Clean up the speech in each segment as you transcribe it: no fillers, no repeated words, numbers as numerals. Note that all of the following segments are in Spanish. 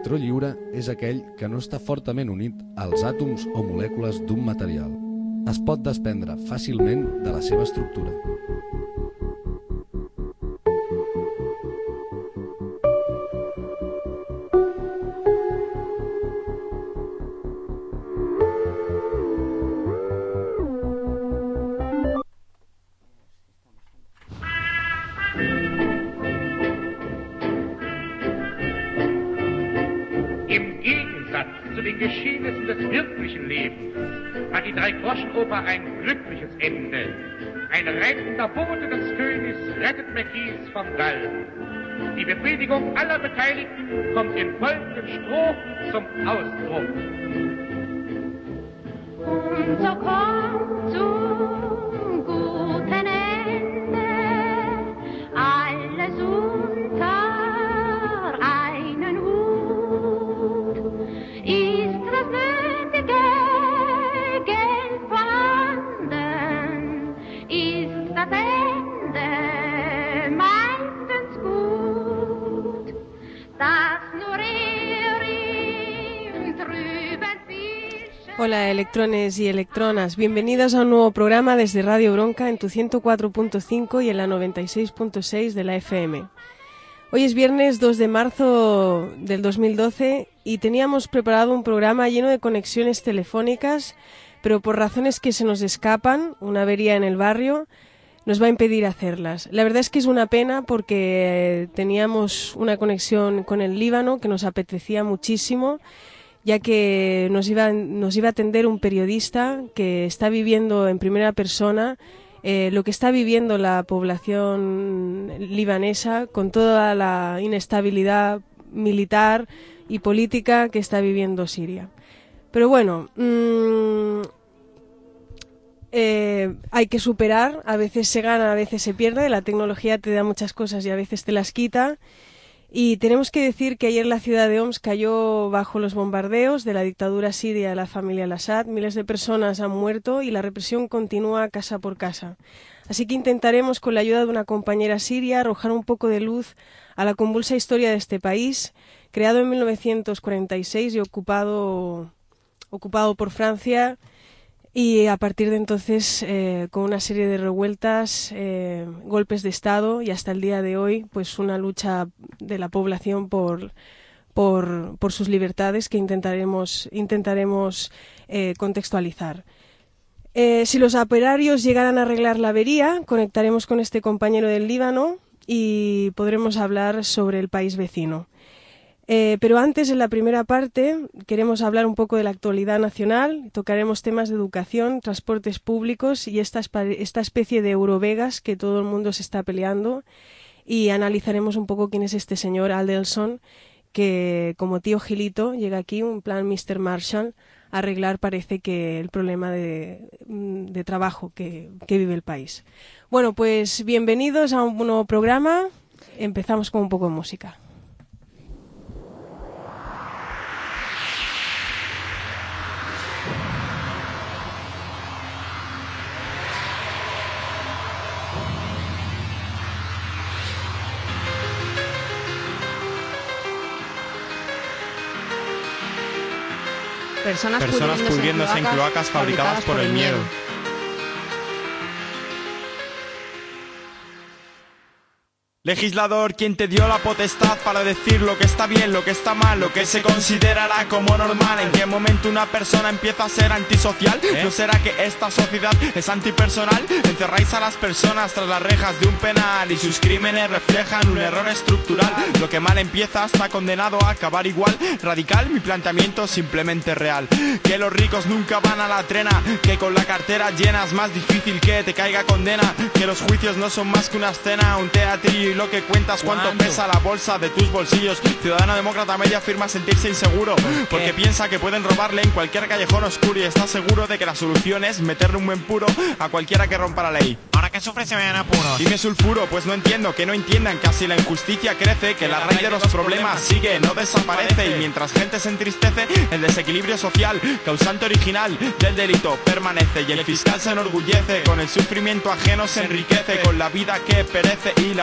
electró lliure és aquell que no està fortament unit als àtoms o molècules d'un material. Es pot desprendre fàcilment de la seva estructura. Hat die Drei-Groschen-Oper ein glückliches Ende. Ein reizender Bote des Königs rettet Marquis vom Galgen. Die Befriedigung aller Beteiligten kommt in folgendem Strophen zum Ausdruck. Und so kommt zum guten Ende alles unter einen Hut. Ist das nötige Geld vorhanden, ist das Ende meistens gut, dass nur im trüben Fischen... Hola electrones y electronas, bienvenidos a un nuevo programa desde Radio Bronca en tu 104.5 y en la 96.6 de la FM. Hoy es viernes 2 de marzo del 2012 y teníamos preparado un programa lleno de conexiones telefónicas, pero por razones que se nos escapan, una avería en el barrio nos va a impedir hacerlas. La verdad es que es una pena porque teníamos una conexión con el Líbano que nos apetecía muchísimo, ya que nos iba a atender un periodista que está viviendo en primera persona lo que está viviendo la población libanesa con toda la inestabilidad militar y política que está viviendo Siria. Pero bueno, hay que superar, a veces se gana, a veces se pierde, la tecnología te da muchas cosas y a veces te las quita. Y tenemos que decir que ayer la ciudad de Homs cayó bajo los bombardeos de la dictadura siria de la familia al-Assad. Miles de personas han muerto y la represión continúa casa por casa. Así que intentaremos, con la ayuda de una compañera siria, arrojar un poco de luz a la convulsa historia de este país, creado en 1946 y ocupado por Francia, y a partir de entonces con una serie de revueltas, golpes de Estado y hasta el día de hoy pues una lucha de la población por sus libertades que intentaremos contextualizar. Si los operarios llegaran a arreglar la avería, conectaremos con este compañero del Líbano y podremos hablar sobre el país vecino. Pero antes, en la primera parte, queremos hablar un poco de la actualidad nacional, tocaremos temas de educación, transportes públicos y esta especie de Eurovegas que todo el mundo se está peleando, y analizaremos un poco quién es este señor Adelson, que como tío Gilito llega aquí, un plan Mr. Marshall, a arreglar parece que el problema de trabajo que vive el país. Bueno, pues bienvenidos a un nuevo programa, empezamos con un poco de música. Personas pudriéndose en cloacas fabricadas por el miedo. Legislador, ¿quién te dio la potestad para decir lo que está bien, lo que está mal, lo que se considerará como normal? ¿En qué momento una persona empieza a ser antisocial? ¿No será que esta sociedad es antipersonal? Encerráis a las personas tras las rejas de un penal y sus crímenes reflejan un error estructural. Lo que mal empieza está condenado a acabar igual. Radical, mi planteamiento simplemente real. Que los ricos nunca van a la trena, que con la cartera llena es más difícil que te caiga condena. Que los juicios no son más que una escena, un teatrillo, lo que cuentas cuánto pesa la bolsa de tus bolsillos. Ciudadano demócrata medio afirma sentirse inseguro porque piensa que pueden robarle en cualquier callejón oscuro y está seguro de que la solución es meterle un buen puro a cualquiera que rompa la ley. Ahora que sufre se me dan apuros. Dime sulfuro, pues no entiendo, que no entiendan que así la injusticia crece, que la raíz de los problemas sigue, no desaparece, y mientras gente se entristece, el desequilibrio social, causante original del delito, permanece, y el fiscal se enorgullece, con el sufrimiento ajeno se enriquece, con la vida que perece y la rabia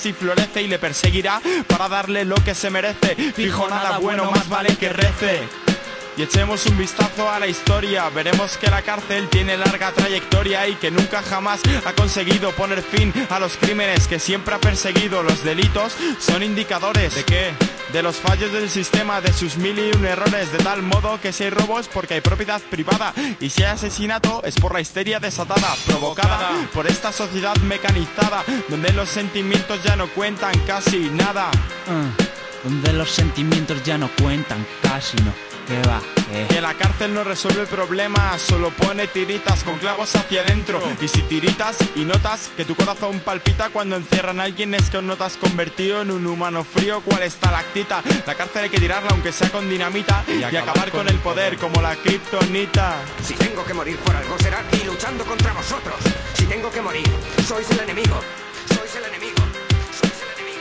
si florece y le perseguirá para darle lo que se merece. Fijo, nada bueno, más vale que rece. Y echemos un vistazo a la historia, veremos que la cárcel tiene larga trayectoria y que nunca jamás ha conseguido poner fin a los crímenes que siempre ha perseguido. Los delitos son indicadores ¿de qué? De los fallos del sistema, de sus mil y un errores, de tal modo que si hay robos porque hay propiedad privada y si hay asesinato es por la histeria desatada, provocada por esta sociedad mecanizada, donde los sentimientos ya no cuentan casi nada. Donde los sentimientos ya no cuentan casi, no. ¿Qué va? Que la cárcel no resuelve problemas, solo pone tiritas con clavos hacia adentro. Y si tiritas y notas que tu corazón palpita cuando encierran a alguien, es que no te has convertido en un humano frío cual estalactita. La cárcel hay que tirarla aunque sea con dinamita y acabar con el poder como la kriptonita. Si tengo que morir por algo será aquí luchando contra vosotros. Si tengo que morir, sois el enemigo. Sois el enemigo. Sois el enemigo.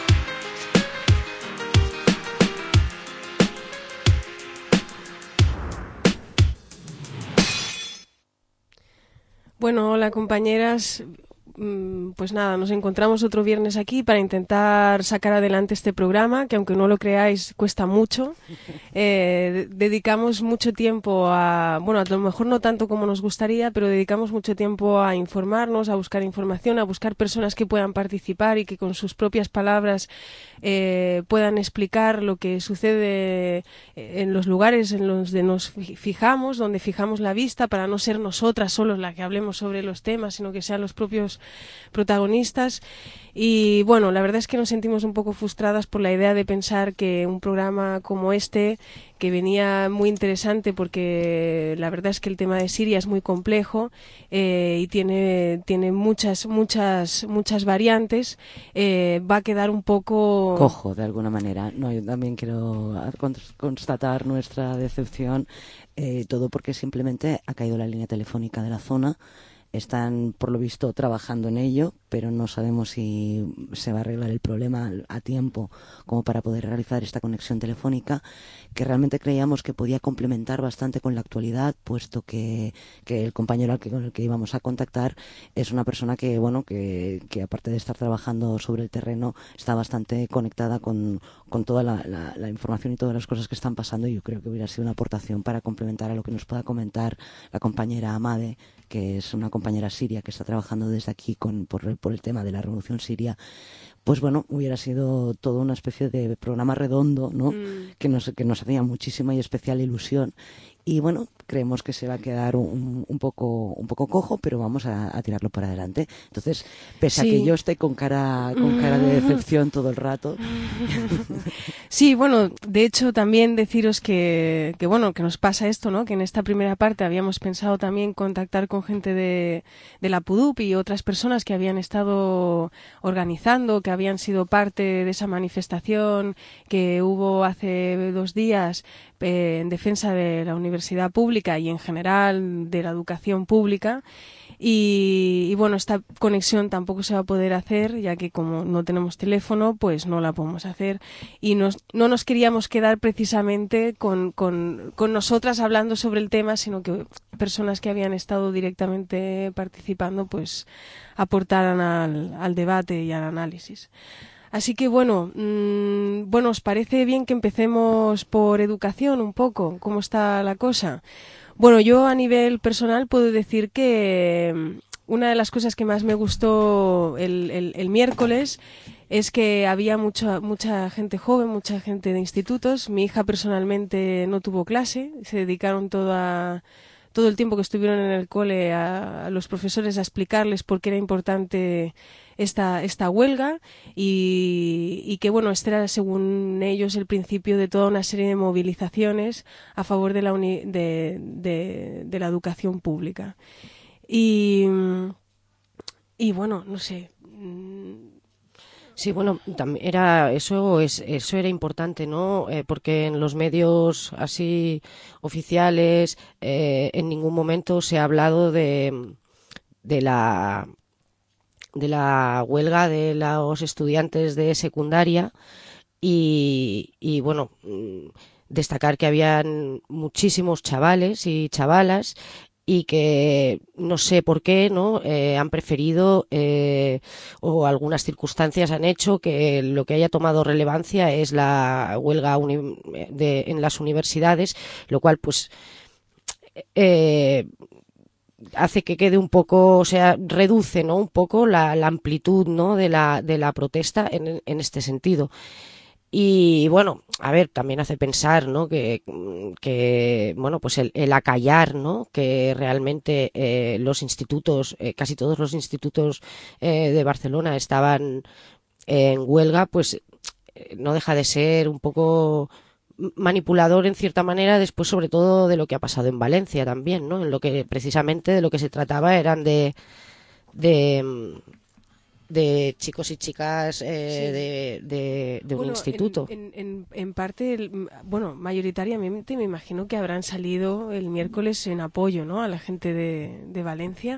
Bueno, hola compañeras. Pues nada, nos encontramos otro viernes aquí para intentar sacar adelante este programa, que aunque no lo creáis, cuesta mucho. Dedicamos mucho tiempo a lo mejor no tanto como nos gustaría, pero dedicamos mucho tiempo a informarnos, a buscar información, a buscar personas que puedan participar y que con sus propias palabras puedan explicar lo que sucede en los lugares en los que nos fijamos, donde fijamos la vista, para no ser nosotras solos las que hablemos sobre los temas, sino que sean los propios protagonistas. Y bueno, la verdad es que nos sentimos un poco frustradas por la idea de pensar que un programa como este, que venía muy interesante porque la verdad es que el tema de Siria es muy complejo y tiene muchas variantes, va a quedar un poco cojo de alguna manera. No, yo también quiero constatar nuestra decepción, todo porque simplemente ha caído la línea telefónica de la zona. Están, por lo visto, trabajando en ello, pero no sabemos si se va a arreglar el problema a tiempo como para poder realizar esta conexión telefónica, que realmente creíamos que podía complementar bastante con la actualidad, puesto que el compañero con el que íbamos a contactar es una persona que aparte de estar trabajando sobre el terreno, está bastante conectada con toda la información y todas las cosas que están pasando, y yo creo que hubiera sido una aportación para complementar a lo que nos pueda comentar la compañera Amade, que es una compañera siria que está trabajando desde aquí por el tema de la revolución siria. Pues bueno, hubiera sido toda una especie de programa redondo, ¿no? Que nos hacía muchísima y especial ilusión. Y bueno, creemos que se va a quedar un poco cojo, pero vamos a tirarlo para adelante. Entonces, pese a que yo esté con cara de decepción todo el rato. Sí, bueno, de hecho también deciros que nos pasa esto, ¿no? Que en esta primera parte habíamos pensado también contactar con gente de la PUDUP y otras personas que habían estado organizando, que habían sido parte de esa manifestación que hubo hace 2 días en defensa de la universidad pública y en general de la educación pública. Y bueno, esta conexión tampoco se va a poder hacer, ya que como no tenemos teléfono, pues no la podemos hacer, y no nos queríamos quedar precisamente con nosotras hablando sobre el tema, sino que personas que habían estado directamente participando pues aportaran al debate y al análisis. Así que bueno, ¿os parece bien que empecemos por educación un poco? ¿Cómo está la cosa? Bueno, yo a nivel personal puedo decir que una de las cosas que más me gustó el miércoles es que había mucha gente joven, mucha gente de institutos. Mi hija personalmente no tuvo clase, se dedicaron todo el tiempo que estuvieron en el cole a los profesores a explicarles por qué era importante esta huelga y que bueno, este era según ellos el principio de toda una serie de movilizaciones a favor de la educación pública. Y bueno, no sé. Sí, bueno, eso era importante, ¿no? Porque en los medios así oficiales en ningún momento se ha hablado de la huelga de los estudiantes de secundaria y bueno, destacar que habían muchísimos chavales y chavalas y que no sé por qué, ¿no? Han preferido o algunas circunstancias han hecho que lo que haya tomado relevancia es la huelga en las universidades, lo cual pues hace que quede un poco, o sea, reduce, ¿no? Un poco la amplitud, ¿no? de la protesta en este sentido. Y bueno, a ver, también hace pensar, ¿no? que bueno, pues el acallar, ¿no? Que realmente los institutos, casi todos los institutos de Barcelona estaban en huelga, pues no deja de ser un poco manipulador en cierta manera, después sobre todo de lo que ha pasado en Valencia también, ¿no? En lo que precisamente de lo que se trataba eran de chicos y chicas de un instituto. En parte, bueno, mayoritariamente me imagino que habrán salido el miércoles en apoyo, ¿no? A la gente de Valencia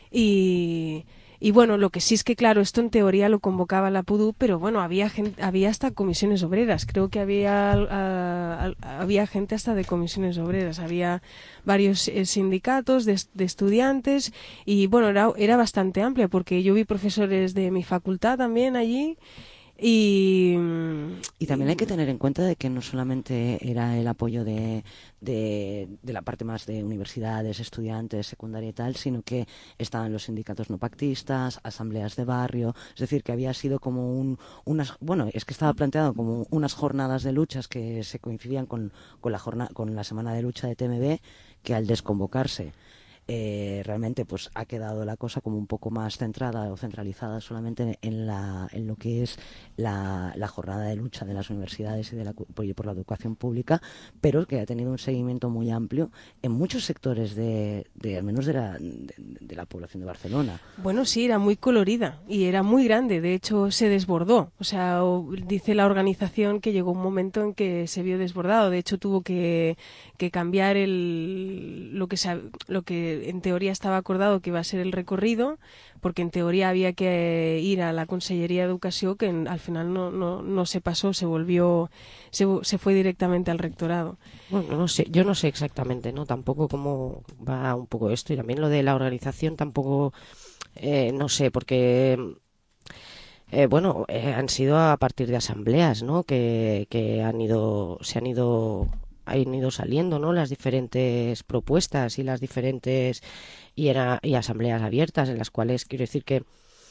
y bueno, lo que sí es que, claro, esto en teoría lo convocaba la PUDU, pero bueno, había hasta comisiones obreras. Creo que había gente hasta de comisiones obreras. Había varios sindicatos de estudiantes y bueno, era bastante amplia porque yo vi profesores de mi facultad también allí. Y también hay que tener en cuenta de que no solamente era el apoyo de la parte más de universidades, estudiantes, secundaria y tal, sino que estaban los sindicatos no pactistas, asambleas de barrio, es decir, que había sido como es que estaba planteado como unas jornadas de luchas que se coincidían con la semana de lucha de TMB, que al desconvocarse realmente pues ha quedado la cosa como un poco más centrada o centralizada solamente en lo que es la jornada de lucha de las universidades y por la educación pública, pero que ha tenido un seguimiento muy amplio en muchos sectores al menos de la población de Barcelona. Bueno, sí, era muy colorida y era muy grande, de hecho se desbordó, o sea, dice la organización que llegó un momento en que se vio desbordado, de hecho tuvo que cambiar lo que en teoría estaba acordado que iba a ser el recorrido, porque en teoría había que ir a la Consellería de Educación, que al final no se pasó, se fue directamente al rectorado. Bueno, no sé, yo no sé exactamente, ¿no? Tampoco cómo va un poco esto, y también lo de la organización tampoco, no sé, porque bueno, han sido a partir de asambleas, ¿no? Que han ido saliendo, ¿no? Las diferentes propuestas y las diferentes y asambleas abiertas en las cuales quiero decir que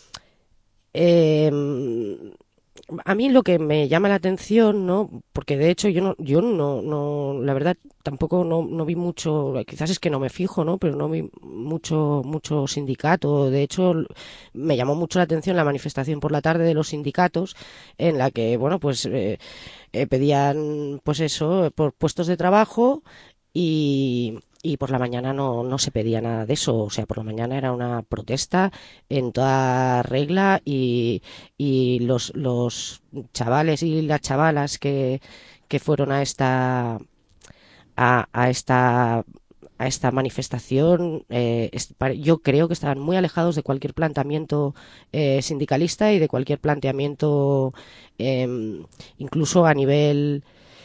a mí lo que me llama la atención, ¿no? Porque de hecho yo no la verdad tampoco no vi mucho, quizás es que no me fijo, ¿no? Pero no vi mucho sindicato. De hecho me llamó mucho la atención la manifestación por la tarde de los sindicatos en la que, bueno, pues pedían pues eso, por puestos de trabajo y por la mañana no se pedía nada de eso, o sea, por la mañana era una protesta en toda regla y los chavales y las chavalas que fueron a esta manifestación, yo creo que estaban muy alejados de cualquier planteamiento sindicalista y de cualquier planteamiento incluso a nivel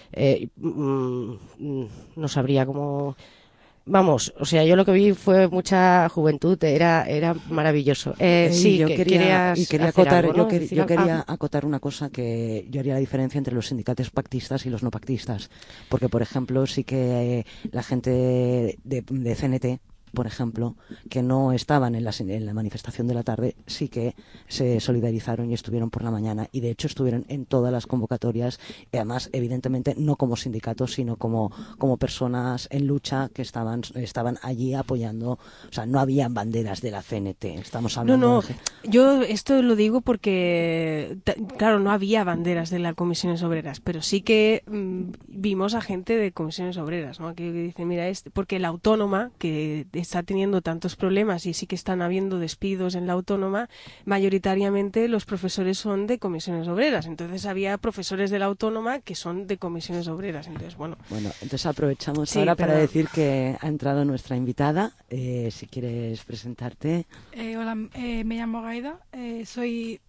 no sabría cómo. Vamos, o sea, yo lo que vi fue mucha juventud, era maravilloso. Sí, yo quería acotar, algo, ¿no? yo quería acotar una cosa, que yo haría la diferencia entre los sindicatos pactistas y los no pactistas, porque por ejemplo sí que la gente de CNT, por ejemplo, que no estaban en la manifestación de la tarde, sí que se solidarizaron y estuvieron por la mañana, y de hecho estuvieron en todas las convocatorias, y además evidentemente no como sindicatos sino como personas en lucha que estaban allí apoyando, o sea, no habían banderas de la CNT, estamos hablando yo esto lo digo porque claro, no había banderas de las comisiones obreras, pero sí que vimos a gente de comisiones obreras, ¿no? Que dicen, mira, porque la autónoma, que está teniendo tantos problemas y sí que están habiendo despidos en la autónoma, mayoritariamente los profesores son de comisiones obreras, entonces había profesores de la autónoma que son de comisiones obreras, entonces bueno, entonces aprovechamos ahora para decir que ha entrado nuestra invitada, si quieres presentarte. Hola, me llamo Gaida, soy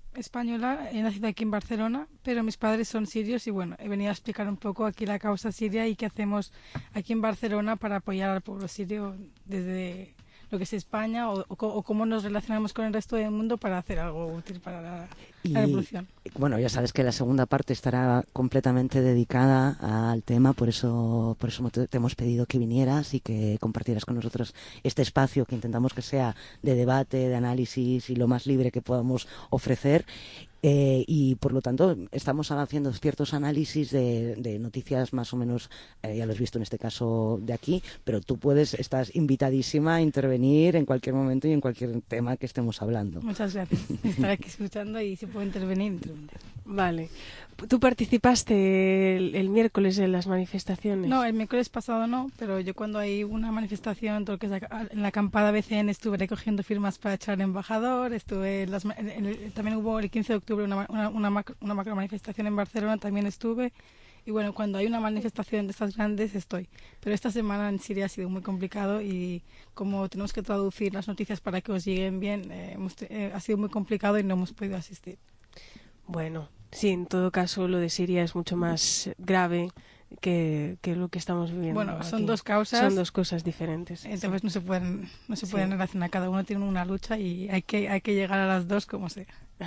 española, he nacido aquí en Barcelona, pero mis padres son sirios y bueno, he venido a explicar un poco aquí la causa siria y qué hacemos aquí en Barcelona para apoyar al pueblo sirio desde lo que es España o cómo nos relacionamos con el resto del mundo para hacer algo útil para la revolución. Bueno, ya sabes que la segunda parte estará completamente dedicada al tema, por eso te hemos pedido que vinieras y que compartieras con nosotros este espacio que intentamos que sea de debate, de análisis y lo más libre que podamos ofrecer. Y por lo tanto estamos haciendo ciertos análisis de noticias más o menos, ya lo has visto en este caso de aquí, pero tú estás invitadísima a intervenir en cualquier momento y en cualquier tema que estemos hablando. Muchas gracias. Estaré aquí escuchando y si puedo intervenir. Vale. ¿Tú participaste el miércoles en las manifestaciones? No, el miércoles pasado no, pero yo cuando hay una manifestación, todo lo que es en la acampada BCN, estuve recogiendo firmas para echar al embajador, también hubo el 15 de octubre una macro manifestación en Barcelona, también estuve, y bueno, cuando hay una manifestación de estas grandes estoy. Pero esta semana en Siria ha sido muy complicado y como tenemos que traducir las noticias para que os lleguen bien, ha sido muy complicado y no hemos podido asistir. Bueno, sí, en todo caso lo de Siria es mucho más grave que lo que estamos viviendo. Bueno, son aquí. dos causas. Son dos cosas diferentes. Entonces sí. no se pueden relacionar. Cada uno tiene una lucha y hay que llegar a las dos como sea.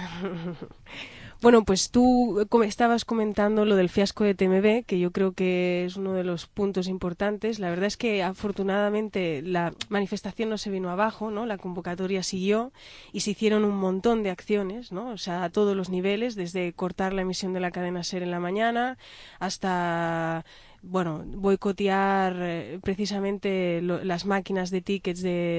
Bueno, pues tú estabas comentando lo del fiasco de TMB, que yo creo que es uno de los puntos importantes. La verdad es que afortunadamente la manifestación no se vino abajo, ¿no? La convocatoria siguió y se hicieron un montón de acciones, ¿no? O sea, a todos los niveles, desde cortar la emisión de la cadena SER en la mañana hasta boicotear precisamente las máquinas de tickets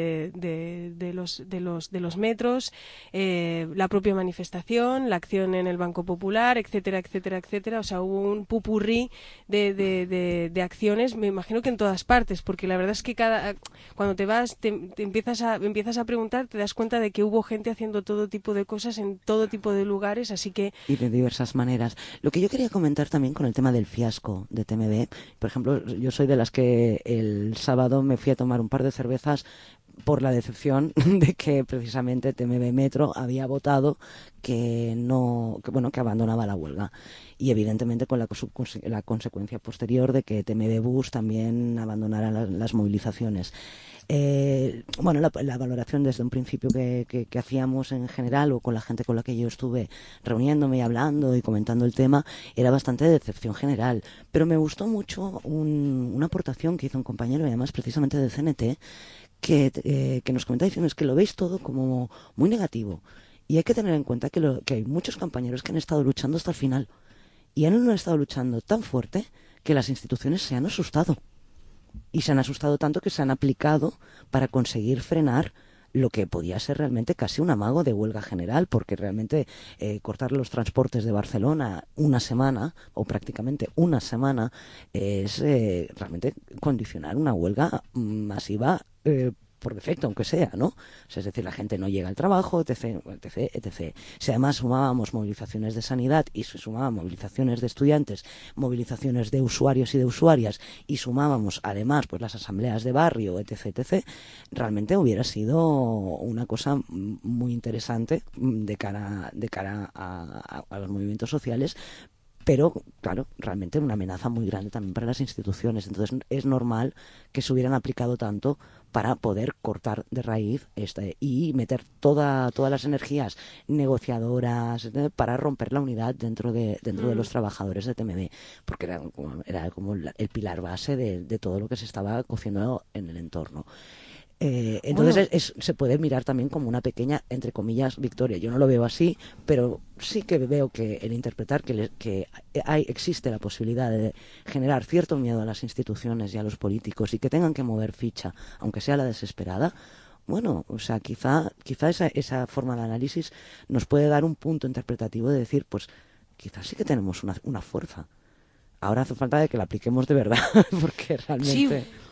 de los metros, la propia manifestación, la acción en el Banco Popular, etcétera, etcétera, etcétera. O sea, hubo un pupurrí de acciones, me imagino que en todas partes, porque la verdad es que cuando te vas, te empiezas a preguntar, te das cuenta de que hubo gente haciendo todo tipo de cosas en todo tipo de lugares, así que... Y de diversas maneras. Lo que yo quería comentar también con el tema del fiasco de TMB, por ejemplo, yo soy de las que el sábado me fui a tomar un par de cervezas por la decepción de que precisamente TMB Metro había votado que abandonaba la huelga, y evidentemente con la consecuencia posterior de que TMB Bus también abandonara las movilizaciones. La valoración desde un principio que hacíamos en general, o con la gente con la que yo estuve reuniéndome y hablando y comentando el tema, era bastante de decepción general, pero me gustó mucho una aportación que hizo un compañero, y además precisamente de CNT, que nos comenta diciendo es que lo veis todo como muy negativo, y hay que tener en cuenta que hay muchos compañeros que han estado luchando hasta el final, y han estado luchando tan fuerte que las instituciones se han asustado. Y se han asustado tanto que se han aplicado para conseguir frenar lo que podía ser realmente casi un amago de huelga general, porque realmente cortar los transportes de Barcelona una semana, o prácticamente una semana, es realmente condicionar una huelga masiva por defecto, aunque sea, ¿no? O sea, es decir, la gente no llega al trabajo, etc., etc., etc. Si además sumábamos movilizaciones de sanidad y se sumaban movilizaciones de estudiantes, movilizaciones de usuarios y de usuarias, y sumábamos además pues las asambleas de barrio, etc., etc., realmente hubiera sido una cosa muy interesante de cara a los movimientos sociales. Pero, claro, realmente una amenaza muy grande también para las instituciones. Entonces es normal que se hubieran aplicado tanto para poder cortar de raíz y meter todas las energías negociadoras para romper la unidad dentro de los trabajadores de TMB, porque era como el pilar base de todo lo que se estaba cociendo en el entorno. Entonces se puede mirar también como una pequeña, entre comillas, victoria. Yo no lo veo así, pero sí que veo que el interpretar que existe la posibilidad de generar cierto miedo a las instituciones y a los políticos y que tengan que mover ficha, aunque sea la desesperada, bueno, o sea, quizá esa forma de análisis nos puede dar un punto interpretativo de decir, pues quizás sí que tenemos una fuerza. Ahora hace falta de que la apliquemos de verdad, porque realmente... Sí.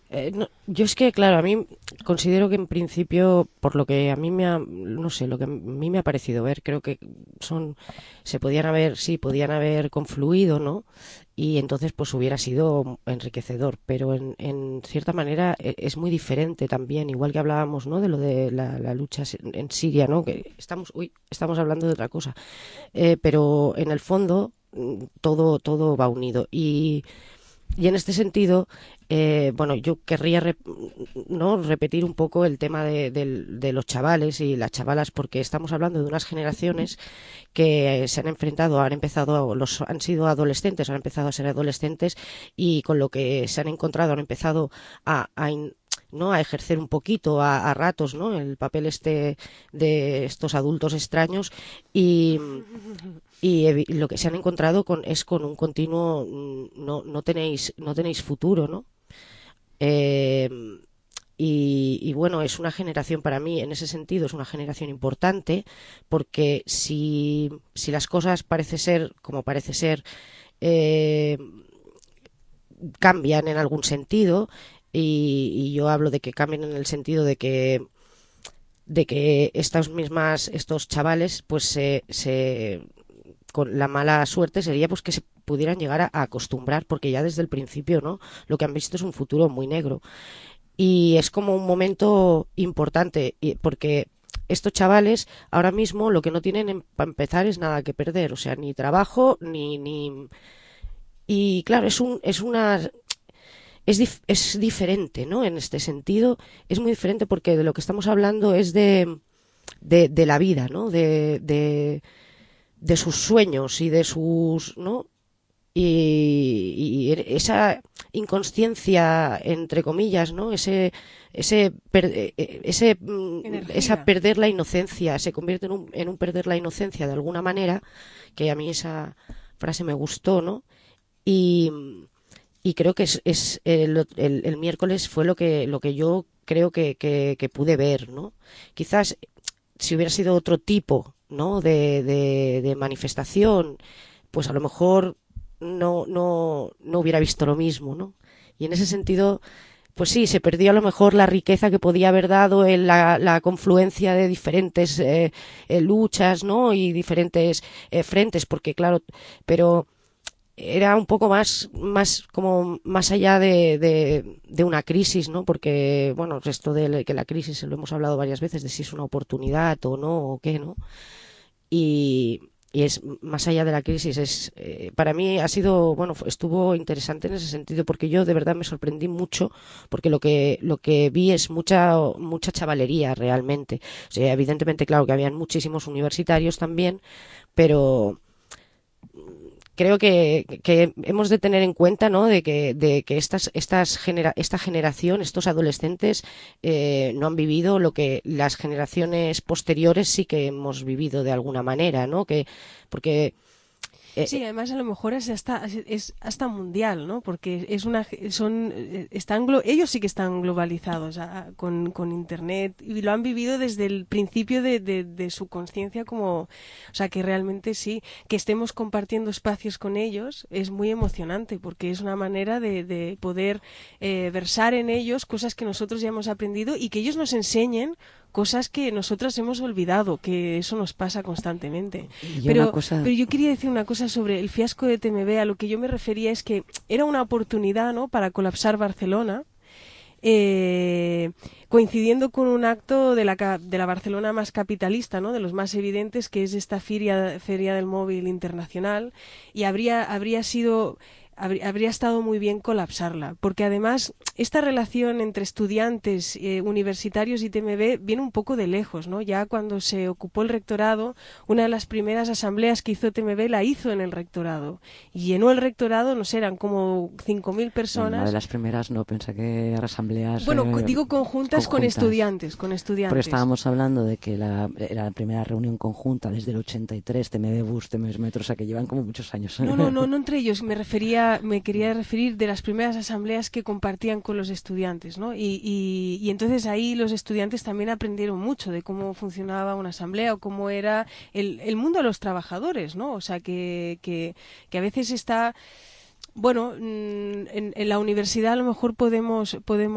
Yo es que, claro, a mí considero que en principio, por lo que a mí no sé, lo que a mí me ha parecido ver, creo que podían haber confluido, ¿no? Y entonces pues hubiera sido enriquecedor, pero en cierta manera es muy diferente también, igual que hablábamos, ¿no? De lo de la lucha en Siria, ¿no? Que estamos hablando de otra cosa, pero en el fondo todo va unido y en este sentido, bueno, yo querría repetir un poco el tema de los chavales y las chavalas, porque estamos hablando de unas generaciones que se han enfrentado, han sido adolescentes, han empezado a ser adolescentes y con lo que se han encontrado han empezado a ejercer un poquito a ratos, ¿no? El papel de estos adultos extraños y lo que se han encontrado es con un continuo no tenéis futuro, ¿no? Y bueno, es una generación, para mí en ese sentido es una generación importante, porque si las cosas parece ser cambian en algún sentido, y yo hablo de que cambien en el sentido de que estos chavales pues con la mala suerte sería pues que se pudieran llegar a acostumbrar, porque ya desde el principio, ¿no? Lo que han visto es un futuro muy negro y es como un momento importante, porque estos chavales ahora mismo lo que no tienen para empezar es nada que perder, o sea, ni trabajo y claro, es diferente, ¿no? En este sentido es muy diferente, porque de lo que estamos hablando es de la vida, ¿no? De sus sueños y de sus, ¿no? Y esa inconsciencia, entre comillas, ¿no? Esa perder la inocencia, se convierte en un perder la inocencia de alguna manera, que a mí esa frase me gustó, ¿no? Y creo que el miércoles fue lo que yo creo que pude ver, ¿no? Quizás si hubiera sido otro tipo, ¿no? de manifestación, pues a lo mejor no hubiera visto lo mismo, ¿no? Y en ese sentido, pues sí, se perdió a lo mejor la riqueza que podía haber dado en la confluencia de diferentes luchas, ¿no? Y diferentes frentes, porque claro, pero era un poco más como más allá de una crisis, ¿no? Porque, bueno, esto de que la crisis, lo hemos hablado varias veces, de si es una oportunidad o no, o qué, ¿no? Y es más allá de la crisis, para mí ha sido, bueno, estuvo interesante en ese sentido, porque yo de verdad me sorprendí mucho, porque lo que vi es mucha chavalería realmente. O sea, evidentemente, claro que habían muchísimos universitarios también, pero creo que hemos de tener en cuenta, ¿no? de que esta generación, estos adolescentes, no han vivido lo que las generaciones posteriores sí que hemos vivido de alguna manera, ¿no? Porque sí, además a lo mejor es hasta mundial, ¿no? Porque ellos sí que están globalizados con Internet y lo han vivido desde el principio de su conciencia, o sea, que realmente sí, que estemos compartiendo espacios con ellos es muy emocionante, porque es una manera de poder versar en ellos cosas que nosotros ya hemos aprendido y que ellos nos enseñen cosas que nosotras hemos olvidado, que eso nos pasa constantemente. Pero yo quería decir una cosa sobre el fiasco de TMB. A lo que yo me refería es que era una oportunidad, ¿no?, para colapsar Barcelona, coincidiendo con un acto de la Barcelona más capitalista, ¿no?, de los más evidentes, que es esta feria del móvil internacional, y habría estado muy bien colapsarla, porque además esta relación entre estudiantes universitarios y TMB viene un poco de lejos, ¿no? Ya cuando se ocupó el rectorado, una de las primeras asambleas que hizo TMB la hizo en el rectorado, y llenó el rectorado, no sé, eran como 5.000 personas. Una de las primeras no, pensé que eran asambleas... Bueno, digo conjuntas con estudiantes. Porque estábamos hablando de que era la primera reunión conjunta desde el 83, TMB Bus, TMB Metro, o sea que llevan como muchos años. No entre ellos, me quería referir de las primeras asambleas que compartían con los estudiantes, ¿no? Y entonces ahí los estudiantes también aprendieron mucho de cómo funcionaba una asamblea o cómo era el mundo de los trabajadores, ¿no? O sea, que a veces está... bueno, en la universidad a lo mejor podemos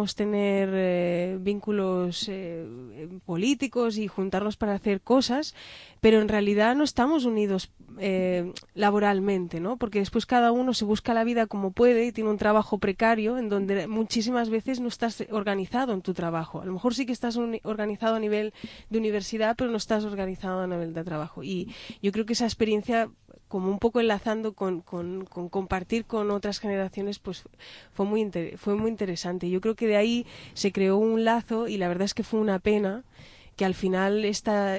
tener vínculos políticos y juntarnos para hacer cosas, pero en realidad no estamos unidos laboralmente, ¿no? Porque después cada uno se busca la vida como puede y tiene un trabajo precario en donde muchísimas veces no estás organizado en tu trabajo. A lo mejor sí que estás organizado a nivel de universidad, pero no estás organizado a nivel de trabajo. Y yo creo que esa experiencia, como un poco enlazando con compartir con otras generaciones, pues fue muy interesante. Yo creo que de ahí se creó un lazo y la verdad es que fue una pena que al final esta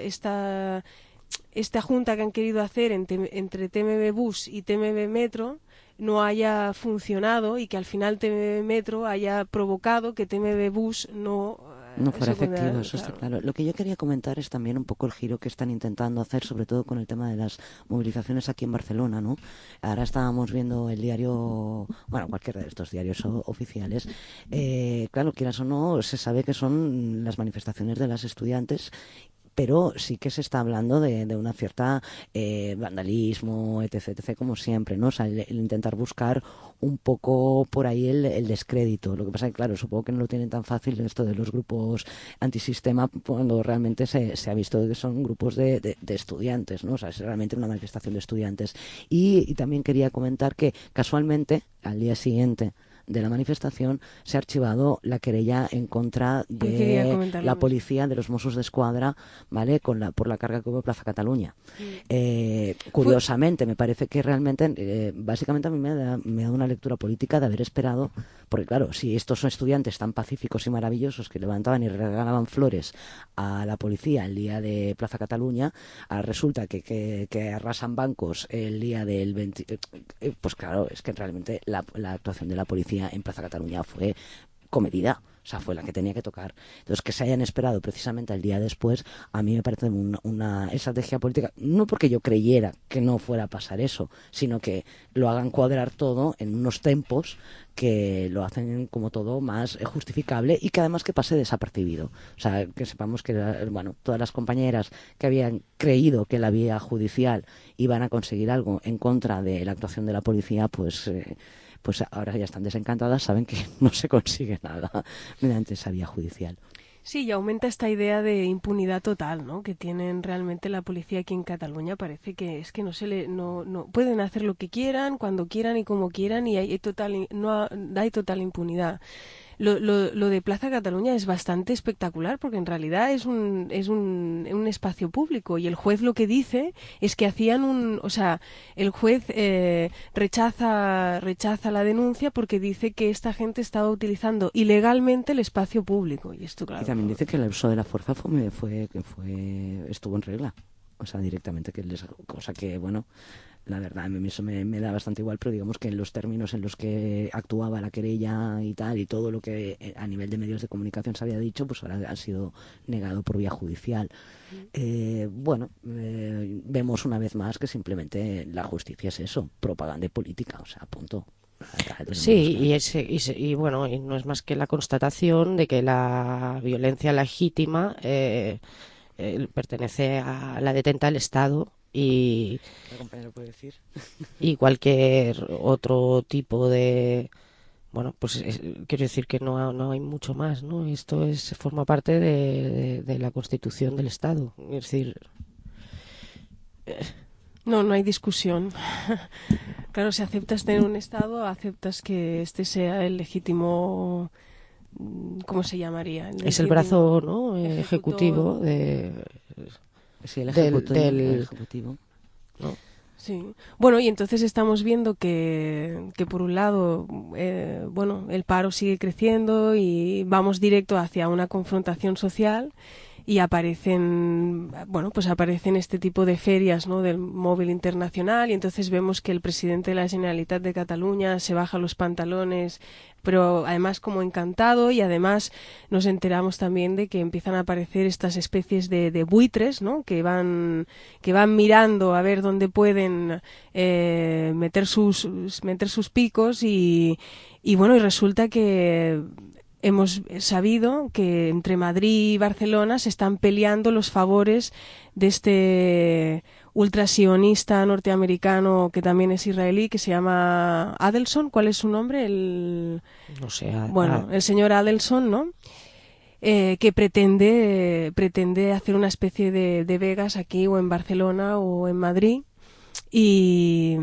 junta que han querido hacer entre TMB Bus y TMB Metro no haya funcionado y que al final TMB Metro haya provocado que TMB Bus no fuera efectivo, eso está claro. Lo que yo quería comentar es también un poco el giro que están intentando hacer, sobre todo con el tema de las movilizaciones aquí en Barcelona, ¿no? Ahora estábamos viendo el diario, bueno, cualquiera de estos diarios oficiales. Claro, quieras o no, se sabe que son las manifestaciones de las estudiantes, pero sí que se está hablando de una cierta vandalismo, etc., como siempre, ¿no? O sea, el intentar buscar un poco por ahí el descrédito. Lo que pasa es que, claro, supongo que no lo tienen tan fácil esto de los grupos antisistema, cuando realmente se ha visto que son grupos de estudiantes, ¿no? O sea, es realmente una manifestación de estudiantes. Y también quería comentar que, casualmente, al día siguiente de la manifestación se ha archivado la querella en contra de la policía, de los Mossos d'Esquadra, ¿vale? Por la carga que hubo en Plaza Cataluña. Curiosamente, me parece que realmente, básicamente a mí me da una lectura política de haber esperado, porque claro, si estos son estudiantes tan pacíficos y maravillosos que levantaban y regalaban flores a la policía el día de Plaza Cataluña, resulta que arrasan bancos el día del 20... Pues claro, es que realmente la actuación de la policía en Plaza Cataluña fue comedida, o sea, fue la que tenía que tocar. Entonces, que se hayan esperado precisamente al día después, a mí me parece una estrategia política, no porque yo creyera que no fuera a pasar eso, sino que lo hagan cuadrar todo en unos tempos que lo hacen como todo más justificable y que además que pase desapercibido. O sea, que sepamos que, bueno, todas las compañeras que habían creído que la vía judicial iban a conseguir algo en contra de la actuación de la policía, pues ahora ya están desencantadas, saben que no se consigue nada mediante esa vía judicial. Sí, y aumenta esta idea de impunidad total, ¿no? Que tienen realmente la policía aquí en Cataluña. Parece que es que no pueden hacer lo que quieran, cuando quieran y como quieran, y hay total impunidad. Lo de Plaza Cataluña es bastante espectacular porque en realidad es un espacio público y el juez lo que dice es que el juez rechaza la denuncia porque dice que esta gente estaba utilizando ilegalmente el espacio público y esto, claro. Y también dice que el uso de la fuerza estuvo en regla, o sea, directamente, cosa que, bueno, la verdad, a mí eso me da bastante igual, pero digamos que en los términos en los que actuaba la querella y tal, y todo lo que a nivel de medios de comunicación se había dicho, pues ahora ha sido negado por vía judicial. Vemos una vez más que simplemente la justicia es eso, propaganda y política, o sea, punto. Sí, y bueno, y no es más que la constatación de que la violencia legítima pertenece a la detenta del Estado. Y cualquier otro tipo de, bueno, pues quiero decir que no hay mucho más, ¿no? Esto forma parte de la Constitución del Estado, es decir, no hay discusión. Claro, si aceptas tener un Estado, aceptas que este sea el legítimo, ¿cómo se llamaría? Es el brazo, ¿no? Ejecutivo de... Sí, el ejecutivo. ¿No? Sí. Bueno, y entonces estamos viendo que por un lado, el paro sigue creciendo y vamos directo hacia una confrontación social y aparecen este tipo de ferias, ¿no?, del móvil internacional, y entonces vemos que el presidente de la Generalitat de Cataluña se baja los pantalones, pero además como encantado, y además nos enteramos también de que empiezan a aparecer estas especies de buitres, ¿no?, que van mirando a ver dónde pueden meter sus picos y resulta que hemos sabido que entre Madrid y Barcelona se están peleando los favores de este ultrasionista norteamericano que también es israelí, que se llama Adelson. ¿Cuál es su nombre? No sé. El señor Adelson, ¿no? Que pretende hacer una especie de Vegas aquí o en Barcelona o en Madrid, y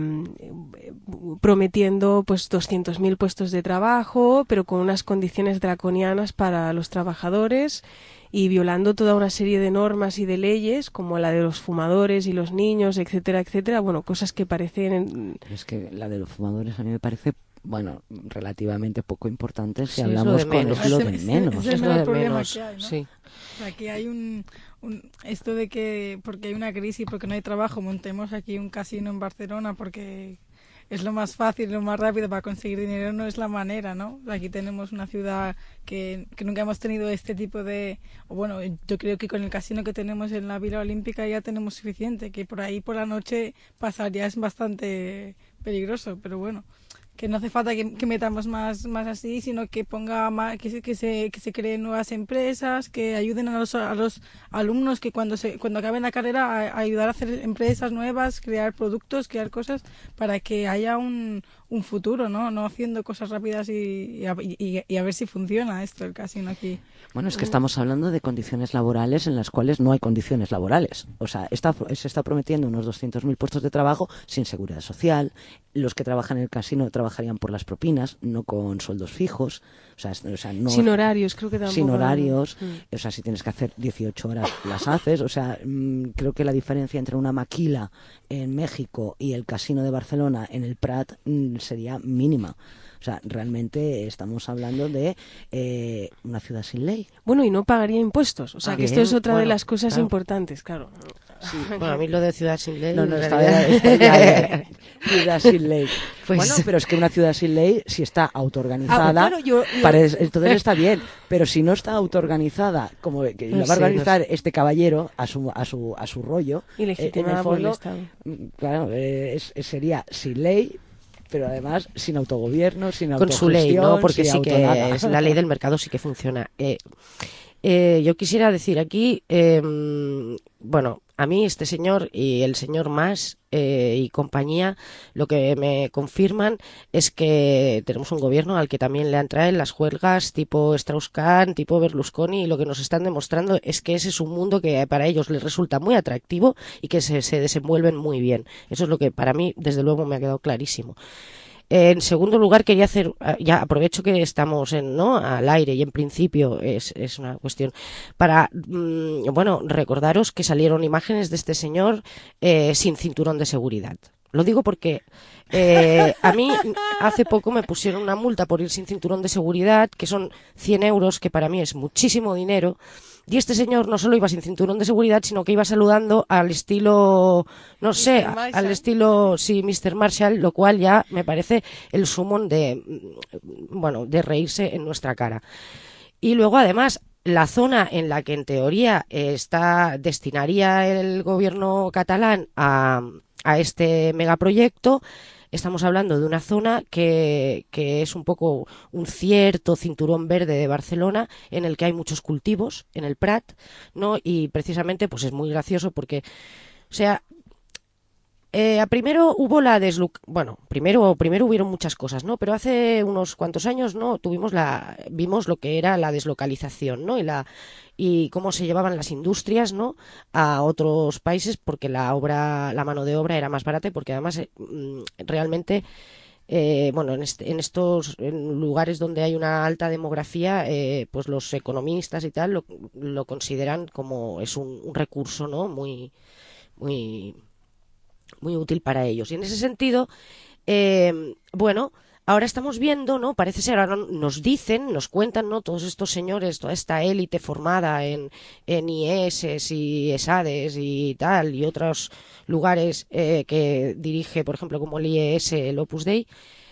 prometiendo pues 200.000 puestos de trabajo, pero con unas condiciones draconianas para los trabajadores, y violando toda una serie de normas y de leyes, como la de los fumadores y los niños, etcétera, etcétera. Bueno, cosas que parecen... Es que la de los fumadores a mí me parece, bueno, relativamente poco importante si Sí, hablamos es lo de menos. con lo de menos. Es el Es lo menor de problema menos, que hay, ¿no? sí. Aquí hay esto de que porque hay una crisis, porque no hay trabajo, montemos aquí un casino en Barcelona porque es lo más fácil, lo más rápido para conseguir dinero, no es la manera, ¿no? Aquí tenemos una ciudad que nunca hemos tenido este tipo de... O bueno, yo creo que con el casino que tenemos en la Vila Olímpica ya tenemos suficiente, que por ahí por la noche pasar ya es bastante peligroso, pero bueno, que no hace falta que metamos más así, sino que ponga más, que se creen nuevas empresas, que ayuden a los alumnos que cuando acaben la carrera a ayudar a hacer empresas nuevas, crear productos, crear cosas para que haya un futuro, no haciendo cosas rápidas y a ver si funciona esto el casino aquí. Bueno, es que estamos hablando de condiciones laborales en las cuales no hay condiciones laborales. O sea, se está prometiendo unos 200.000 puestos de trabajo sin seguridad social. Los que trabajan en el casino trabajarían por las propinas, no con sueldos fijos. O sea, no, sin horarios, creo que tampoco. Sin horarios. O sea, si tienes que hacer 18 horas, las haces. O sea, creo que la diferencia entre una maquila en México y el casino de Barcelona en el Prat sería mínima. O sea, realmente estamos hablando de una ciudad sin ley. Bueno, y no pagaría impuestos. O sea, que esto es otra de las cosas importantes, claro. Sí, bueno, a mí lo de ciudad sin ley... No, está ciudad sin ley. Pues... Bueno, pero es que una ciudad sin ley, si está autoorganizada, entonces está bien. Pero si no está autoorganizada, como que la va a organizar este caballero a su rollo, ilegitimada por el Estado. Claro, sería sin ley, pero además sin autogobierno, sin autogestión. Con su ley, ¿no? Porque sí autonada. que es la ley del mercado, sí que funciona. Yo quisiera decir aquí, bueno, a mí este señor y el señor Mas y compañía, lo que me confirman es que tenemos un gobierno al que también le atraen las juergas tipo Strauss-Kahn, tipo Berlusconi, y lo que nos están demostrando es que ese es un mundo que para ellos les resulta muy atractivo y que se desenvuelven muy bien. Eso es lo que para mí, desde luego, me ha quedado clarísimo. En segundo lugar, quería hacer, ya aprovecho que estamos al aire y en principio es una cuestión para, bueno, recordaros que salieron imágenes de este señor sin cinturón de seguridad. Lo digo porque a mí hace poco me pusieron una multa por ir sin cinturón de seguridad, que son 100 euros, que para mí es muchísimo dinero. Y este señor no solo iba sin cinturón de seguridad, sino que iba saludando al estilo, no sé, al estilo, sí, Mr. Marshall, lo cual ya me parece el sumón de reírse en nuestra cara. Y luego, además, la zona en la que en teoría destinaría el gobierno catalán a este megaproyecto, estamos hablando de una zona que es un poco un cierto cinturón verde de Barcelona, en el que hay muchos cultivos, en el Prat, ¿no? Y precisamente pues es muy gracioso porque, o sea, primero hubo primero hubieron muchas cosas, ¿no? Pero hace unos cuantos años, ¿no? Vimos lo que era la deslocalización, ¿no? Y cómo se llevaban las industrias, ¿no? A otros países, porque la mano de obra era más barata y porque además realmente en estos lugares donde hay una alta demografía, pues los economistas y tal lo consideran como es un recurso, ¿no? Muy muy muy útil para ellos. Y en ese sentido, ahora estamos viendo, ¿no? Parece ser, ahora nos cuentan, ¿no? Todos estos señores, toda esta élite formada en IES y ESADES y tal, y otros lugares que dirige, por ejemplo, como el IES, el Opus Dei,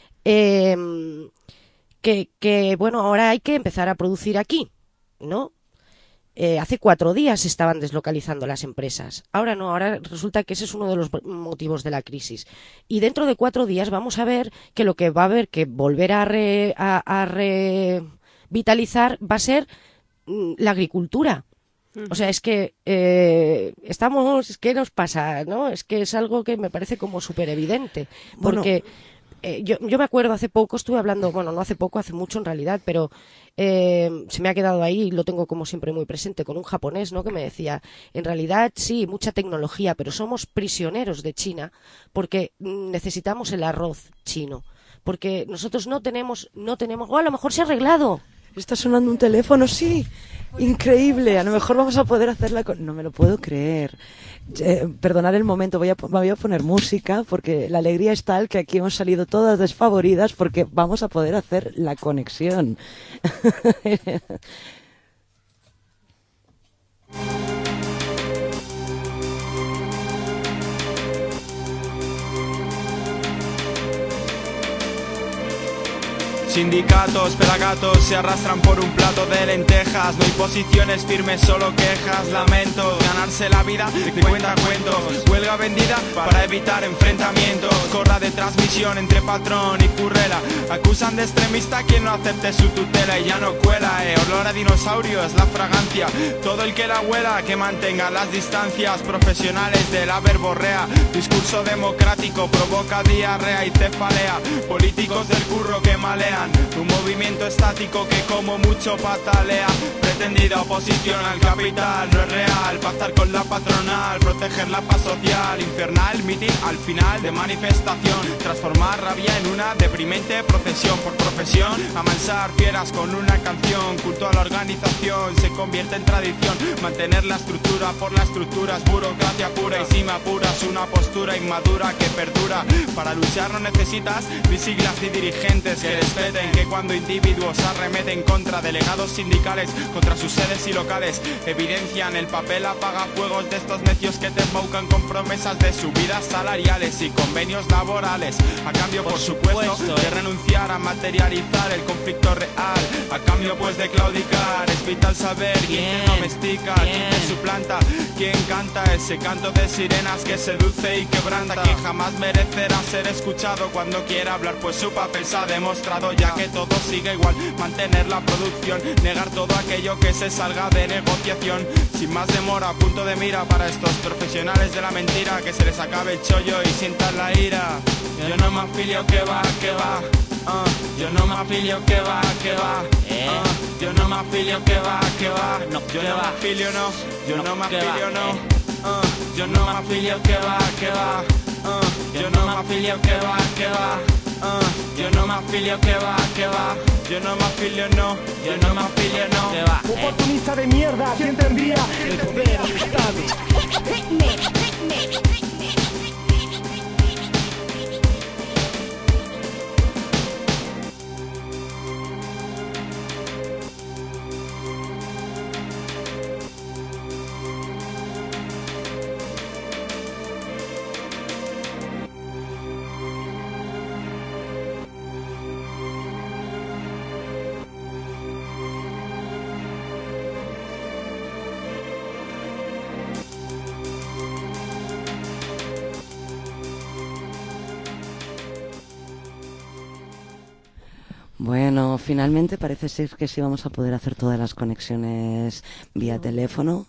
que ahora hay que empezar a producir aquí, ¿no? Hace 4 días se estaban deslocalizando las empresas. Ahora no, ahora resulta que ese es uno de los motivos de la crisis. Y dentro de 4 días vamos a ver que lo que va a haber que volver a revitalizar va a ser la agricultura. O sea, es que es que nos pasa, ¿no? Es que es algo que me parece como súper evidente, porque yo me acuerdo hace poco, estuve hablando, bueno, no hace poco, hace mucho en realidad, pero se me ha quedado ahí y lo tengo como siempre muy presente con un japonés, ¿no? Que me decía, en realidad sí, mucha tecnología, pero somos prisioneros de China porque necesitamos el arroz chino, porque nosotros no tenemos, o a lo mejor se ha arreglado. Está sonando un teléfono, sí. Increíble. A lo mejor vamos a poder hacerla con... No me lo puedo creer. Perdonad el momento, me voy a poner música porque la alegría es tal que aquí hemos salido todas desfavoridas porque vamos a poder hacer la conexión. Sindicatos, pelagatos se arrastran por un plato de lentejas. No hay posiciones firmes, solo quejas, lamentos. Ganarse la vida de cuentacuentos. Huelga vendida para evitar enfrentamientos. Corra de transmisión entre patrón y currela. Acusan de extremista a quien no acepte su tutela y ya no cuela, olor a dinosaurio es la fragancia. Todo el que la huela que mantenga las distancias. Profesionales de la verborrea. Discurso democrático provoca diarrea y cefalea. Políticos del curro que malean. Un movimiento estático que como mucho patalea. Pretendida oposición al capital no es real. Pactar con la patronal, proteger la paz social. Infernal mitin al final de manifestación. Transformar rabia en una deprimente procesión. Por profesión, amansar fieras con una canción. Culto a la organización se convierte en tradición. Mantener la estructura por la estructura es burocracia pura. Y si me apuras una postura inmadura que perdura. Para luchar no necesitas ni siglas ni dirigentes que respeten, que cuando individuos arremeten contra delegados sindicales, contra sus sedes y locales, evidencian el papel apagafuegos de estos necios que te embaucan con promesas de subidas salariales y convenios laborales, a cambio por supuesto de renunciar a materializar el conflicto real, a cambio pues de claudicar. Es vital saber quién te domestica, quién te suplanta, quién canta ese canto de sirenas que seduce y quebranta, quien jamás merecerá ser escuchado cuando quiera hablar, pues su papel se ha demostrado ya que todo sigue igual. Mantener la producción, negar todo aquello que se salga de negociación. Sin más demora, punto de mira para estos profesionales de la mentira, que se les acabe el chollo y sientan la ira. Yo no me afilio, que va, que va. Yo no me afilio, que va, que va. Yo no me afilio, que va, que va. Yo no me afilio, no. Yo no me afilio, no. Yo no me afilio, que va, que va. Yo no me afilio, que va, que va. Yo no me afilio, que va, que va. Yo no me afilio, no. Yo no me afilio, no. Que va. Oportunista de mierda, ¿quién tendría el poder del Estado? Bueno, finalmente parece ser que sí vamos a poder hacer todas las conexiones vía teléfono.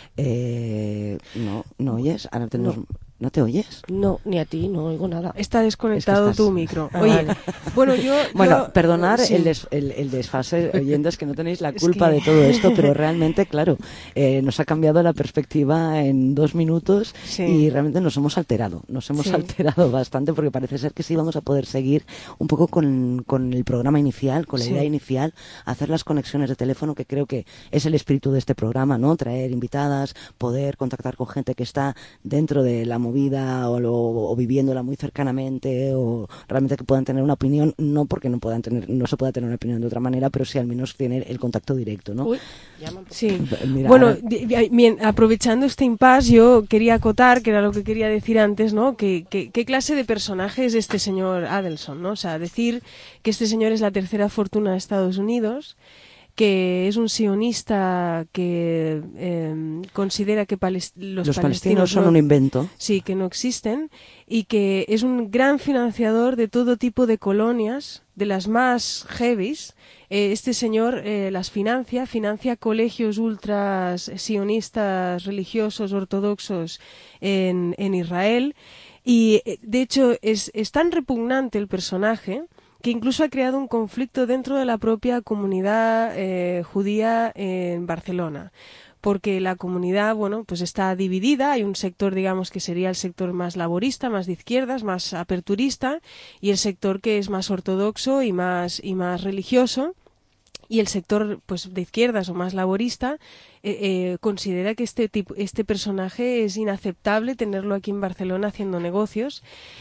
¿No oyes? Ahora ¿No te oyes? No, ni a ti, no oigo nada. Está desconectado tu micro. Oye, bueno, Bueno, perdonar sí. el desfase, oyentes, que no tenéis la culpa de todo esto, pero realmente, claro, nos ha cambiado la perspectiva en 2 minutos y realmente nos hemos alterado bastante, porque parece ser que sí vamos a poder seguir un poco con el programa inicial, con la idea inicial, hacer las conexiones de teléfono, que creo que es el espíritu de este programa, ¿no? Traer invitadas, poder contactar con gente que está dentro de la movida o viviéndola muy cercanamente, o realmente que puedan tener una opinión, no porque no se pueda tener una opinión de otra manera, pero sí al menos tener el contacto directo, ¿no? Sí. Mira, bueno, bien, aprovechando este impasse, yo quería acotar, que era lo que quería decir antes, ¿no? ¿Qué clase de personaje es este señor Adelson, ¿no? O sea, decir que este señor es la tercera fortuna de Estados Unidos, que es un sionista que considera que los palestinos son un invento. Sí, que no existen, y que es un gran financiador de todo tipo de colonias, de las más heavies. Este señor las financia colegios ultras sionistas religiosos ortodoxos en Israel, y de hecho es tan repugnante el personaje que incluso ha creado un conflicto dentro de la propia comunidad judía en Barcelona, porque la comunidad, bueno, pues está dividida. Hay un sector, digamos, que sería el sector más laborista, más de izquierdas, más aperturista, y el sector que es más ortodoxo y más religioso. Y el sector, pues, de izquierdas o más laborista considera que este personaje es inaceptable tenerlo aquí en Barcelona haciendo negocios,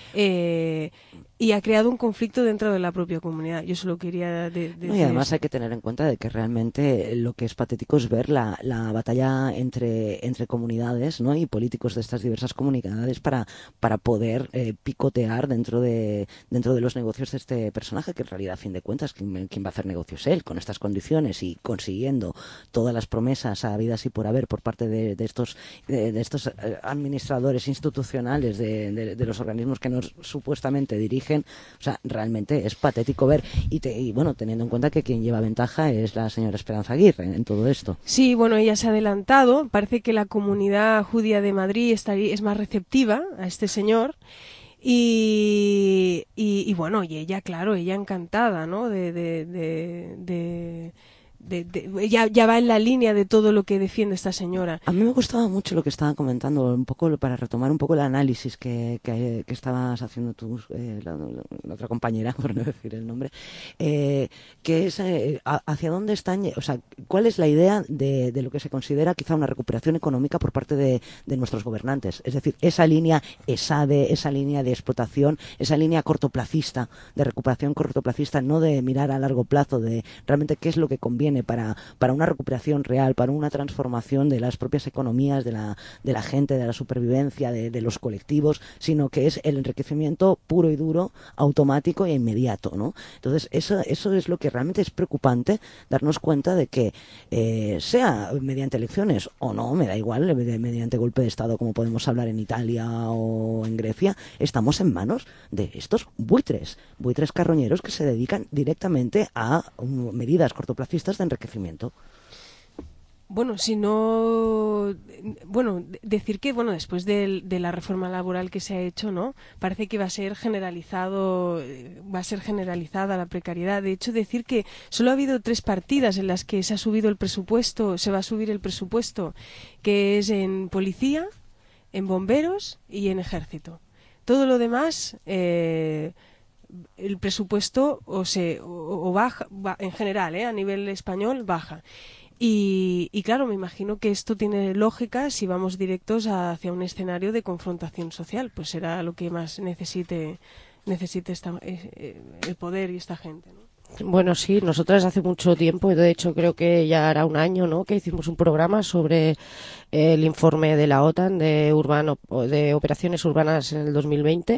y ha creado un conflicto dentro de la propia comunidad. Yo solo quería decir y además eso. hay que tener en cuenta de que realmente lo que es patético es ver la batalla entre comunidades, ¿no? Y políticos de estas diversas comunidades para poder picotear dentro de los negocios de este personaje, que en realidad, a fin de cuentas, ¿quién va a hacer negocios? Él, con estas condiciones y consiguiendo todas las promesas habidas y por haber por parte de estos administradores institucionales de los organismos que nos supuestamente dirigen. O sea, realmente es patético ver, y bueno, teniendo en cuenta que quien lleva ventaja es la señora Esperanza Aguirre en todo esto. Sí, bueno, ella se ha adelantado. Parece que la comunidad judía de Madrid es más receptiva a este señor. Y bueno, y ella, claro, ella encantada, ¿no? Ya va en la línea de todo lo que defiende esta señora. A mí me gustaba mucho lo que estaba comentando, un poco para retomar un poco el análisis que estabas haciendo tú, la otra compañera, por no decir el nombre, que es hacia dónde están, o sea, cuál es la idea de lo que se considera quizá una recuperación económica por parte de nuestros gobernantes. Es decir, esa línea ESADE, esa línea de explotación, esa línea cortoplacista, de recuperación cortoplacista, no de mirar a largo plazo, de realmente qué es lo que conviene para una recuperación real, para una transformación de las propias economías, de la gente, de la supervivencia, de los colectivos, sino que es el enriquecimiento puro y duro, automático e inmediato, ¿no? Entonces, eso es lo que realmente es preocupante, darnos cuenta de que sea mediante elecciones o no, me da igual, mediante golpe de Estado, como podemos hablar en Italia o en Grecia, estamos en manos de estos buitres carroñeros que se dedican directamente a medidas cortoplacistas de enriquecimiento. Bueno, decir que, bueno, después de la reforma laboral que se ha hecho, ¿no? Parece que va a ser generalizada la precariedad. De hecho, decir que solo ha habido 3 partidas en las que se va a subir el presupuesto, que es en policía, en bomberos y en ejército. Todo lo demás, el presupuesto o baja, en general, a nivel español, baja. Y claro, me imagino que esto tiene lógica si vamos directos hacia un escenario de confrontación social, pues será lo que más necesite el poder y esta gente, ¿no? Bueno, sí, nosotras hace mucho tiempo, de hecho creo que ya hará un año, ¿no?, que hicimos un programa sobre el informe de la OTAN de operaciones urbanas en el 2020,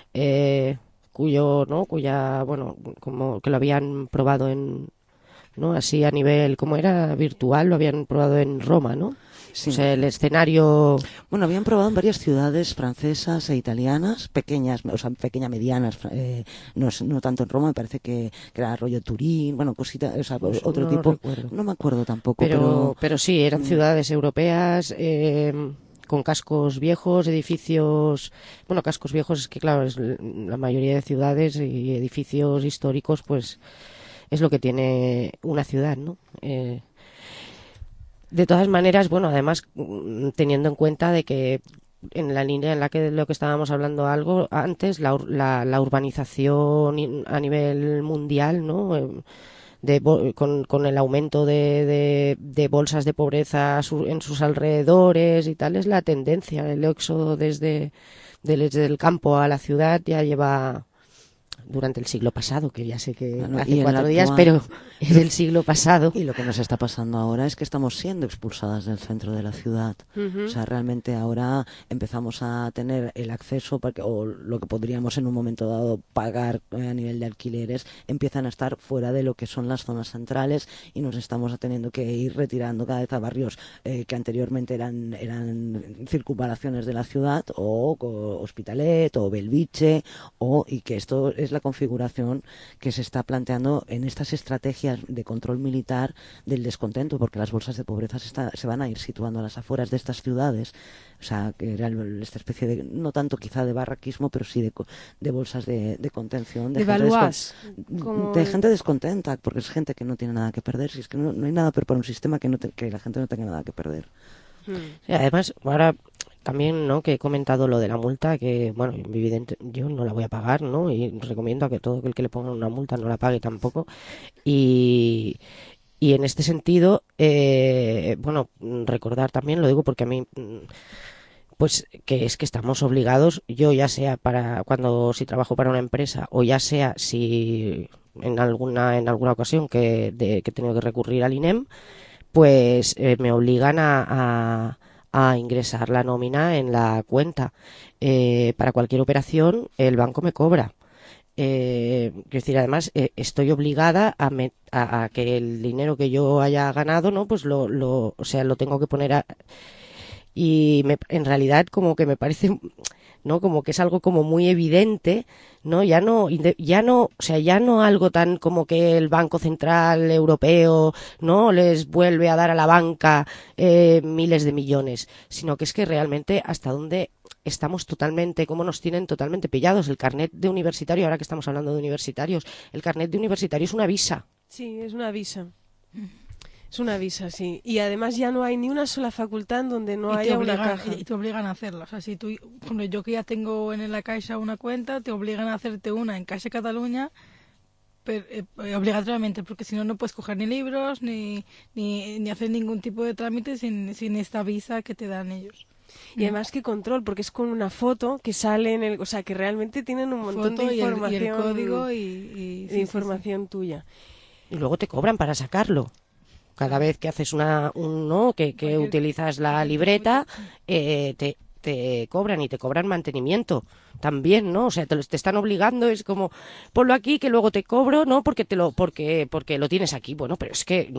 cuya, bueno, como que lo habían probado ¿no? Así a nivel, ¿cómo era? Virtual, lo habían probado en Roma, ¿no? Sí. O sea, el escenario... Bueno, habían probado en varias ciudades francesas e italianas, pequeñas, o sea, medianas, no tanto en Roma, me parece que era rollo Turín, bueno, cositas, o sea, Pues otro no tipo. recuerdo. No me acuerdo tampoco, pero sí, eran ciudades europeas, con cascos viejos, edificios... Bueno, cascos viejos es que, claro, es la mayoría de ciudades y edificios históricos, pues... es lo que tiene una ciudad, ¿no? De todas maneras, bueno, además, teniendo en cuenta de que en la línea en la que lo que estábamos hablando algo antes, la urbanización a nivel mundial, ¿no? Con el aumento de bolsas de pobreza en sus alrededores y tal, es la tendencia. El éxodo desde el campo a la ciudad ya lleva durante el siglo pasado, que ya sé que Bueno, y hace en 4 la días, actual- pero es el siglo pasado. Y lo que nos está pasando ahora es que estamos siendo expulsadas del centro de la ciudad. Ujú. O sea, realmente ahora empezamos a tener el acceso, o lo que podríamos en un momento dado pagar a nivel de alquileres, empiezan a estar fuera de lo que son las zonas centrales y nos estamos teniendo que ir retirando cada vez a barrios que anteriormente eran circunvalaciones de la ciudad, o Hospitalet, o Belviche, y que esto es la configuración que se está planteando en estas estrategias de control militar del descontento, porque las bolsas de pobreza se van a ir situando a las afueras de estas ciudades. O sea, que era esta especie de, no tanto quizá de barraquismo, pero sí de bolsas de contención, De Valois, como de gente descontenta, porque es gente que no tiene nada que perder. Si es que no hay nada peor para un sistema que la gente no tenga nada que perder. Sí, además, ahora también, ¿no?, que he comentado lo de la multa, que, bueno, evidente, yo no la voy a pagar, ¿no? Y recomiendo a que todo el que le pongan una multa no la pague tampoco. Y en este sentido, bueno, recordar también, lo digo porque a mí, pues que es que estamos obligados, yo ya sea si trabajo para una empresa, o ya sea si en alguna ocasión que he tenido que recurrir al INEM, pues me obligan a ingresar la nómina en la cuenta. Para cualquier operación el banco me cobra. Quiero decir, además estoy obligada a que el dinero que yo haya ganado, ¿no?, pues o sea, lo tengo que poner en realidad como que me parece, ¿no?, como que es algo como muy evidente, ¿no? Ya no, o sea, ya no algo tan como que el Banco Central Europeo, ¿no?, les vuelve a dar a la banca miles de millones, sino que es que realmente hasta dónde estamos totalmente, cómo nos tienen totalmente pillados. El carnet de universitario, ahora que estamos hablando de universitarios, el carnet de universitario es una visa. Sí, es una visa. Es una visa, sí. Y además ya no hay ni una sola facultad en donde no haya una caja. Y te obligan a hacerla. O sea, si tú, por ejemplo, yo que ya tengo en la Caixa una cuenta, te obligan a hacerte una en Caixa Cataluña, obligatoriamente, porque si no, no puedes coger ni libros, ni hacer ningún tipo de trámite sin esta visa que te dan ellos. Y además qué control, porque es con una foto que sale en el... O sea, que realmente tienen un montón de información. Y el código y de información tuya. Y luego te cobran para sacarlo. Cada vez que haces que utilizas la libreta, te cobran, y te cobran mantenimiento también, ¿no? O sea, te están obligando, es como, ponlo aquí que luego te cobro, ¿no? Porque lo tienes aquí. Bueno, pero es que...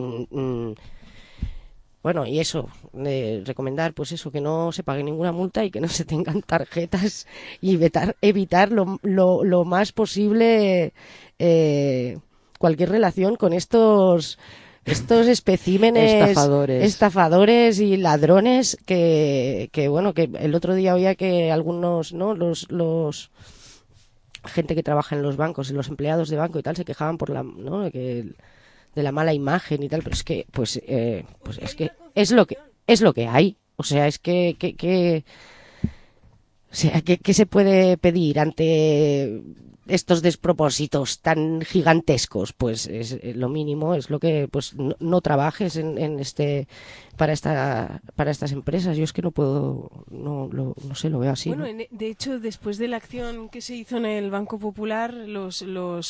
bueno, y eso, recomendar, pues eso, que no se pague ninguna multa y que no se tengan tarjetas, y evitar lo más posible cualquier relación con estos especímenes estafadores y ladrones que bueno, que el otro día oía que algunos, ¿no?, los gente que trabaja en los bancos y los empleados de banco y tal se quejaban de la mala imagen y tal, pero es que pues es que es lo que hay. O sea, es que o sea, ¿qué se puede pedir ante estos despropósitos tan gigantescos? Pues es lo mínimo, es lo que, pues no trabajes para estas empresas. Yo es que no puedo, no sé, lo veo así. Bueno, ¿no? de hecho, después de la acción que se hizo en el Banco Popular, los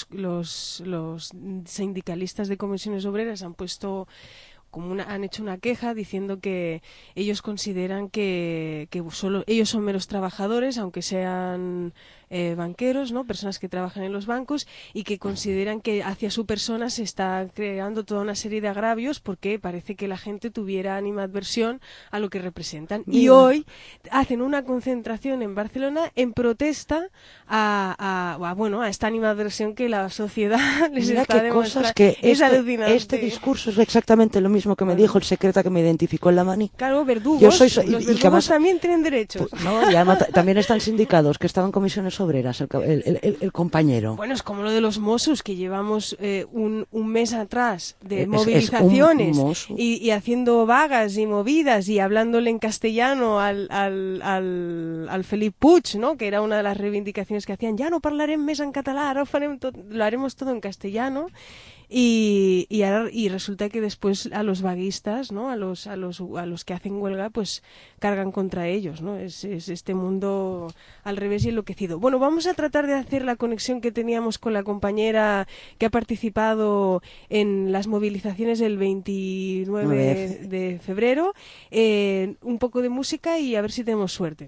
sindicalistas de comisiones obreras han puesto han hecho una queja diciendo que ellos consideran que solo ellos son meros trabajadores, aunque sean banqueros, ¿no?, personas que trabajan en los bancos, y que consideran que hacia su persona se está creando toda una serie de agravios porque parece que la gente tuviera animadversión a lo que representan. Mira. Y hoy hacen una concentración en Barcelona en protesta a esta animadversión que la sociedad les Mira está qué demostrando. cosas que Es alucinante. este discurso es exactamente lo mismo que me dijo el secreta que me identificó en la mani. Claro, verdugos. Los verdugos además, también tienen derechos. Pues, no, y además también están sindicados, que estaban comisiones obreras, el compañero. Bueno, es como lo de los Mossos, que llevamos un mes atrás de Es movilizaciones un Mosso. y haciendo vagas y movidas y hablándole en castellano al Felip Puig, ¿no?, que era una de las reivindicaciones que hacían. Ya no hablarem més en català, ahora lo haremos todo en castellano. Y resulta que después a los vaguistas, ¿no?, a los que hacen huelga, pues cargan contra ellos, ¿no? Es este mundo al revés y enloquecido. Bueno, Bueno, vamos a tratar de hacer la conexión que teníamos con la compañera que ha participado en las movilizaciones del 29 de febrero. Un poco de música y a ver si tenemos suerte.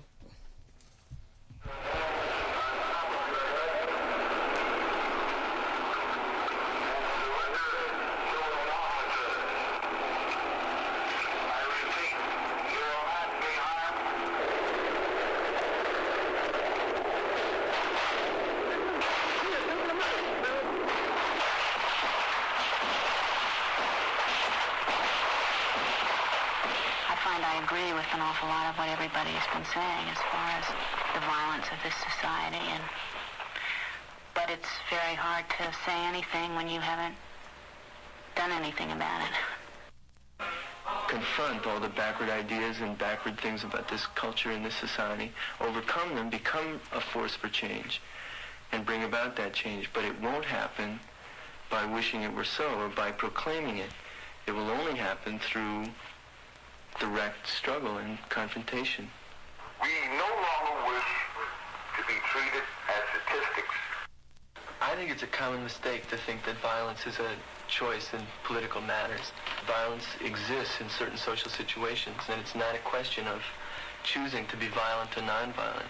An awful lot of what everybody's been saying as far as the violence of this society, but it's very hard to say anything when you haven't done anything about it. Confront all the backward ideas and backward things about this culture and this society, overcome them, become a force for change, and bring about that change. But it won't happen by wishing it were so or by proclaiming it. It will only happen through direct struggle and confrontation. We no longer wish to be treated as statistics. I think it's a common mistake to think that violence is a choice in political matters. Violence exists in certain social situations, and it's not a question of choosing to be violent or nonviolent.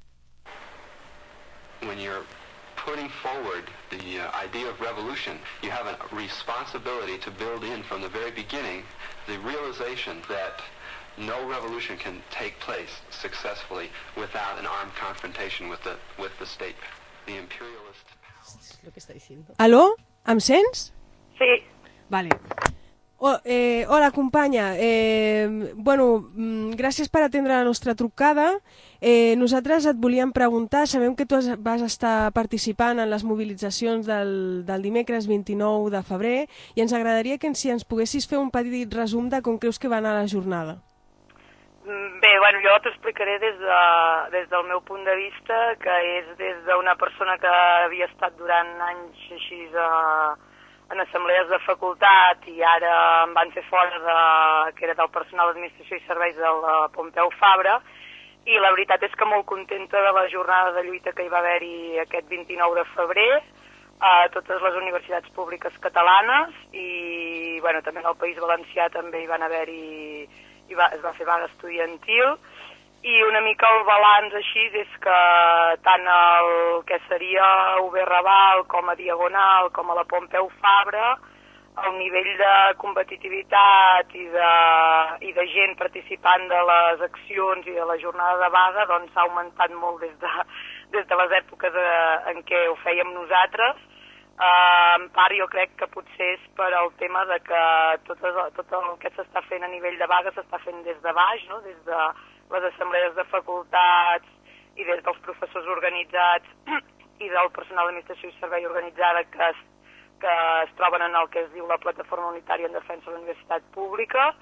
When you're putting forward the idea of revolution, you have a responsibility to build in from the very beginning the realization that no revolution can take place successfully without an armed confrontation with the state, the imperialist. Aló? Em sents? Sí. Vale. Hola, companya. Gràcies per atendre la nostra trucada. Nosaltres et volíem preguntar, sabem que tu vas estar participant en les mobilitzacions del dimecres 29 de febrer i ens agradaria que si ens poguessis fer un petit resum de com creus que va anar la jornada. Bé, jo t'explicaré des del meu punt de vista, que és des d'una persona que havia estat durant anys així en assemblees de facultat i ara em van fer fora que era del personal d'administració i serveis de la Pompeu Fabra, i la veritat és que molt contenta de la jornada de lluita que hi va haver-hi aquest 29 de febrer a totes les universitats públiques catalanes i també al País Valencià també hi van haver-hi, es va fer vaga estudiantil, i una mica el balanç així és que tant el que seria UB Raval com a Diagonal com a la Pompeu Fabra, el nivell de competitivitat i de gent participant de les accions i de la jornada de vaga s'ha augmentat molt des de les èpoques en què ho fèiem nosaltres. En part jo crec que potser és per al tema de que tot el que s'està fent a nivell de vaga s'està fent des de baix, no? Des de les assemblees de facultats i des dels professors organitzats i del personal d'administració i servei organitzada que es troben en el que es diu la Plataforma Unitària en Defensa de la Universitat Pública.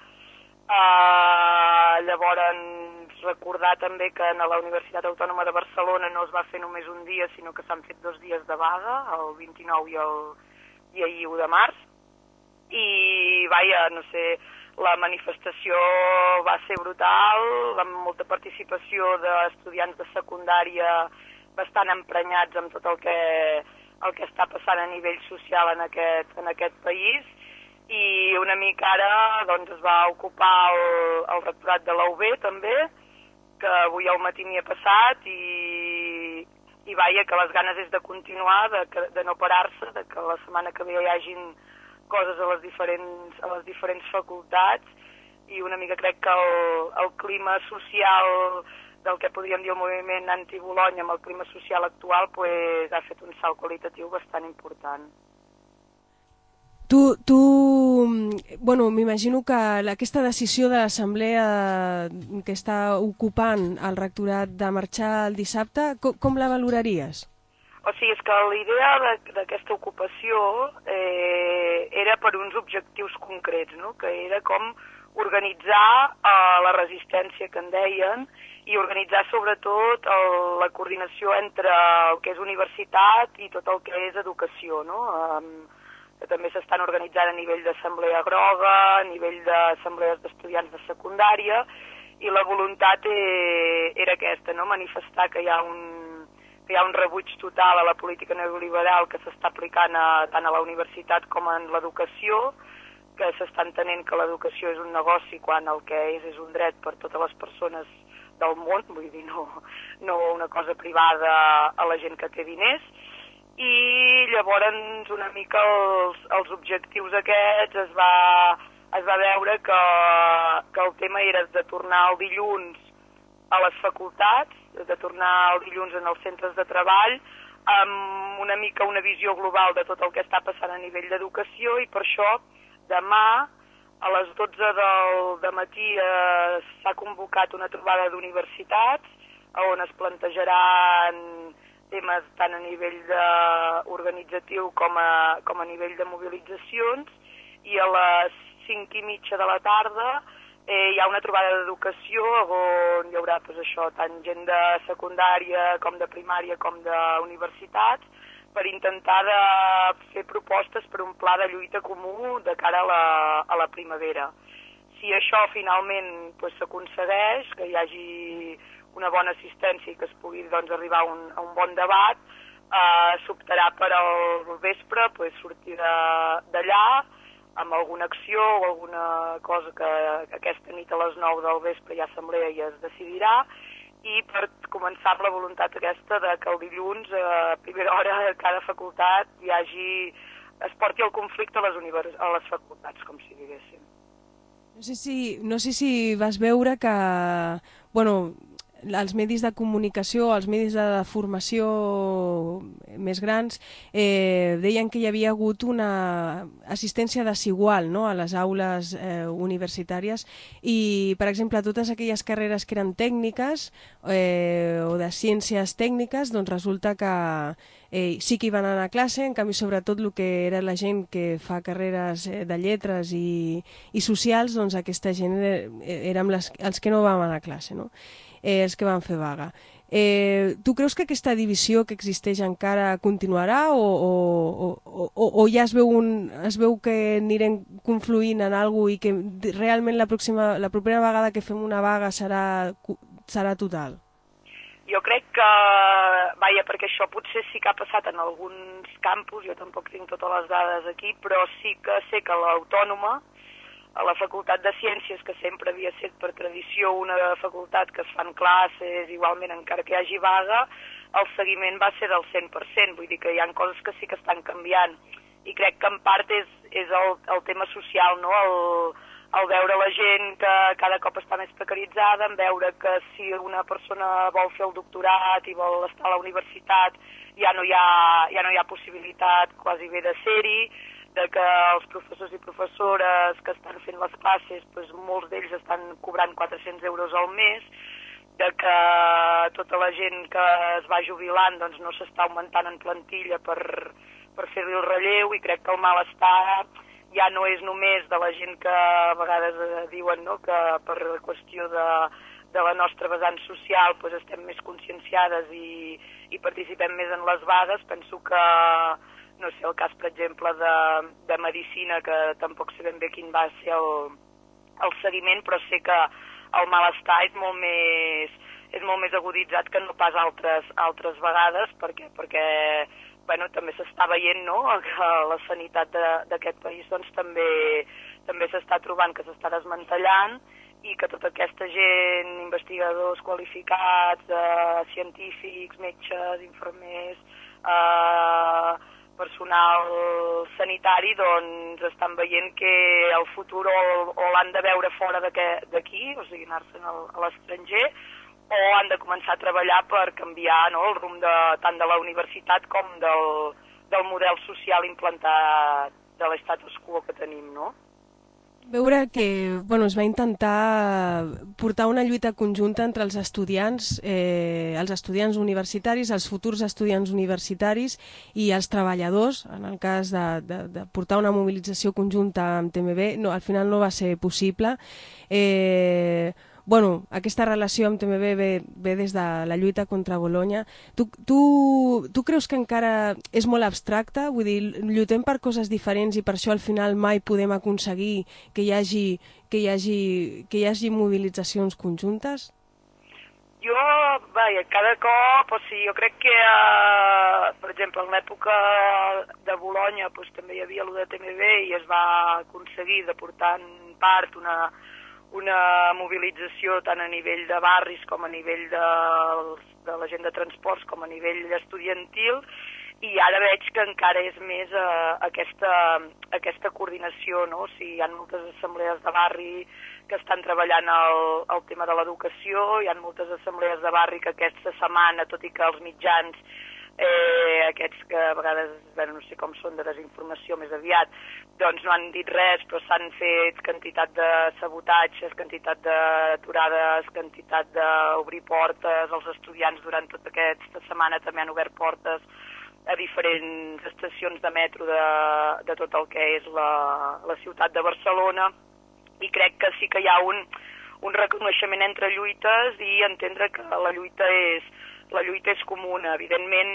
Llavors, recordar també que a la Universitat Autònoma de Barcelona no es va fer només un dia, sinó que s'han fet 2 dies de vaga, el 29 i ahir 1 de març. I, la manifestació va ser brutal, amb molta participació d'estudiants de secundària bastant emprenyats amb tot el que està passant a nivell social en aquest país, i una mica ara es va ocupar el rectorat de la UB també, que avui al matí m'hi he passat, i que les ganes és de continuar, de no parar-se, de que la setmana que ve hi hagin coses a les diferents facultats, i una mica crec que el clima social del que podríem dir el moviment anti-Bolonya amb el clima social actual ha fet un salt qualitatiu bastant important. M'imagino que aquesta decisió de l'assemblea que està ocupant el rectorat de marxar el dissabte, com la valoraries? O sigui, és que la idea d'aquesta ocupació era per uns objectius concrets, no? Que era com organitzar la resistència que en deien i organitzar sobretot la coordinació entre el que és universitat i tot el que és educació, no? Que també s'estan organitzant a nivell d'assemblea groga, a nivell d'assemblees d'estudiants de secundària, i la voluntat era aquesta, no? Manifestar que hi ha hi ha un rebuig total a la política neoliberal que s'està aplicant tant a la universitat com en l'educació, que s'està entenent que l'educació és un negoci quan el que és un dret per totes les persones del món, vull dir, no una cosa privada a la gent que té diners. I llavors una mica els objectius aquests es va veure que el tema era de tornar el dilluns a les facultats, de tornar el dilluns en els centres de treball, amb una mica una visió global de tot el que està passant a nivell d'educació, i per això demà a les 12 del matí s'ha convocat una trobada d'universitats on es plantejaran temes tant a nivell organitzatiu com a nivell de mobilitzacions, i a les 5:30 de la tarda hi ha una trobada d'educació on hi haurà tant gent de secundària com de primària com d'universitats per intentar fer propostes per un pla de lluita comú de cara a la primavera. Si això finalment s'aconsegueix, que hi hagi una bona assistència i que es pugui arribar a un bon debat, s'optarà per al vespre sortir d'allà amb alguna acció o alguna cosa que aquesta nit a les 9 del vespre hi ha assemblea i es decidirà, i per començar amb la voluntat aquesta de que el dilluns a primera hora a cada facultat es porti el conflicte a les facultats, com si diguéssim. No sé si vas veure que, els medis de comunicació, els medis de formació més grans deien que hi havia hagut una assistència desigual, no?, a les aules universitàries, i, per exemple, totes aquelles carreres que eren tècniques o de ciències tècniques, doncs resulta que sí que hi van anar a classe, en canvi sobretot el que era la gent que fa carreres de lletres i socials, doncs aquesta gent érem els que no vam anar a classe, no?, els que van fer vaga. Tu creus que aquesta divisió que existeix encara continuarà o ja es veu que anirem confluint en alguna cosa i que realment la propera vegada que fem una vaga serà total? Jo crec que, perquè això potser sí que ha passat en alguns campus, jo tampoc tinc totes les dades aquí, però sí que sé que l'Autònoma, a la Facultat de Ciències, que sempre havia estat per tradició una facultat que es fan classes, igualment encara que hi hagi vaga, el seguiment va ser del 100%, vull dir que hi ha coses que sí que estan canviant, i crec que en part és el tema social, no?, el veure la gent que cada cop està més precaritzada, en veure que si una persona vol fer el doctorat i vol estar a la universitat ja no hi ha possibilitat quasi bé de ser-hi, de que els professors i professores que estan fent les classes, molts d'ells estan cobrant 400 euros al mes, de que tota la gent que es va jubilant no s'està augmentant en plantilla per fer-li el relleu, i crec que el malestar ja no és només de la gent que a vegades diuen que per qüestió de la nostra vessant social estem més conscienciades i participem més en les vagues. Penso que no sé, el cas, per exemple, de Medicina, que tampoc sé ben bé quin va ser el seguiment, però sé que el malestar és molt més aguditzat que no pas altres vegades, perquè també s'està veient, no?, que la sanitat d'aquest país també s'està trobant que s'està desmantellant, i que tota aquesta gent, investigadors qualificats, científics, metges, infermers, personal sanitari, doncs estan veient que el futur o l'han de veure fora d'aquí, o sigui, anar-se'n a l'estranger, o han de començar a treballar per canviar el rumb tant de la universitat com del model social implantat de l'estatus quo que tenim, no? Veure que es va intentar portar una lluita conjunta entre els estudiants universitaris, els futurs estudiants universitaris i els treballadors, en el cas de portar una mobilització conjunta amb TMB, al final no va ser possible. Aquesta relació amb TMB ve des de la lluita contra Bolonya. Tu creus que encara és molt abstracte? Vull dir, lluitem per coses diferents i per això al final mai podem aconseguir que hi hagi mobilitzacions conjuntes? Jo, vaja, cada cop, o sigui, jo crec que, per exemple, en l'època de Bolonya també hi havia l'UDTMB i es va aconseguir de portar en part una mobilització tant a nivell de barris com a nivell de la gent de transports com a nivell estudiantil, i ara veig que encara és més aquesta coordinació, no? O sigui, hi ha moltes assemblees de barri que estan treballant el tema de l'educació, hi ha moltes assemblees de barri que aquesta setmana, tot i que els mitjans, aquests que a vegades, bueno, no sé com són, de desinformació més aviat, doncs no han dit res, però s'han fet quantitat de sabotatges, quantitat d'aturades, quantitat d'obrir portes, els estudiants durant tota aquesta setmana també han obert portes a diferents estacions de metro de tot el que és la ciutat de Barcelona, i crec que sí que hi ha un reconeixement entre lluites i entendre que la lluita és comuna. Evidentment,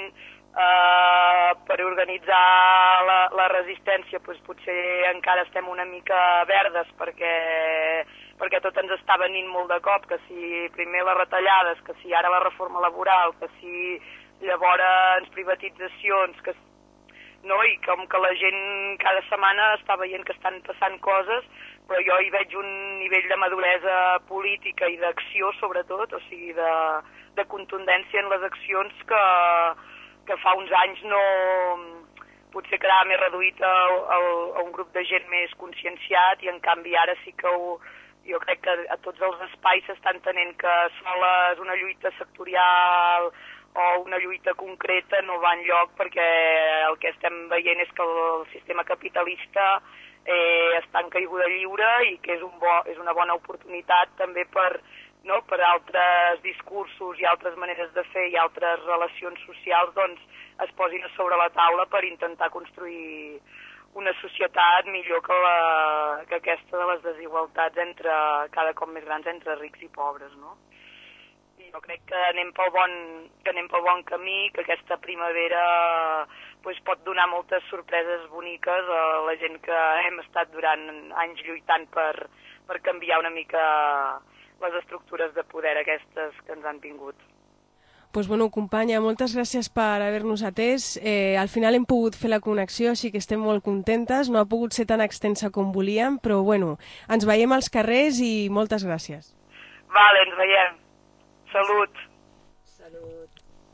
per organitzar la resistència potser encara estem una mica verdes perquè tot ens està venint molt de cop, que si primer les retallades, que si ara la reforma laboral, que si llavors privatitzacions, no? I com que la gent cada setmana està veient que estan passant coses, però jo hi veig un nivell de maduresa política i d'acció, sobretot, o sigui, de contundència en les accions que fa uns anys no potser quedava més reduït a un grup de gent més conscienciat, i en canvi ara sí que jo crec que a tots els espais s'estan tenint que soles una lluita sectorial o una lluita concreta no va enlloc, perquè el que estem veient és que el sistema capitalista està en caiguda lliure i que és una bona oportunitat també per altres discursos i altres maneres de fer i altres relacions socials, doncs es posin a sobre la taula per intentar construir una societat millor que aquesta de les desigualtats cada cop més grans entre rics i pobres, no? I jo crec que anem pel bon camí, que aquesta primavera pot donar moltes sorpreses boniques a la gent que hem estat durant anys lluitant per canviar una mica les estructures de poder aquestes que ens han vingut. Pues bueno, companya, moltes gràcies per haver-nos atès. Al final hem pogut fer la connexió, així que estem molt contentes. No ha pogut ser tan extensa com volíem, però bueno, ens veiem als carrers i moltes gràcies. Vale, ens veiem. Salut. Salut.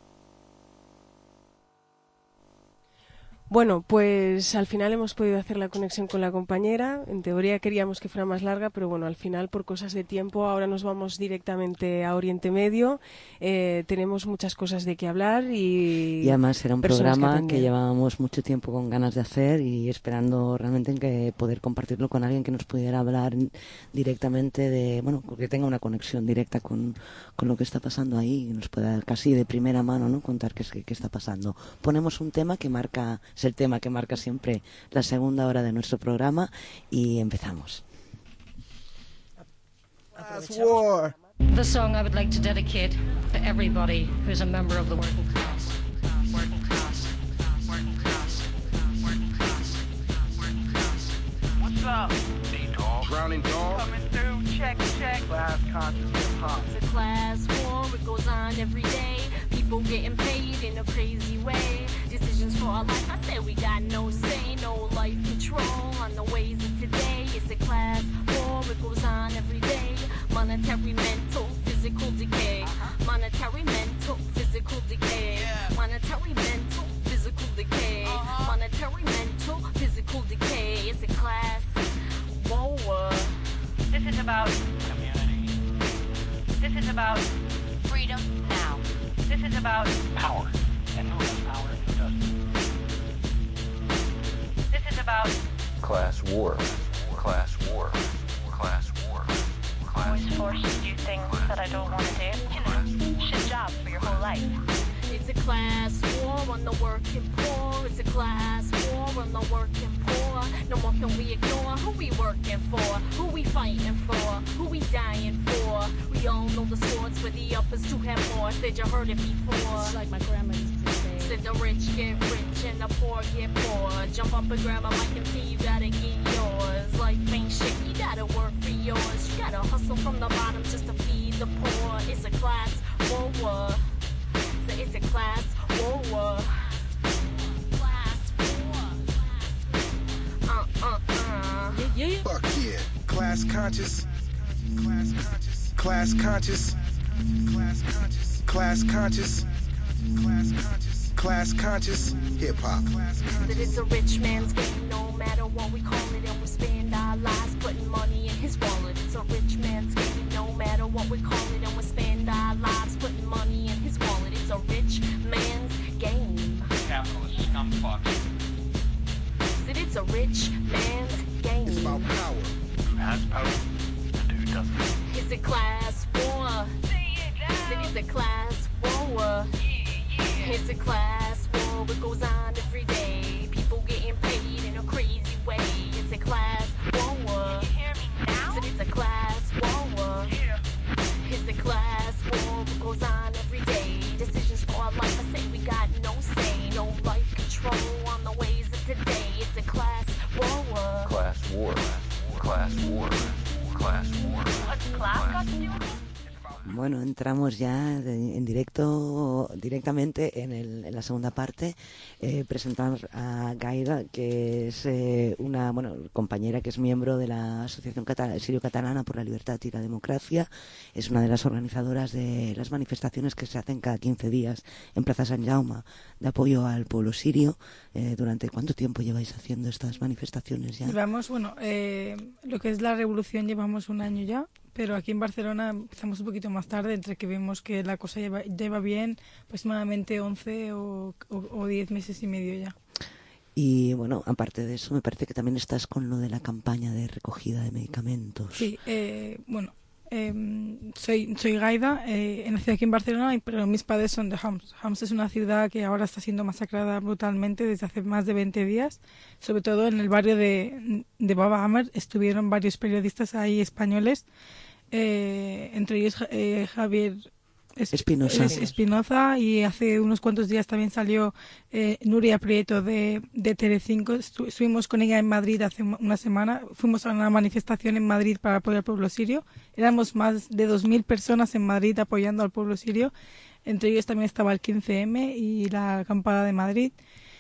Bueno, pues al final hemos podido hacer la conexión con la compañera. En teoría queríamos que fuera más larga, pero bueno, al final por cosas de tiempo ahora nos vamos directamente a Oriente Medio. Tenemos muchas cosas de qué hablar y además era un programa que llevábamos mucho tiempo con ganas de hacer y esperando realmente en que poder compartirlo con alguien que nos pudiera hablar directamente que tenga una conexión directa con lo que está pasando ahí y nos pueda casi de primera mano, ¿no?, contar qué está pasando. Ponemos un tema que marca... Es el tema que marca siempre la segunda hora de nuestro programa y empezamos. The song I would like to dedicate to everybody who's a member of the working class. Working class. Working class. Working class. Working class. What's up? Hey, Drowning dog. Coming through. Check, check. Class conscious hip-hop. It's a class war. It goes on every day. People getting paid in a crazy way. Decisions for our life, I said we got no say, no life control on the ways of today. It's a class war, it goes on every day. Monetary, mental, physical decay. Monetary, mental, physical decay. Monetary, mental, physical decay. Monetary, mental, physical decay. It's a class war. This is about community. This is about freedom now. This is about power. And who has power and who doesn't. This is about class war. Class war. Class war. I'm always forced to do things that I don't want to do. Shit job for your whole life. It's a class war on the working poor. It's a class war on the working poor. No more can we ignore who we working for, who we fighting for, who we dying for. We all know the sports for the uppers to have more. Said you heard it before. It's like my grandma used to say. Said the rich get rich and the poor get poor. Jump up and grab a mic and see you gotta get yours. Life ain't shit, you gotta work for yours. You gotta hustle from the bottom just to feed the poor. It's a class war. So it's a class war. Yeah. Fuck yeah. Class conscious. Class conscious. Class conscious. Class conscious. Class conscious. Class conscious. Class conscious. Hip hop. That it's a rich man's game, no matter what we call it, and we spend our lives putting money in his wallet. It's a rich man's game, no matter what we call it, and we spend our lives putting money in his wallet. It's a rich man's game. Capitalist scumfucks. That it's a rich man's game. It's about power. Who has power and who doesn't. It's a class war. That it's a class war. It's a class war. It goes on every day. People getting paid in a crazy way. It's a class war. That it's a class war. It's a class war. It goes on every day. Decisions for our life. I say we got no say, no life control on the ways of today. It's a class war. Class war. Class war. Class war. What's class got to do with it? Bueno, entramos ya directamente en la segunda parte. Presentar a Gaida, que es una compañera que es miembro de la Asociación Sirio-Catalana por la Libertad y la Democracia. Es una de las organizadoras de las manifestaciones que se hacen cada 15 días en Plaza San Jaume de apoyo al pueblo sirio. ¿Durante cuánto tiempo lleváis haciendo estas manifestaciones ya? Llevamos, lo que es la revolución llevamos un año ya. Pero aquí en Barcelona empezamos un poquito más tarde, entre que vemos que la cosa lleva bien, aproximadamente 11 o 10 meses y medio ya. Y bueno, aparte de eso, me parece que también estás con lo de la campaña de recogida de medicamentos. Sí, soy Gaida, nací aquí en Barcelona, pero mis padres son de Homs. Homs es una ciudad que ahora está siendo masacrada brutalmente desde hace más de 20 días. Sobre todo en el barrio de Baba Amer estuvieron varios periodistas ahí españoles, entre ellos Javier Espinoza, y hace unos cuantos días también salió Nuria Prieto de Telecinco. Estuvimos con ella en Madrid hace una semana. Fuimos a una manifestación en Madrid para apoyar al pueblo sirio. Éramos más de 2.000 personas en Madrid apoyando al pueblo sirio. Entre ellos también estaba el 15M y la acampada de Madrid.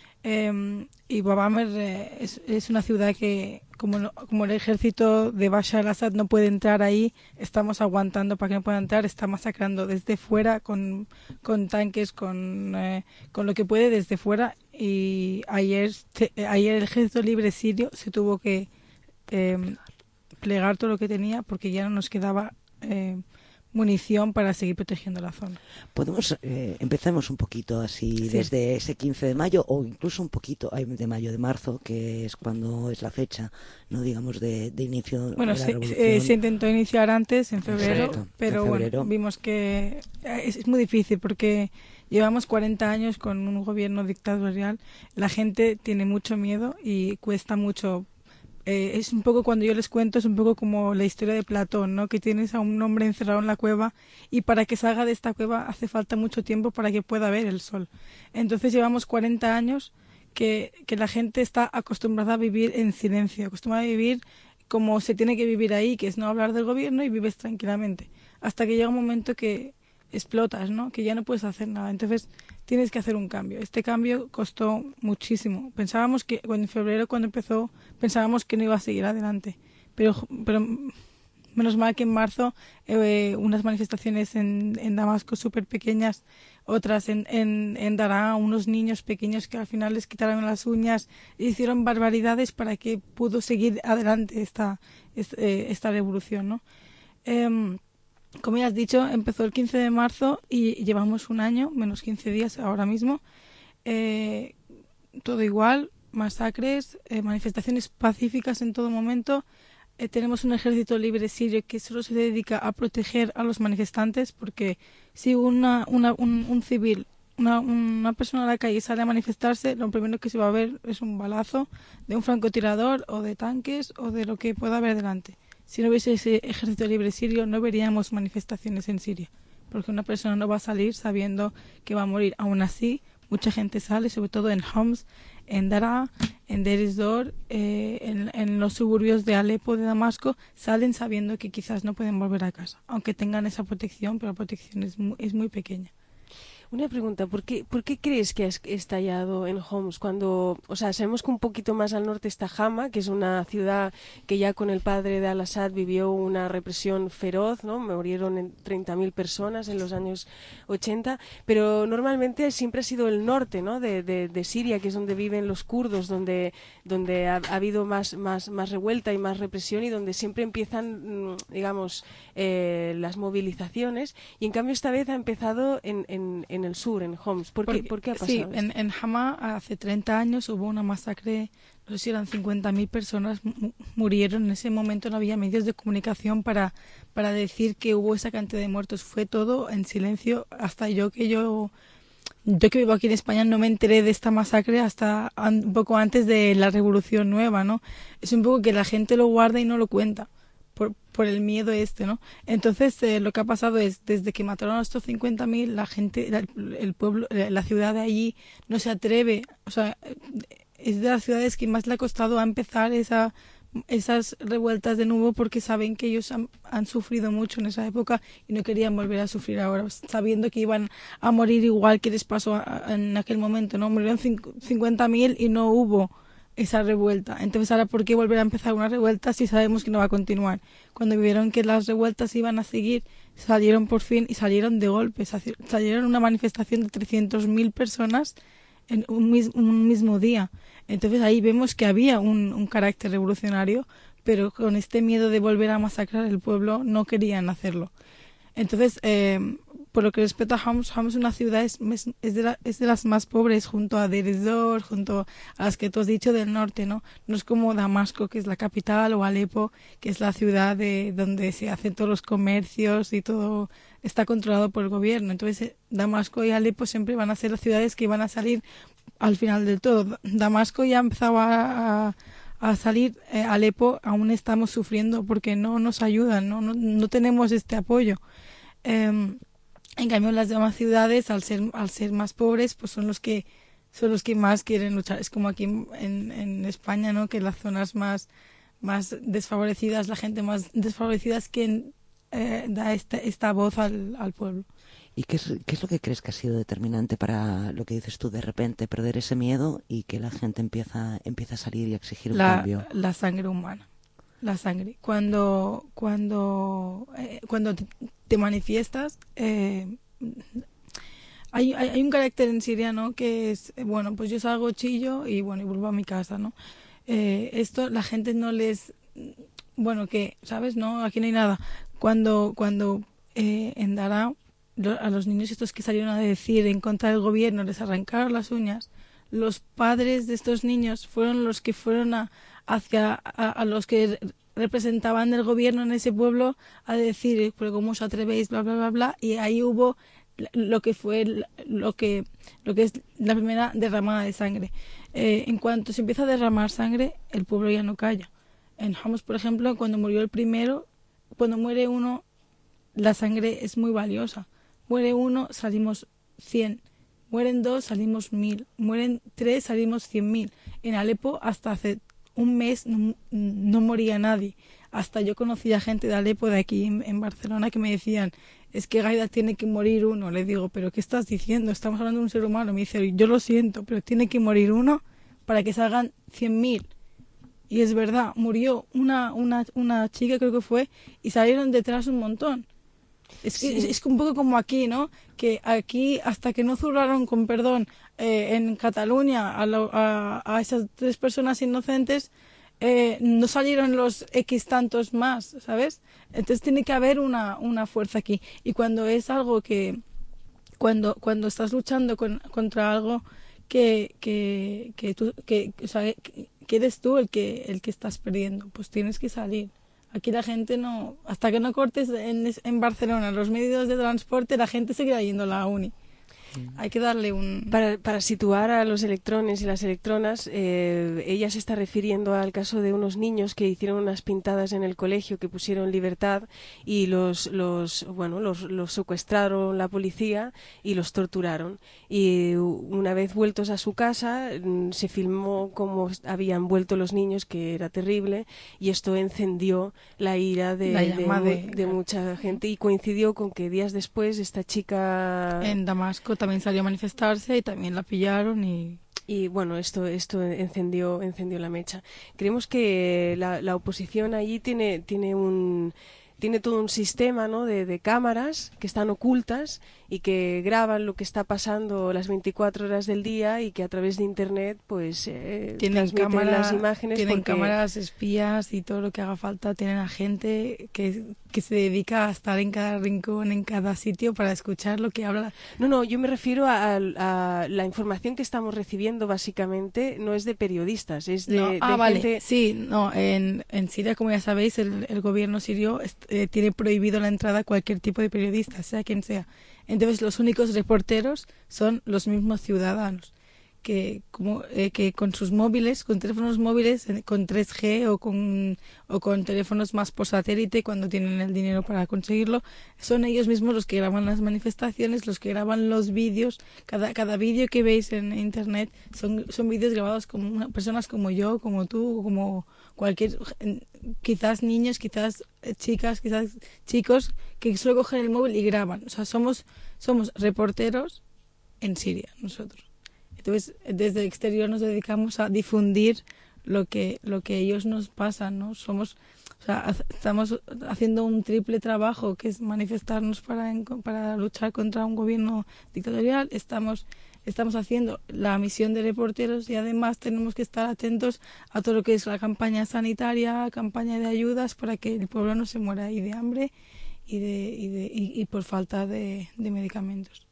Y Baba Amer es una ciudad que, como el ejército de Bashar al-Assad no puede entrar ahí, estamos aguantando para que no pueda entrar. Está masacrando desde fuera con tanques, con lo que puede desde fuera. Y ayer el ejército libre sirio se tuvo que plegar todo lo que tenía porque ya no nos quedaba munición para seguir protegiendo la zona. Empecemos un poquito así, desde ese 15 de mayo o incluso un poquito de mayo, de marzo, que es cuando es la fecha, no digamos de inicio de la revolución. Se intentó iniciar antes, en febrero, Exacto, pero en febrero. Bueno, vimos que es muy difícil porque llevamos 40 años con un gobierno dictatorial, la gente tiene mucho miedo y cuesta mucho. Es un poco, cuando yo les cuento, es un poco como la historia de Platón, ¿no? Que tienes a un hombre encerrado en la cueva y para que salga de esta cueva hace falta mucho tiempo para que pueda ver el sol. Entonces llevamos 40 años que la gente está acostumbrada a vivir en silencio, acostumbrada a vivir como se tiene que vivir ahí, que es no hablar del gobierno y vives tranquilamente. Hasta que llega un momento que explotas, ¿no? Que ya no puedes hacer nada. Entonces tienes que hacer un cambio. Este cambio costó muchísimo. Pensábamos que en febrero, cuando empezó, pensábamos que no iba a seguir adelante. Pero menos mal que en marzo unas manifestaciones en Damasco súper pequeñas, otras en Daraa, unos niños pequeños que al final les quitaron las uñas y hicieron barbaridades para que pudo seguir adelante esta revolución, ¿no? Como ya has dicho, empezó el 15 de marzo y llevamos un año, menos 15 días ahora mismo. Todo igual, masacres, manifestaciones pacíficas en todo momento. Tenemos un ejército libre sirio que solo se dedica a proteger a los manifestantes, porque si un civil, una persona a la calle sale a manifestarse, lo primero que se va a ver es un balazo de un francotirador o de tanques o de lo que pueda haber delante. Si no hubiese ese ejército libre sirio, no veríamos manifestaciones en Siria, porque una persona no va a salir sabiendo que va a morir. Aún así, mucha gente sale, sobre todo en Homs, en Daraa, en Deir ez-Zor, en los suburbios de Alepo, de Damasco, salen sabiendo que quizás no pueden volver a casa, aunque tengan esa protección, pero la protección es muy pequeña. Una pregunta, ¿por qué crees que ha estallado en Homs cuando, o sea, sabemos que un poquito más al norte está Hama, que es una ciudad que ya con el padre de Al-Assad vivió una represión feroz, ¿no? Murieron 30.000 personas en los años 80, pero normalmente siempre ha sido el norte, ¿no? de Siria, que es donde viven los kurdos, donde ha habido más revuelta y más represión y donde siempre empiezan, digamos, las movilizaciones, y en cambio esta vez ha empezado en el sur, en Homs. ¿Por qué ha pasado? Sí, en Hama hace 30 años hubo una masacre, no sé si eran 50.000 personas murieron. En ese momento no había medios de comunicación para decir que hubo esa cantidad de muertos. Fue todo en silencio. Hasta yo que vivo aquí en España no me enteré de esta masacre hasta un poco antes de la Revolución Nueva, ¿no? Es un poco que la gente lo guarda y no lo cuenta. Por el miedo ¿no? Entonces lo que ha pasado es, desde que mataron a estos 50.000, la gente, el pueblo, la ciudad de allí no se atreve, o sea, es de las ciudades que más le ha costado a empezar esas revueltas de nuevo, porque saben que ellos han sufrido mucho en esa época y no querían volver a sufrir ahora, sabiendo que iban a morir igual que les pasó en aquel momento, ¿no? Murieron 50.000 y no hubo esa revuelta. Entonces ahora, ¿por qué volver a empezar una revuelta si sabemos que no va a continuar? Cuando vieron que las revueltas iban a seguir, salieron por fin y salieron de golpe. Salieron una manifestación de 300.000 personas en un mismo día. Entonces ahí vemos que había un carácter revolucionario, pero con este miedo de volver a masacrar el pueblo no querían hacerlo. Entonces, por lo que respecta a Homs, Homs es una ciudad, es de las más pobres, junto a Deir ez-Zor, junto a las que tú has dicho del norte, ¿no? No es como Damasco, que es la capital, o Alepo, que es la ciudad donde se hacen todos los comercios y todo está controlado por el gobierno. Entonces, Damasco y Alepo siempre van a ser las ciudades que van a salir al final del todo. Damasco ya empezaba a salir, Alepo aún estamos sufriendo porque no nos ayudan, no tenemos este apoyo. En cambio, las demás ciudades, al ser más pobres, pues son los que más quieren luchar. Es como aquí en España, ¿no? Que las zonas más desfavorecidas, la gente más desfavorecida es quien da esta voz al pueblo. ¿Y qué es lo que crees que ha sido determinante para lo que dices tú, de repente perder ese miedo y que la gente empieza a salir y a exigir un cambio? La sangre humana. La sangre. Cuando te manifiestas, hay un carácter en Siria, ¿no? Que es, bueno, pues yo salgo, chillo y vuelvo a mi casa, ¿no? Esto la gente no les, bueno, que, ¿sabes? No, aquí no hay nada. Cuando en Daraa, a los niños estos que salieron a decir en contra del gobierno, les arrancaron las uñas, los padres de estos niños fueron los que fueron a los que representaban del gobierno en ese pueblo a decir, pero cómo os atrevéis, bla bla bla bla, y ahí hubo lo que es la primera derramada de sangre. En cuanto se empieza a derramar sangre, el pueblo ya no calla. En Homs, por ejemplo, cuando murió el primero, cuando muere uno, la sangre es muy valiosa. Muere uno, salimos 100. Mueren 2, salimos 1.000. Mueren 3, salimos 100.000. En Alepo, hasta hace un mes no moría nadie. Hasta yo conocía gente de Alepo, de aquí en Barcelona, que me decían, es que Gaida tiene que morir uno. Le digo, ¿pero qué estás diciendo? Estamos hablando de un ser humano. Me dice, yo lo siento, pero tiene que morir uno para que salgan 100.000. Y es verdad, murió una chica, creo que fue, y salieron detrás un montón. Es un poco como aquí, ¿no? Que aquí, hasta que no zurraron, con perdón, en Cataluña a esas 3 personas inocentes, no salieron los X tantos más, ¿sabes? Entonces tiene que haber una fuerza aquí. Y cuando es algo que... Cuando estás luchando contra algo que eres tú el que estás perdiendo, pues tienes que salir. Aquí la gente no, hasta que no cortes en Barcelona los medios de transporte, la gente seguirá yendo a la uni. Hay que darle un... Para situar a los electrones y las electronas, ella se está refiriendo al caso de unos niños que hicieron unas pintadas en el colegio, que pusieron libertad y los secuestraron la policía y los torturaron. Y una vez vueltos a su casa, se filmó cómo habían vuelto los niños, que era terrible, y esto encendió la ira de mucha gente, y coincidió con que días después esta chica... En Damasco también salió a manifestarse y también la pillaron y bueno, esto encendió la mecha. Creemos que la oposición allí tiene todo un sistema, ¿no?, de cámaras que están ocultas y que graban lo que está pasando las 24 horas del día, y que a través de internet pues transmiten las imágenes. Tienen cámaras, espías y todo lo que haga falta. Tienen a gente que se dedica a estar en cada rincón, en cada sitio, para escuchar lo que habla. No, yo me refiero a la información que estamos recibiendo, básicamente no es de periodistas, es de vale. gente... Sí, no, en Siria, como ya sabéis, el gobierno sirio tiene prohibido la entrada a cualquier tipo de periodista, sea quien sea. Entonces los únicos reporteros son los mismos ciudadanos que con sus móviles, con teléfonos móviles, con 3G o con teléfonos más por satélite, cuando tienen el dinero para conseguirlo, son ellos mismos los que graban las manifestaciones, los que graban los vídeos. Cada vídeo que veis en internet son vídeos grabados como personas como yo, como tú, como cualquier, quizás niños, quizás chicas, quizás chicos, que solo cogen el móvil y graban. O sea, somos reporteros en Siria, nosotros. Entonces, desde el exterior nos dedicamos a difundir lo que ellos nos pasan, ¿no? Estamos haciendo un triple trabajo, que es manifestarnos para luchar contra un gobierno dictatorial. Estamos haciendo la misión de reporteros, y además tenemos que estar atentos a todo lo que es la campaña sanitaria, campaña de ayudas, para que el pueblo no se muera ahí de hambre y por falta de medicamentos.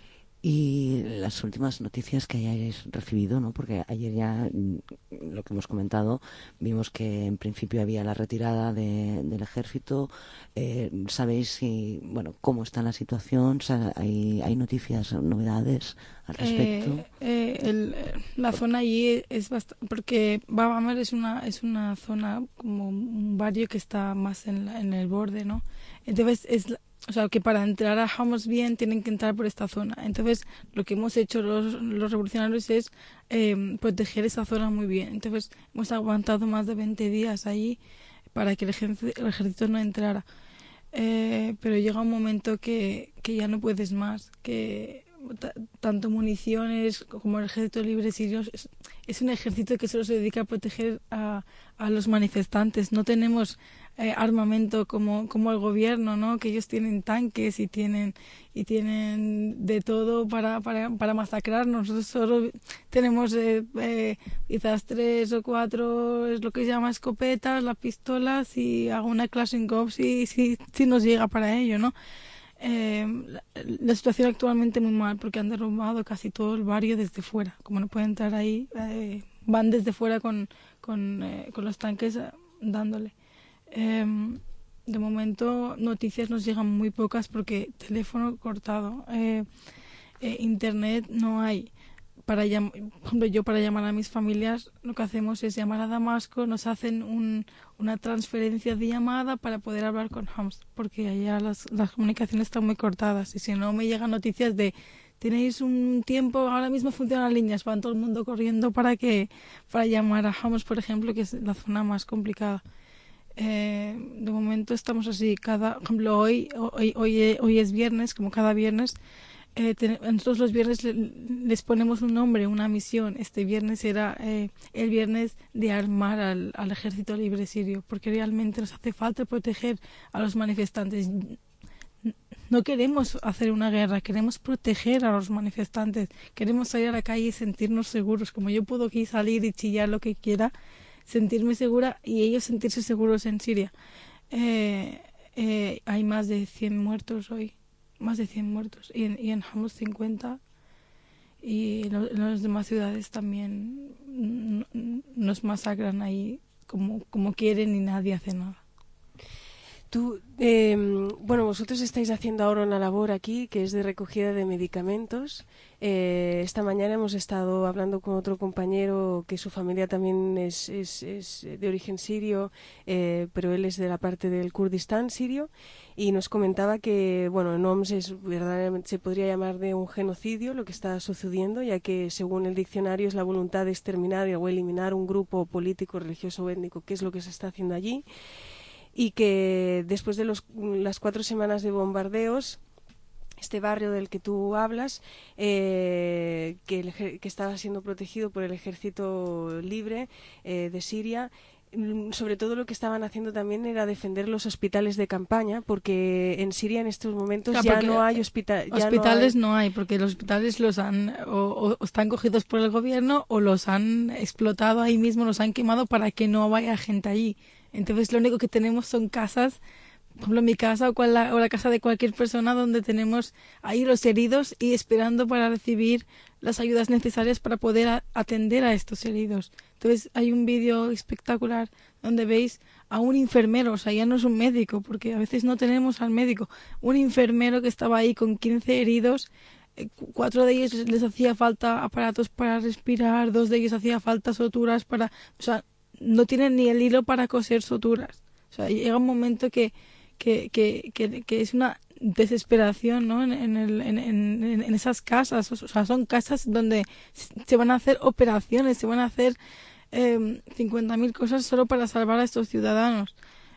Y las últimas noticias que hayáis recibido, ¿no? Porque ayer ya, lo que hemos comentado, vimos que en principio había la retirada del ejército. ¿Sabéis cómo está la situación? ¿Hay noticias, novedades al respecto? La zona allí es bastante... Porque Bab Amr es una zona, como un barrio que está más en el borde, ¿no? Entonces que para entrar a Homs bien tienen que entrar por esta zona. Entonces, lo que hemos hecho los revolucionarios es proteger esa zona muy bien. Entonces, hemos aguantado más de 20 días ahí para que el ejército no entrara. Pero llega un momento que ya no puedes más, que tanto municiones como el ejército libre sirio es un ejército que solo se dedica a proteger a los manifestantes. No tenemos armamento como el gobierno, ¿no? Que ellos tienen tanques y tienen de todo para masacrarnos. Nosotros solo tenemos quizás 3 o 4, es lo que se llama escopetas, las pistolas y alguna Kalashnikov si nos llega para ello, ¿no? La situación actualmente muy mal, porque han derrumbado casi todo el barrio desde fuera. Como no pueden entrar ahí, van desde fuera con los tanques dándole. De momento noticias nos llegan muy pocas, porque teléfono cortado, internet no hay. Por ejemplo, yo para llamar a mis familias lo que hacemos es llamar a Damasco, nos hacen una transferencia de llamada para poder hablar con Homs, porque allá las comunicaciones están muy cortadas, y si no me llegan noticias de tenéis un tiempo, ahora mismo funcionan las líneas, van todo el mundo corriendo para llamar a Homs, por ejemplo, que es la zona más complicada. De momento estamos así. Por ejemplo, hoy es viernes, como cada viernes. Nosotros los viernes les ponemos un nombre, una misión. Este viernes era el viernes de armar al ejército libre sirio, porque realmente nos hace falta proteger a los manifestantes. No queremos hacer una guerra, queremos proteger a los manifestantes, queremos salir a la calle y sentirnos seguros. Como yo puedo aquí salir y chillar lo que quiera, sentirme segura, y ellos sentirse seguros en Siria. Hay más de 100 muertos hoy. Más de 100 muertos, y en Homs 50, y en las demás ciudades también nos masacran ahí como quieren, y nadie hace nada. Bueno, vosotros estáis haciendo ahora una labor aquí que es de recogida de medicamentos. Esta mañana hemos estado hablando con otro compañero que su familia también es de origen sirio, pero él es de la parte del Kurdistán sirio, y nos comentaba que, bueno, en OMS verdaderamente se podría llamar de un genocidio lo que está sucediendo, ya que según el diccionario es la voluntad de exterminar o eliminar un grupo político, religioso o étnico, que es lo que se está haciendo allí. Y que después de las 4 semanas de bombardeos, este barrio del que tú hablas, que estaba siendo protegido por el ejército libre de Siria, sobre todo lo que estaban haciendo también era defender los hospitales de campaña, porque en Siria en estos momentos ya no hay hospitales. No hay, porque los hospitales los han o están cogidos por el gobierno o los han explotado ahí mismo, los han quemado para que no vaya gente allí. Entonces lo único que tenemos son casas, por ejemplo mi casa o la casa de cualquier persona, donde tenemos ahí los heridos y esperando para recibir las ayudas necesarias para poder atender a estos heridos. Entonces hay un vídeo espectacular donde veis a un enfermero, o sea, ya no es un médico, porque a veces no tenemos al médico, un enfermero que estaba ahí con 15 heridos. 4 de ellos les hacía falta aparatos para respirar, 2 de ellos hacía falta suturas o sea, no tienen ni el hilo para coser suturas. O sea, llega un momento que es una desesperación, ¿no? En esas casas. O sea, son casas donde se van a hacer operaciones, se van a hacer 50.000 cosas solo para salvar a estos ciudadanos.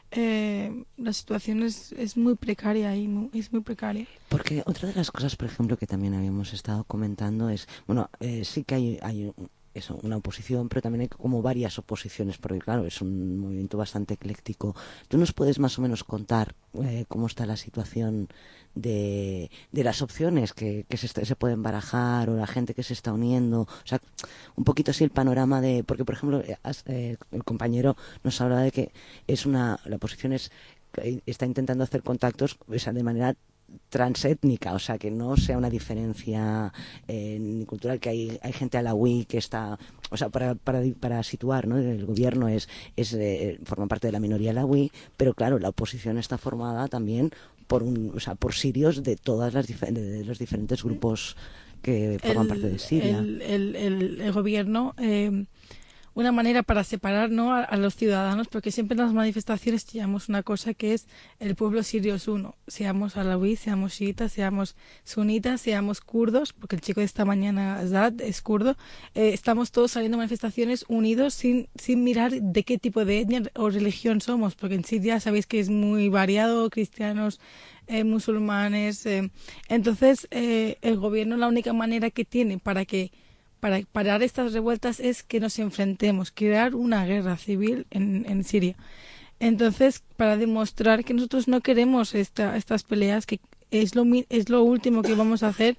La situación es muy precaria y es muy precaria. Porque otra de las cosas, por ejemplo, que también habíamos estado comentando es, bueno, sí que hay una oposición, pero también hay como varias oposiciones, porque claro, es un movimiento bastante ecléctico. ¿Tú nos puedes más o menos contar cómo está la situación de las opciones que se pueden barajar, o la gente que se está uniendo? O sea, un poquito así el panorama de... Porque, por ejemplo, el compañero nos hablaba de que la oposición está intentando hacer contactos, o sea, de manera transétnica, o sea, que no sea una diferencia ni cultural, que hay gente alawí que está, o sea, para situar, ¿no? El gobierno forma parte de la minoría alawí, pero claro, la oposición está formada también por sirios de de los diferentes grupos que forman parte de Siria. El gobierno, una manera para separar, ¿no?, a los ciudadanos, porque siempre en las manifestaciones llevamos una cosa que es el pueblo sirio es uno, seamos alawí, seamos chiitas, seamos sunitas, seamos kurdos, porque el chico de esta mañana, Azad, es kurdo. Estamos todos saliendo a manifestaciones unidos sin mirar de qué tipo de etnia o religión somos, porque en Siria sabéis que es muy variado, cristianos, musulmanes. Entonces el gobierno, la única manera que tiene para parar estas revueltas es que nos enfrentemos, crear una guerra civil en Siria. Entonces, para demostrar que nosotros no queremos estas peleas, que es lo último que vamos a hacer,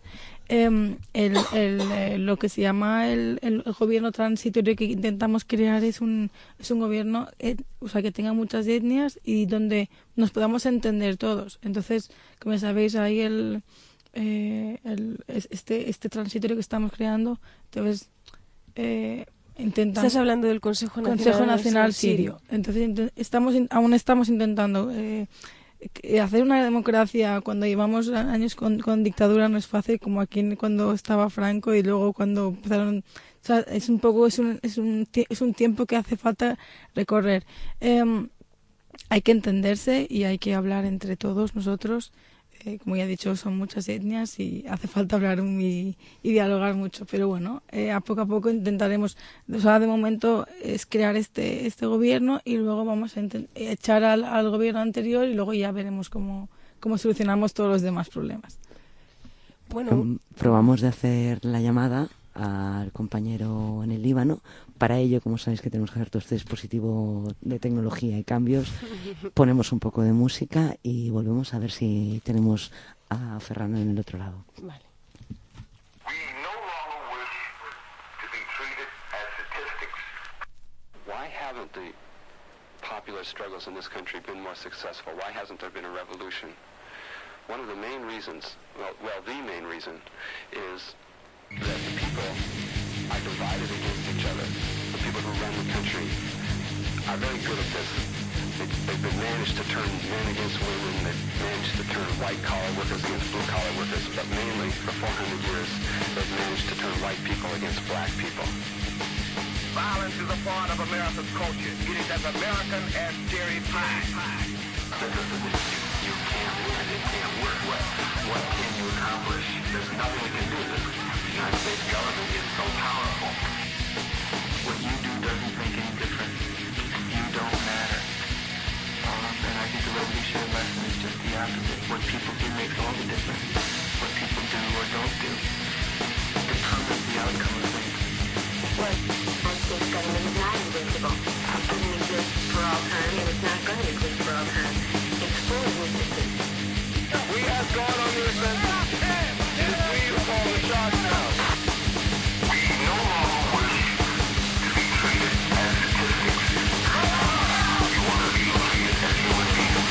lo que se llama el gobierno transitorio que intentamos crear es un gobierno, o sea, que tenga muchas etnias y donde nos podamos entender todos. Entonces, como sabéis, hay este transitorio que estamos creando. Entonces estás hablando del Consejo Nacional Sirio. Entonces aún estamos intentando hacer una democracia. Cuando llevamos años con dictadura no es fácil, como aquí cuando estaba Franco y luego cuando empezaron. O sea, es un tiempo que hace falta recorrer. Hay que entenderse y hay que hablar entre todos nosotros. Como ya he dicho, son muchas etnias y hace falta hablar y dialogar mucho. Pero bueno, a poco intentaremos. O sea, de momento es crear este gobierno y luego vamos a echar al gobierno anterior y luego ya veremos cómo solucionamos todos los demás problemas. Bueno, probamos de hacer la llamada al compañero en el Líbano. Para ello, como sabéis que tenemos que hacer todo este dispositivo de tecnología y cambios, ponemos un poco de música y volvemos a ver si tenemos a Ferran en el otro lado. Vale. Why haven't the popular struggles in this country been more successful? Why hasn't there been a revolution? One of the main reasons, well, the main reason is that the people are divided against each other. The people who run the country are very good at this. They've managed to turn men against women. They've managed to turn white-collar workers against blue-collar workers. But mainly, for 400 years, they've managed to turn white people against black people. Violence is a part of America's culture. It is as American as dairy pie. You can't win. It can't work. What can you accomplish? There's nothing you can do. The United States government is so powerful. What you do doesn't make any difference. You don't matter. And I think the revolutionary lesson is just the opposite. What people do makes all the difference. What people do or don't do determines the outcome of things. Well, United States government is not invincible. It didn't exist for all time, and it's not going to exist for all time. It's full of weaknesses. We have gone on the offensive. It is we who call the shots now. We no longer wish to be treated as statistics. We want to be treated as human beings.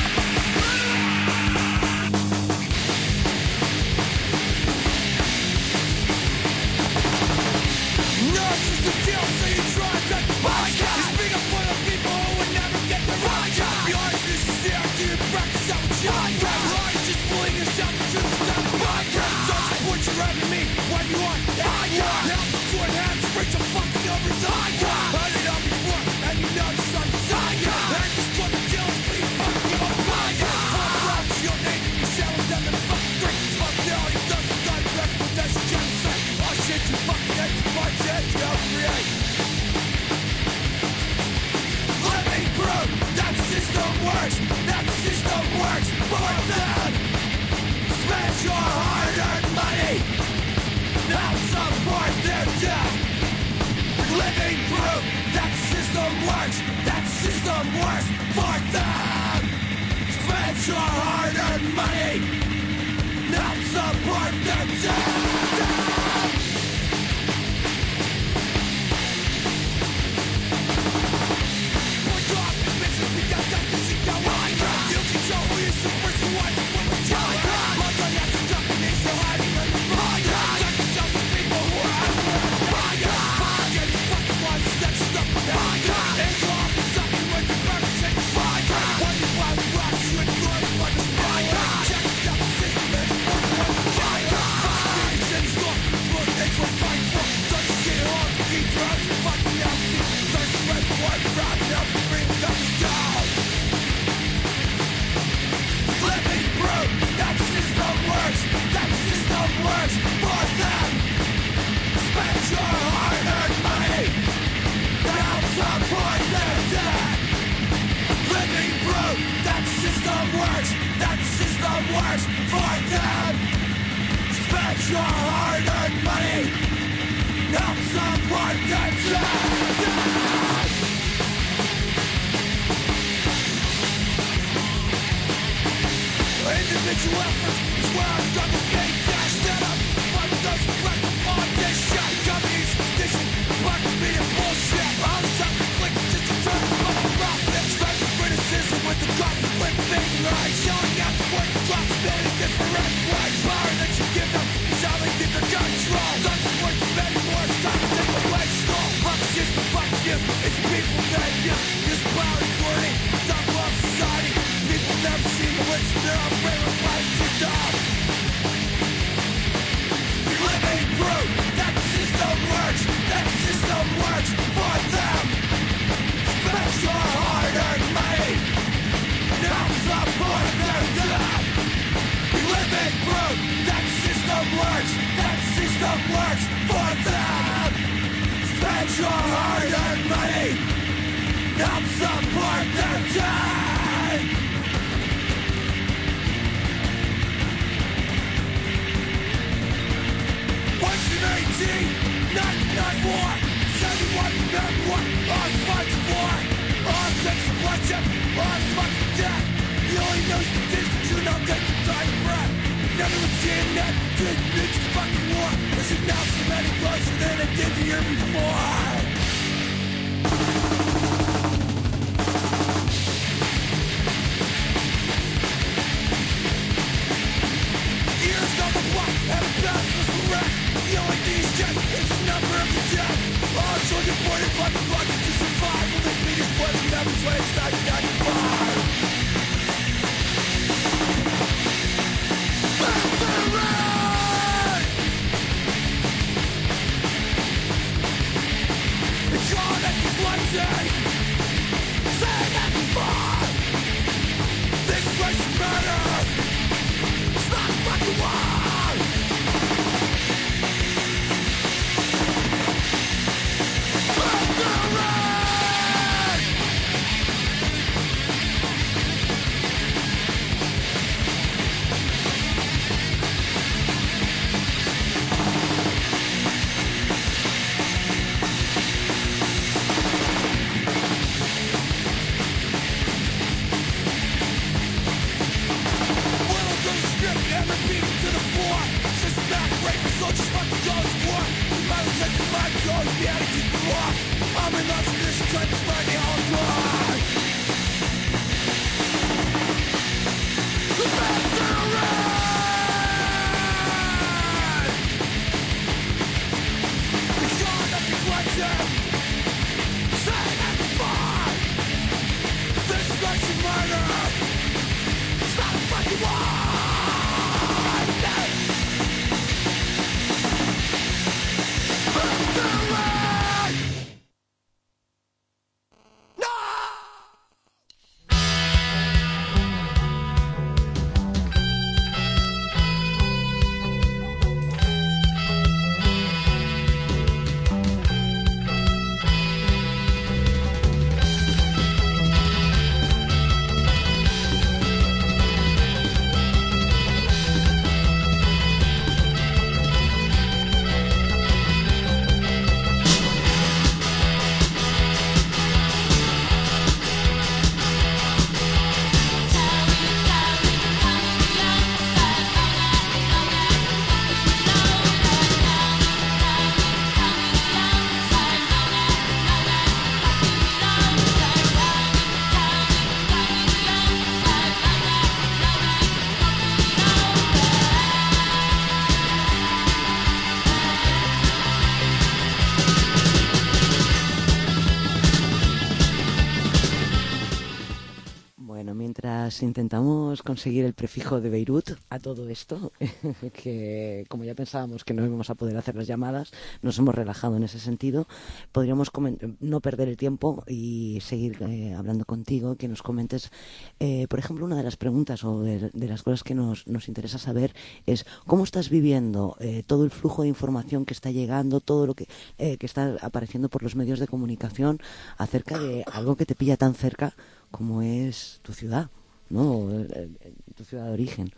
Nurses to kill, so you try to podcast. You speak up for the people who would never get the right job. Your heart is sincere, do you practice out with your heart is just pulling yourself to the top of podcast. Don't support your enemy when you want podcast. Now before the hands break the fucking over the podcast. Heard it all before, and you know it's on the side. And just what the deal is, please fuck you up podcast. Fuck rocks, your name, you sell them and fuck drink. Fuck the all you done, got it back, but that's your genocide. Oh shit, you fucking hate the parts that you don't create. Living proof that system works, that system works for them. Spend your hard-earned money, now support their death. Living proof that system works, that system works for them. Spend your hard-earned money, now support their death. You control who you're super to watch what we tell you. Months on after companies, you're hiding on the front. Check yourself with people who are out of the front. Get the fucking ones that stuff behind. It's all for something when you're burning, take a fight. When you find rocks, you ignore it like a spy. Check yourself with system and support what you try. Fucking it's in store, look, it's what fight for. Don't you get it all, keep drugs, fuck the empty. Start to spread the word around, now bring them down. Living proof that system works for them. Spend your hard-earned money, now support their death. Living proof that system works for them. Spend your hard-earned money, now support their death. Individual efforts is where I'm gonna get cash set up. One doesn't work on this shit. Companies, condition, market media bullshit. All the time conflict just to turn the fucking profit. Start the criticism with the cost of flip finger. Showing out the work across the building different ways. Power that you give them is how they get their control. Doesn't work anymore, it's time to take away skull. Fuck the system, fuck you. It's people that you use power authority. Top of society. People never see the wits of their own favorite life to die. Living proof that the system works for them. Spend your hard-earned money, now support their death. Living proof that the system works for them. Spend your hard-earned money, now support their death. Deported by the bucket to survive. Will the biggest blood never waste. I got Intentamos conseguir el prefijo de Beirut a todo esto, que como ya pensábamos que no íbamos a poder hacer las llamadas, nos hemos relajado en ese sentido. Podríamos no perder el tiempo y seguir hablando contigo, que nos comentes, por ejemplo, una de las preguntas o de las cosas que nos interesa saber es cómo estás viviendo todo el flujo de información que está llegando, todo lo que está apareciendo por los medios de comunicación acerca de algo que te pilla tan cerca como es tu ciudad, ¿no? Tu ciudad de origen.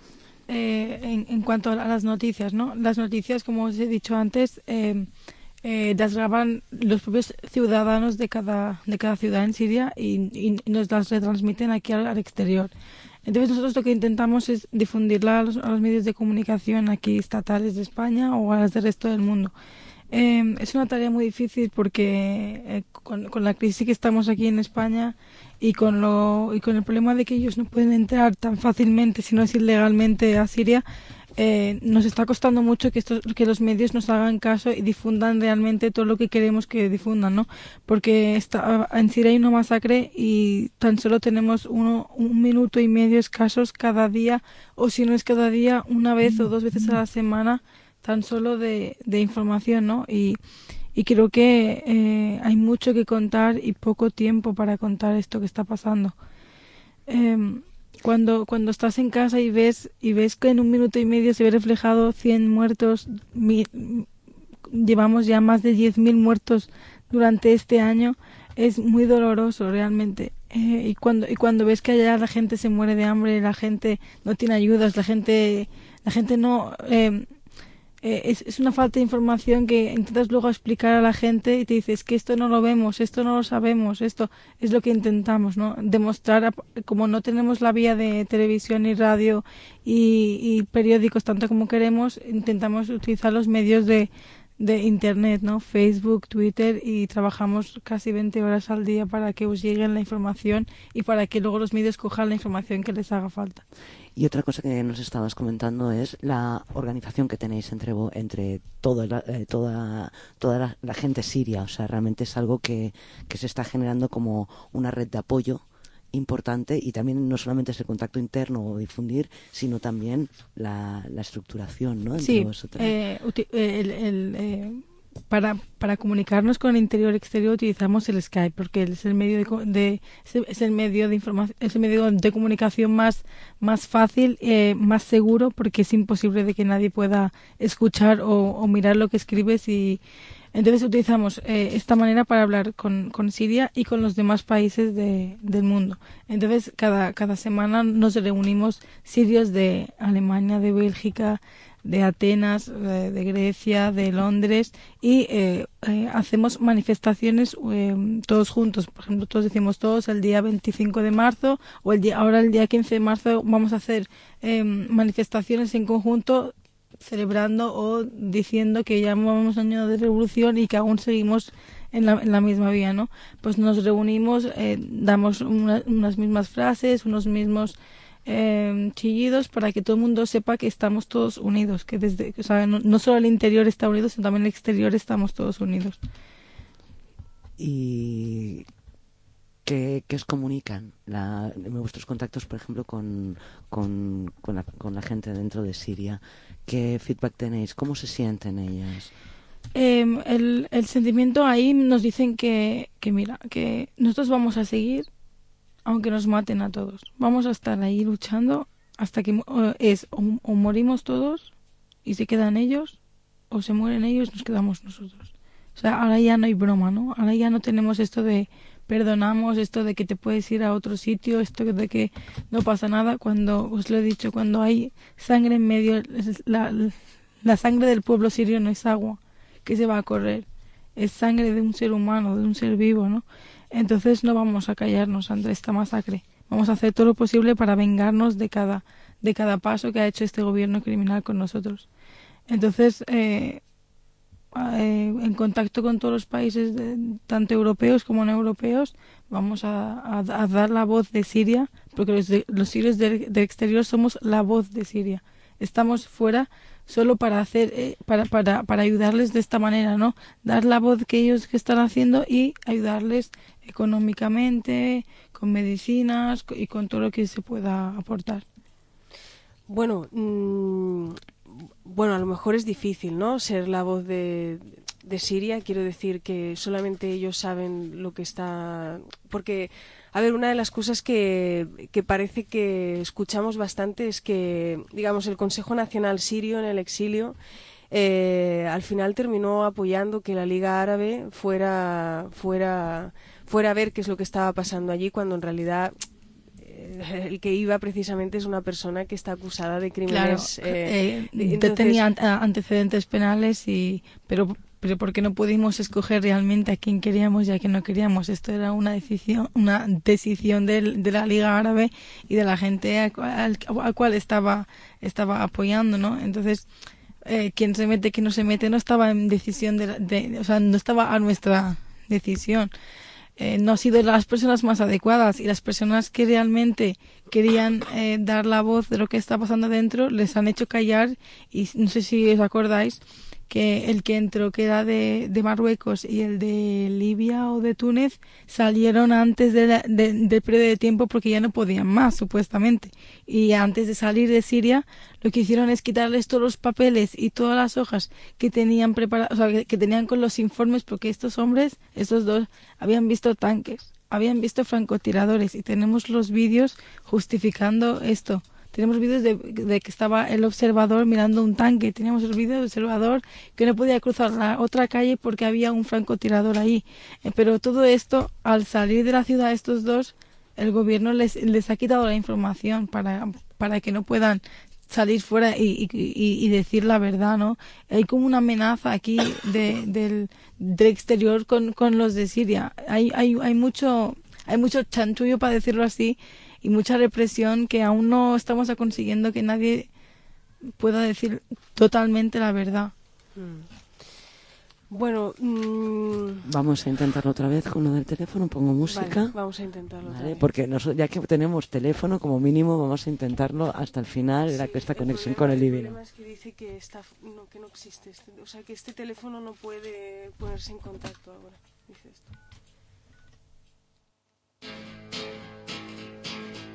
En cuanto a las noticias, ¿no? Las noticias, como os he dicho antes, las graban los propios ciudadanos de cada ciudad en Siria y nos las retransmiten aquí al exterior. Entonces nosotros lo que intentamos es difundirla a los medios de comunicación aquí estatales de España o a las del resto del mundo. Es una tarea muy difícil porque con la crisis que estamos aquí en España y con el problema de que ellos no pueden entrar tan fácilmente, si no es ilegalmente, a Siria, nos está costando mucho que los medios nos hagan caso y difundan realmente todo lo que queremos que difundan, ¿no? Porque en Siria hay una masacre y tan solo tenemos 1 minuto y medio escasos cada día, o si no es cada día, una vez o 2 veces a la semana, tan solo de información, ¿no? Y creo que hay mucho que contar y poco tiempo para contar esto que está pasando. Cuando estás en casa y ves que en 1 minuto y medio se ve reflejado 100 muertos, llevamos ya más de 10.000 muertos durante este año, es muy doloroso realmente. Y cuando ves que allá la gente se muere de hambre, la gente no tiene ayudas, la gente no... es una falta de información que intentas luego explicar a la gente y te dices que esto no lo vemos, esto no lo sabemos, esto es lo que intentamos, ¿no? Demostrar, como no tenemos la vía de televisión y radio y periódicos tanto como queremos, intentamos utilizar los medios de internet, ¿no? Facebook, Twitter, y trabajamos casi 20 horas al día para que os llegue la información y para que luego los medios cojan la información que les haga falta. Y otra cosa que nos estabas comentando es la organización que tenéis entre toda la gente siria. O sea, realmente es algo que se está generando como una red de apoyo importante, y también no solamente es el contacto interno o difundir, sino también la estructuración, ¿no? Entre sí, vosotros. para comunicarnos con el interior y exterior utilizamos el Skype, porque es el medio es el medio de información, es el medio de comunicación más fácil, más seguro, porque es imposible de que nadie pueda escuchar o mirar lo que escribes, y entonces utilizamos esta manera para hablar con Siria y con los demás países del mundo. Entonces cada semana nos reunimos sirios de Alemania, de Bélgica, de Atenas, de Grecia, de Londres, y hacemos manifestaciones todos juntos. Por ejemplo, todos decimos todos el día 25 de marzo o ahora el día 15 de marzo vamos a hacer manifestaciones en conjunto celebrando o diciendo que ya llevamos años de revolución y que aún seguimos en la misma vía, ¿no? Pues nos reunimos, damos unas mismas frases, unos mismos chillidos para que todo el mundo sepa que estamos todos unidos, que o sea, no solo el interior está unido, sino también el exterior estamos todos unidos. ¿Y qué os comunican vuestros contactos, por ejemplo, con la gente dentro de Siria? ¿Qué feedback tenéis? ¿Cómo se sienten ellas? El sentimiento ahí nos dicen que mira, que nosotros vamos a seguir aunque nos maten a todos. Vamos a estar ahí luchando hasta que o morimos todos y se quedan ellos, o se mueren ellos y nos quedamos nosotros. O sea, ahora ya no hay broma, ¿no? Ahora ya no tenemos esto de perdonamos, esto de que te puedes ir a otro sitio, esto de que no pasa nada. Cuando, os lo he dicho, cuando hay sangre en medio, la sangre del pueblo sirio no es agua que se va a correr, es sangre de un ser humano, de un ser vivo, ¿no? Entonces no vamos a callarnos ante esta masacre. Vamos a hacer todo lo posible para vengarnos de cada paso que ha hecho este gobierno criminal con nosotros. Entonces, en contacto con todos los países, tanto europeos como no europeos, vamos a dar la voz de Siria, porque los sirios del exterior somos la voz de Siria. Estamos fuera solo para hacer para ayudarles de esta manera, ¿no? Dar la voz que ellos que están haciendo y ayudarles económicamente, con medicinas y con todo lo que se pueda aportar. Bueno, a lo mejor es difícil, ¿no? Ser la voz de Siria. Quiero decir que solamente ellos saben lo que está... Porque, a ver, una de las cosas que parece que escuchamos bastante es que, digamos, el Consejo Nacional Sirio en el exilio al final terminó apoyando que la Liga Árabe fuera a ver qué es lo que estaba pasando allí, cuando en realidad el que iba precisamente es una persona que está acusada de crímenes. Claro, tenía antecedentes penales, pero porque no pudimos escoger realmente a quién queríamos y a quién no queríamos. Esto era una decisión de la Liga Árabe y de la gente a cual estaba apoyando, ¿no? Entonces, quién se mete, quién no se mete, no estaba en decisión o sea, no estaba a nuestra decisión. No han sido las personas más adecuadas, y las personas que realmente querían dar la voz de lo que está pasando dentro les han hecho callar. Y no sé si os acordáis que el que entró, que era de Marruecos, y el de Libia o de Túnez, salieron antes del periodo de tiempo porque ya no podían más, supuestamente. Y antes de salir de Siria, lo que hicieron es quitarles todos los papeles y todas las hojas que tenían preparadas, o sea, que tenían con los informes, porque estos hombres, estos dos, habían visto tanques, habían visto francotiradores, y tenemos los vídeos justificando esto. Tenemos vídeos de que estaba el observador mirando un tanque. Teníamos el vídeo del observador que no podía cruzar la otra calle porque había un francotirador ahí. Pero todo esto, al salir de la ciudad estos dos, el gobierno les ha quitado la información para que no puedan salir fuera y decir la verdad, ¿no? Hay como una amenaza aquí del exterior con los de Siria. Hay mucho chanchullo, para decirlo así, y mucha represión, que aún no estamos consiguiendo que nadie pueda decir totalmente la verdad. Bueno, vamos a intentarlo otra vez con lo del teléfono. Pongo música. Vale, vamos a intentarlo otra vez. Porque ya que tenemos teléfono, como mínimo vamos a intentarlo hasta el final, esta conexión con el living. El problema es que dice que no existe, o sea, que este teléfono no puede ponerse en contacto ahora, dice esto.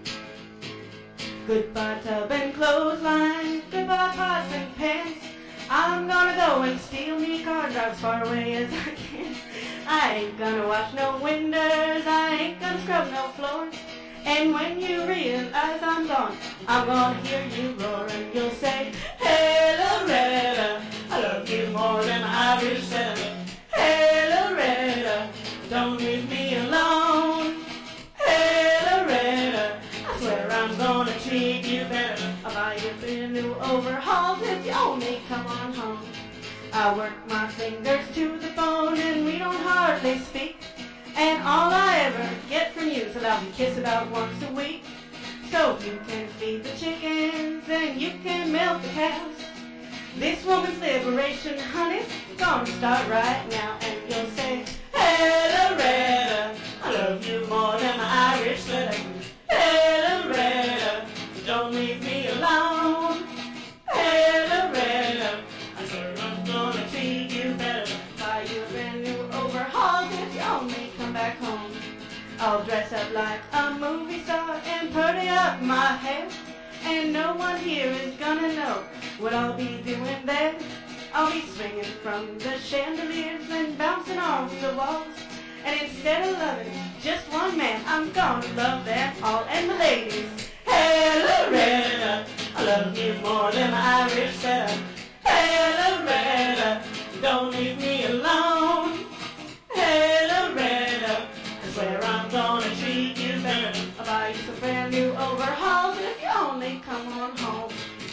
Goodbye tub and clothesline, goodbye pots and pans. I'm gonna go and steal me a car, drive as far away as I can. I ain't gonna wash no windows, I ain't gonna scrub no floors. And when you realize I'm gone, I'm gonna hear you roar and you'll say, hey Loretta, I love you more than Irish setter. Hey Loretta, don't leave me alone. Hey Loretta, I swear I'm gonna treat you better. I'll buy you brand new overhauls if you only come on home. I work my fingers to the bone and we don't hardly speak. And all I ever get from you is a loving kiss about once a week. So you can feed the chickens and you can milk the cows. This woman's liberation, honey, gonna start right now. And you'll say, hey Loretta, I love you more than the Irish setter. Hey Loretta, don't leave me alone. Hey Loretta, I swear I'm gonna treat you better. Buy you a brand new overhaul if you only come back home. I'll dress up like a movie star and putty up my hair. And no one here is gonna know what I'll be doing there. I'll be swinging from the chandeliers and bouncing off the walls. And instead of loving just one man, I'm gonna love them all. And the ladies, hey Loretta, I love you more than the Irish setter. Hey Loretta, don't leave me alone. Hey Loretta, I swear I'm gonna treat you better. I'll buy you some brand new overhauls if you only come on home.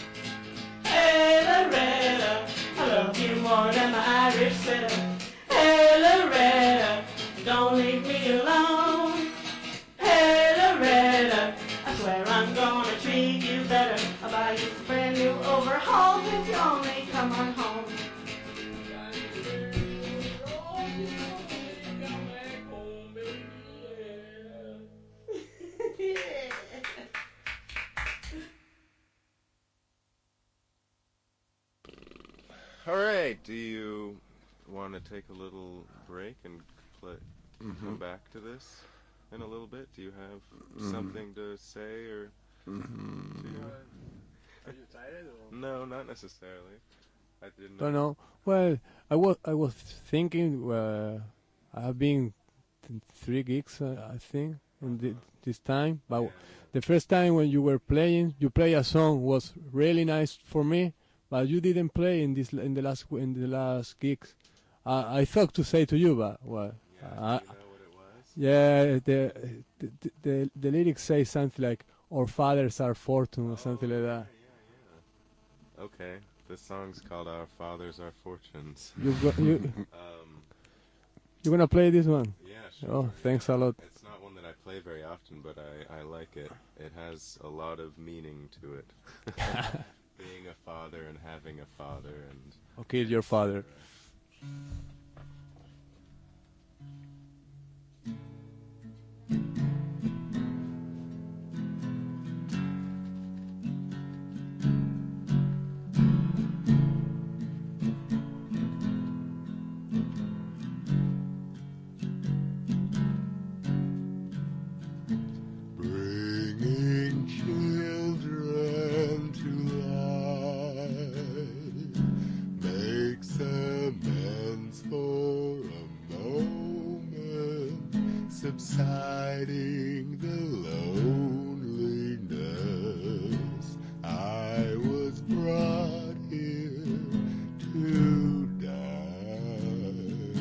Hey Loretta, I love you more than the Irish setter. Hey Loretta, don't leave me alone. Hey Loretta, I swear I'm gonna treat you better. I'll buy you some brand new overhauls if you only come on home. All right, do you want to take a little break and come back to this in a little bit? Do you have something to say or Are you tired? Or? No, not necessarily. I didn't Don't know. Well, I was thinking. I have been 3 gigs, I think, in this time. But the first time when you were playing, you play a song was really nice for me. But you didn't play in the last gigs. I thought to say to you, but well, do you know what it was? Yeah, the lyrics say something like "Our fathers are fortune" or something like that. Yeah. Okay, the song's called "Our Fathers Are Fortunes." You're gonna play this one? Yeah, sure. Oh, thanks a lot. It's not one that I play very often, but I like it. It has a lot of meaning to it. Being a father and having a father and... Or kill your father. Bringing children to makes amends for a moment, subsiding the loneliness. I was brought here to die.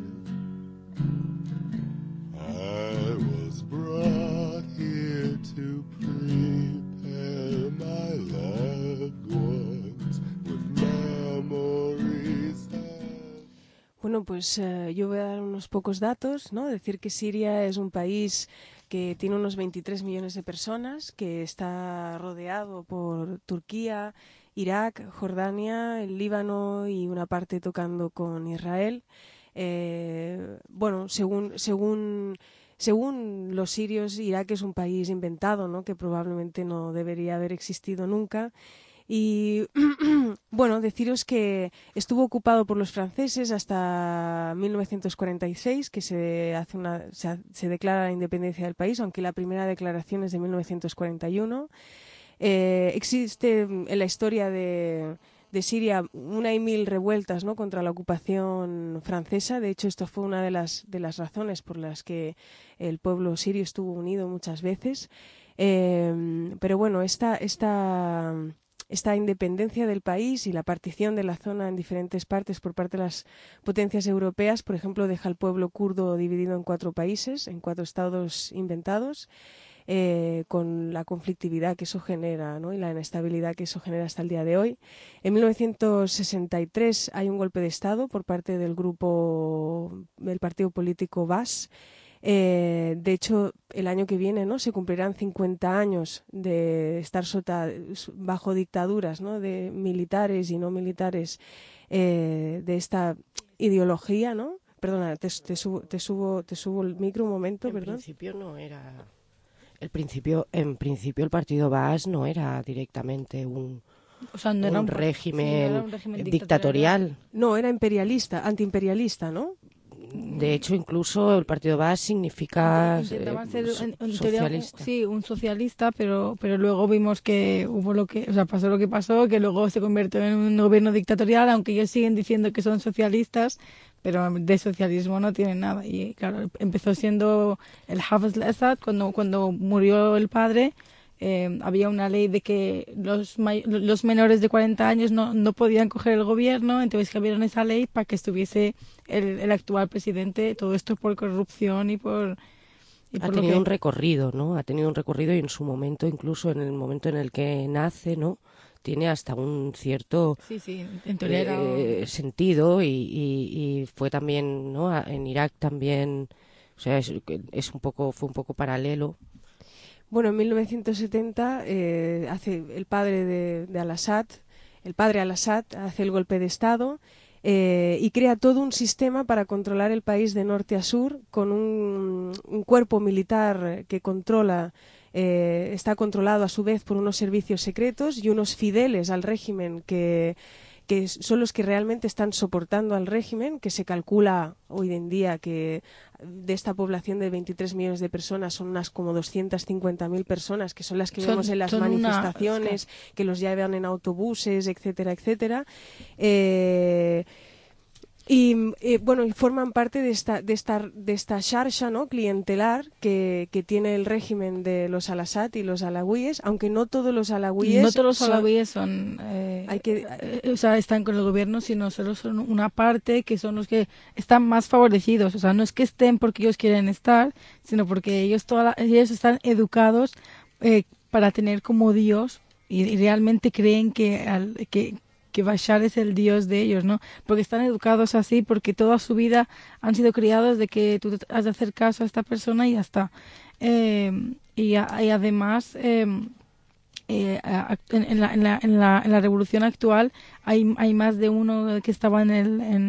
I was brought here to prepare my loved ones with memories. Bueno, pues yo voy a dar unos pocos datos, ¿no? Decir que Siria es un país que tiene unos 23 millones de personas, que está rodeado por Turquía, Irak, Jordania, el Líbano y una parte tocando con Israel. Bueno, según los sirios, Irak es un país inventado, ¿no? Que probablemente no debería haber existido nunca. Y bueno, deciros que estuvo ocupado por los franceses hasta 1946, que se declara la independencia del país, aunque la primera declaración es de 1941. Existe en la historia de de Siria, 1.000 revueltas, ¿no?, contra la ocupación francesa. De hecho, esto fue una de las razones por las que el pueblo sirio estuvo unido muchas veces. Pero bueno, esta independencia del país y la partición de la zona en diferentes partes por parte de las potencias europeas, por ejemplo, deja al pueblo kurdo dividido en 4 países, en 4 estados inventados, con la conflictividad que eso genera, ¿no?, y la inestabilidad que eso genera hasta el día de hoy. En 1963 hay un golpe de Estado por parte del partido político Baas. De hecho, el año que viene, ¿no?, se cumplirán 50 años de estar bajo dictaduras, ¿no?, de militares y no militares, de esta ideología, ¿no? Perdona, te subo el micro un momento, perdón. En principio no era... En principio el partido Baas no era directamente un régimen dictatorial. No, era antiimperialista, ¿no? De hecho, incluso el partido Baas significa intentaban ser socialista. Un socialista, pero luego vimos que pasó lo que pasó, que luego se convirtió en un gobierno dictatorial, aunque ellos siguen diciendo que son socialistas, pero de socialismo no tienen nada. Y claro, empezó siendo el Hafez al-Assad cuando murió el padre. Había una ley de que los menores de 40 años no podían coger el gobierno, entonces cambiaron esa ley para que estuviese el actual presidente. Todo esto por corrupción y por ha tenido un recorrido, ¿no? Ha tenido un recorrido y en su momento, incluso en el momento en el que nace, ¿no?, tiene hasta un cierto en teoría sentido y fue también, ¿no?, en Irak también, o sea, fue un poco paralelo. Bueno, en 1970 hace el padre de Al-Assad, el padre Al-Assad hace el golpe de Estado y crea todo un sistema para controlar el país de norte a sur, con un cuerpo militar que está controlado a su vez por unos servicios secretos y unos fideles al régimen que son los que realmente están soportando al régimen, que se calcula hoy en día que de esta población de 23 millones de personas son unas como 250.000 personas, que son las que vemos en las manifestaciones, que los llevan en autobuses, etcétera, etcétera. Y forman parte de esta xarxa, ¿no?, clientelar que tiene el régimen de los Al-Assad y los alawíes, aunque no todos los alawíes están con el gobierno, sino solo son una parte, que son los que están más favorecidos. O sea, no es que estén porque ellos quieren estar, sino porque ellos están educados para tener como Dios y realmente creen que Bashar es el dios de ellos, ¿no? Porque están educados así, porque toda su vida han sido criados de que tú has de hacer caso a esta persona y ya está. Y además, en la revolución actual hay más de uno que estaba en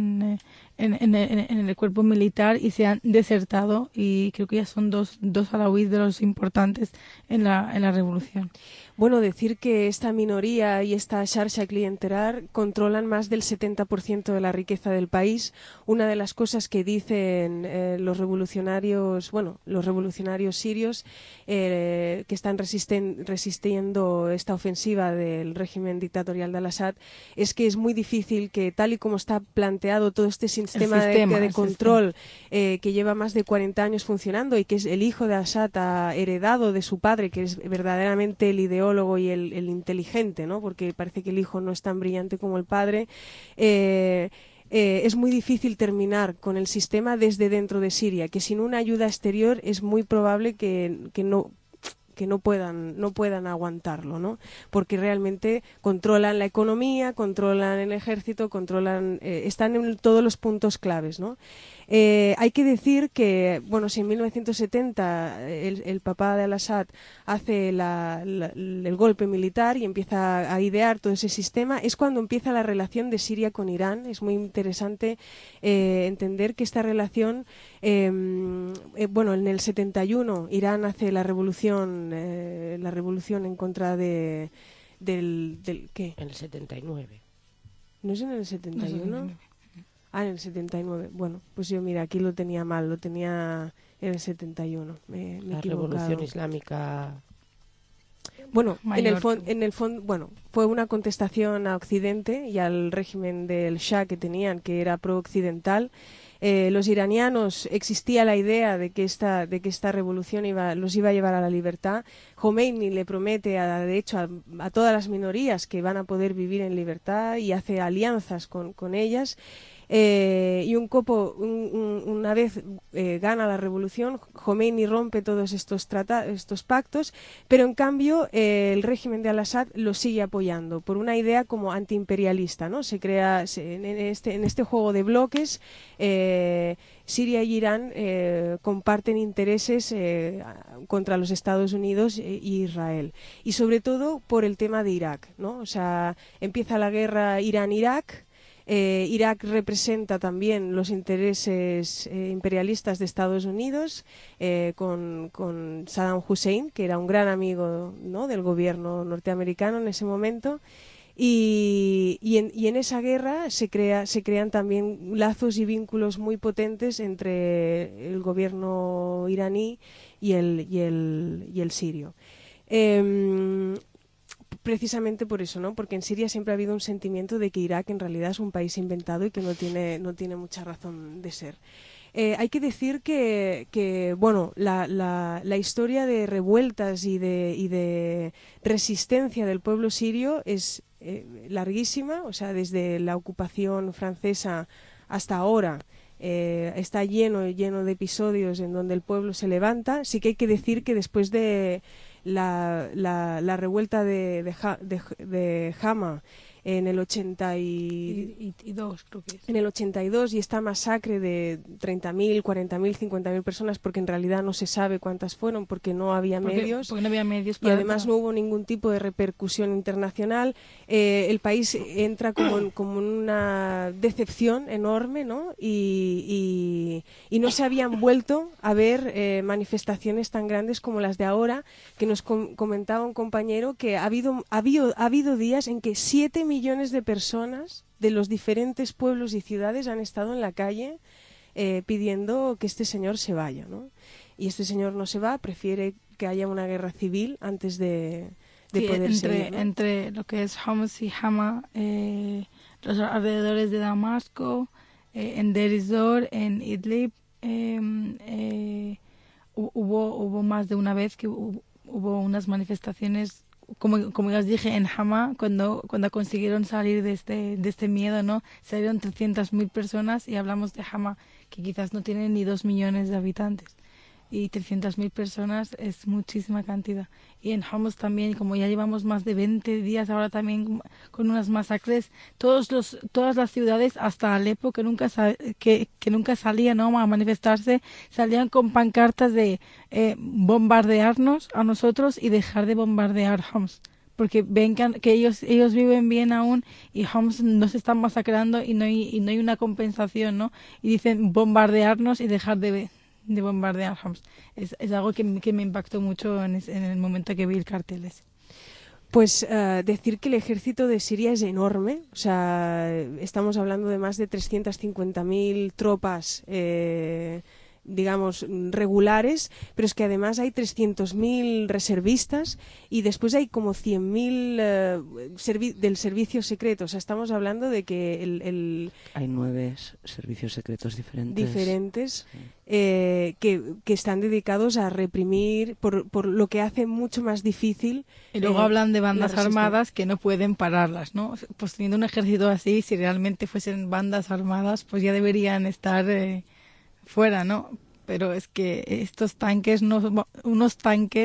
el cuerpo militar y se han desertado, y creo que ya son dos alawíes de los importantes en la revolución. Bueno, decir que esta minoría y esta xarxa clientelar controlan más del 70% de la riqueza del país. Una de las cosas que dicen los revolucionarios sirios que están resistiendo esta ofensiva del régimen dictatorial de Al-Assad es que es muy difícil que, tal y como está planteado todo este sistema de control que lleva más de 40 años funcionando y que es el hijo de Assad ha heredado de su padre, que es verdaderamente el ideólogo y el inteligente, ¿no?, porque parece que el hijo no es tan brillante como el padre, es muy difícil terminar con el sistema desde dentro de Siria, que sin una ayuda exterior es muy probable que no puedan aguantarlo, ¿no?, porque realmente controlan la economía, controlan el ejército, están en todos los puntos claves, ¿no? Hay que decir que, bueno, si en 1970 el papá de Al-Assad hace el golpe militar y empieza a idear todo ese sistema, es cuando empieza la relación de Siria con Irán. Es muy interesante entender que esta relación, en el 71 Irán hace la revolución en contra del ¿qué? En el 79. ¿No es en el 71? En el 79. Bueno, pues yo, mira, aquí lo tenía mal, lo tenía en el 71. Me he la equivocado. Revolución Islámica. Bueno, mayor. en el fondo, bueno, fue una contestación a Occidente y al régimen del Shah que tenían, que era pro-occidental. Los iranianos, existía la idea de que esta revolución los iba a llevar a la libertad. Khomeini le promete, de hecho, a todas las minorías que van a poder vivir en libertad y hace alianzas con ellas. Y una vez gana la revolución, Khomeini rompe todos estos pactos, pero en cambio el régimen de Al-Assad lo sigue apoyando por una idea como antiimperialista, ¿no? Se crea en este juego de bloques. Siria y Irán comparten intereses contra los Estados Unidos e Israel, y sobre todo por el tema de Irak, ¿no? O sea, empieza la guerra Irán-Irak. Irak representa también los intereses imperialistas de Estados Unidos, con Saddam Hussein, que era un gran amigo, ¿no?, del gobierno norteamericano en ese momento. Y en esa guerra se crean también lazos y vínculos muy potentes entre el gobierno iraní y el sirio. Precisamente por eso, ¿no? Porque en Siria siempre ha habido un sentimiento de que Irak en realidad es un país inventado y que no tiene mucha razón de ser. Hay que decir que bueno, la historia de revueltas y de resistencia del pueblo sirio es larguísima, o sea, desde la ocupación francesa hasta ahora. Está lleno de episodios en donde el pueblo se levanta. Sí que hay que decir que después de la revuelta de Hama en el 82, creo que es. En el 82, y esta masacre de 30.000, 40.000, 50.000 personas, porque en realidad no se sabe cuántas fueron, porque no había medios. Porque no había medios. Y además no hubo ningún tipo de repercusión internacional. El país entra como en una decepción enorme, ¿no? Y no se habían vuelto a ver manifestaciones tan grandes como las de ahora, que nos comentaba un compañero que ha habido días en que 7 millones de personas de los diferentes pueblos y ciudades han estado en la calle pidiendo que este señor se vaya, ¿no? Y este señor no se va, prefiere que haya una guerra civil antes de poder seguir, ¿no? Entre lo que es Homs y Hama, los alrededores de Damasco, en Deir ez-Zor, en Idlib, hubo más de una vez que hubo unas manifestaciones, como ya os dije, en Hama, cuando consiguieron salir de este miedo, ¿no? Salieron 300.000 personas, y hablamos de Hama, que quizás no tiene ni 2 millones de habitantes. Y 300.000 personas es muchísima cantidad. Y en Homs también, como ya llevamos más de 20 días ahora también con unas masacres, todas las ciudades, hasta Alepo, que nunca salían, ¿no?, a manifestarse, salían con pancartas de bombardearnos a nosotros y dejar de bombardear Homs. Porque ven que ellos viven bien aún, y Homs no se están masacrando, y no hay una compensación, ¿no? Y dicen bombardearnos y dejar de bombardear Homs. Es algo que me impactó mucho en el momento que vi el cartel ese. Pues decir que el ejército de Siria es enorme, o sea, estamos hablando de más de 350.000 tropas, digamos, regulares, pero es que además hay 300.000 reservistas, y después hay como 100.000 del servicio secreto. O sea, estamos hablando de que hay 9 servicios secretos diferentes. Sí. Que están dedicados a reprimir, por lo que hace mucho más difícil. Y luego hablan de bandas armadas que no pueden pararlas, ¿no? Pues teniendo un ejército así, si realmente fuesen bandas armadas, pues ya deberían estar fuera, ¿no? Pero es que estos tanques, unas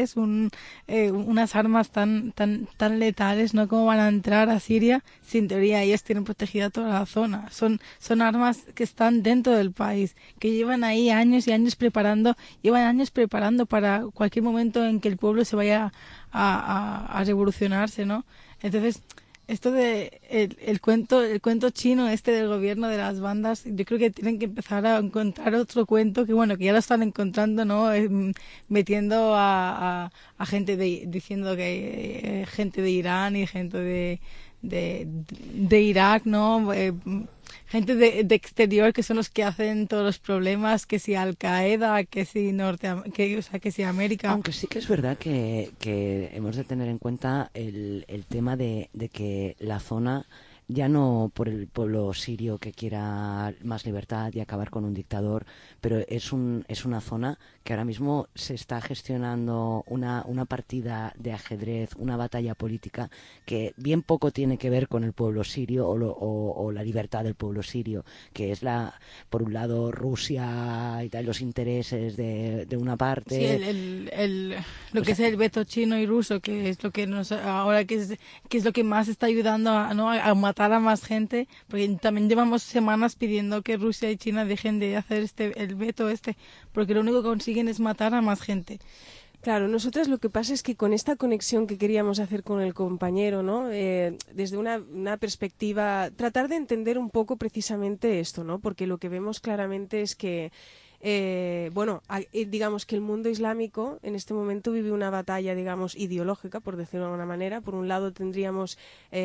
armas tan letales, ¿no? ¿Cómo van a entrar a Siria? Si en teoría ellos tienen protegida toda la zona. Son armas que están dentro del país, que llevan ahí años y años preparando para cualquier momento en que el pueblo se vaya a revolucionarse, ¿no? Entonces, esto de el cuento chino del gobierno de las bandas, yo creo que tienen que empezar a encontrar otro cuento, que bueno, que ya lo están encontrando, ¿no? Metiendo a gente diciendo que gente de Irán y gente de Irak, ¿no? Gente de exterior que son los que hacen todos los problemas, que si Al Qaeda, que si que si América. Aunque sí que es verdad que hemos de tener en cuenta el tema de que la zona, ya no por el pueblo sirio que quiera más libertad y acabar con un dictador, pero es una zona que ahora mismo se está gestionando una partida de ajedrez, una batalla política que bien poco tiene que ver con el pueblo sirio o la libertad del pueblo sirio, que es por un lado Rusia y tal, los intereses de una parte. Sí, lo que es el veto chino y ruso, que es lo que ahora que es lo que más está ayudando a matar a más gente, porque también llevamos semanas pidiendo que Rusia y China dejen de hacer el veto porque lo único que consiguen es matar a más gente. Claro, nosotros lo que pasa es que con esta conexión que queríamos hacer con el compañero, ¿no? Desde una perspectiva, tratar de entender un poco precisamente esto, ¿no? Porque lo que vemos claramente es que digamos que el mundo islámico en este momento vive una batalla, digamos, ideológica, por decirlo de alguna manera. Por un lado tendríamos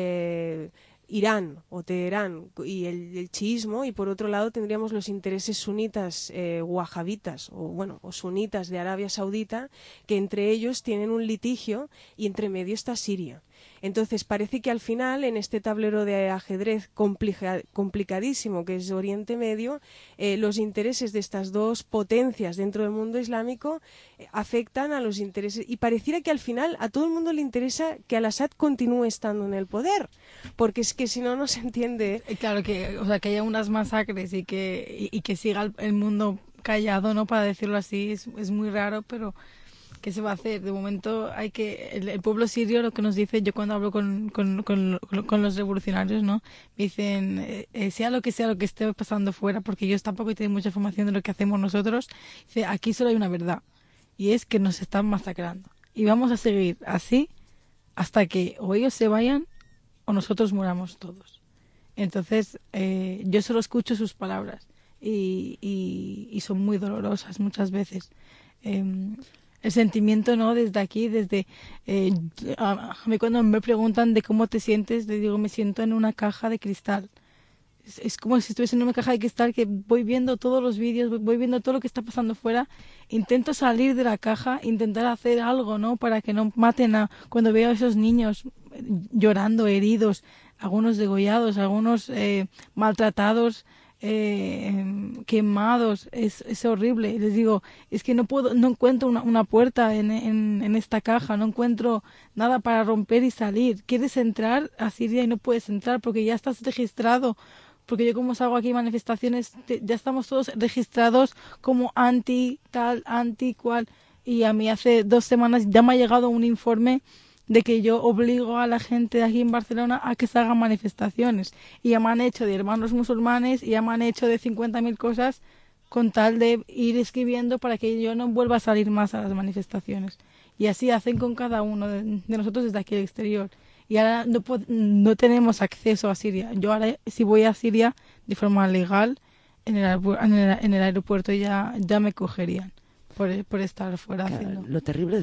Irán o Teherán y el chiismo, y por otro lado tendríamos los intereses sunitas wahabitas o sunitas de Arabia Saudita, que entre ellos tienen un litigio y entre medio está Siria. Entonces parece que al final, en este tablero de ajedrez complicadísimo que es Oriente Medio, los intereses de estas dos potencias dentro del mundo islámico afectan a los intereses, y pareciera que al final a todo el mundo le interesa que Al-Assad continúe estando en el poder, porque es que si no, no se entiende. Claro, que haya unas masacres y que siga el mundo callado, ¿no? Para decirlo así, es muy raro, pero ¿qué se va a hacer? De momento el pueblo sirio, lo que nos dice, yo cuando hablo con los revolucionarios, ¿no? Me dicen, sea lo que esté pasando fuera, porque ellos tampoco tienen mucha información de lo que hacemos nosotros, dice, aquí solo hay una verdad, y es que nos están masacrando. Y vamos a seguir así hasta que o ellos se vayan o nosotros muramos todos. Entonces, yo solo escucho sus palabras y son muy dolorosas muchas veces. El sentimiento, ¿no? Desde aquí, a mí cuando me preguntan de cómo te sientes, les digo, me siento en una caja de cristal. Es como si estuviese en una caja de cristal, que voy viendo todos los vídeos, voy viendo todo lo que está pasando fuera, intento salir de la caja, intentar hacer algo, ¿no? Para que no maten cuando veo a esos niños llorando, heridos, algunos degollados, algunos maltratados, quemados, es horrible. Les digo, es que no encuentro una puerta en esta caja, no encuentro nada para romper y salir. Quieres entrar a Siria y no puedes entrar porque ya estás registrado, porque yo como salgo aquí manifestaciones, ya estamos todos registrados como anti tal, anti cual, y a mí hace 2 semanas ya me ha llegado un informe de que yo obligo a la gente de aquí en Barcelona a que se hagan manifestaciones, y ya me han hecho de hermanos musulmanes y ya me han hecho de 50.000 cosas con tal de ir escribiendo para que yo no vuelva a salir más a las manifestaciones, y así hacen con cada uno de nosotros desde aquí al exterior. Y ahora no tenemos acceso a Siria. Yo ahora, si voy a Siria de forma legal, en el aeropuerto ya me cogerían por estar fuera haciendo. Lo terrible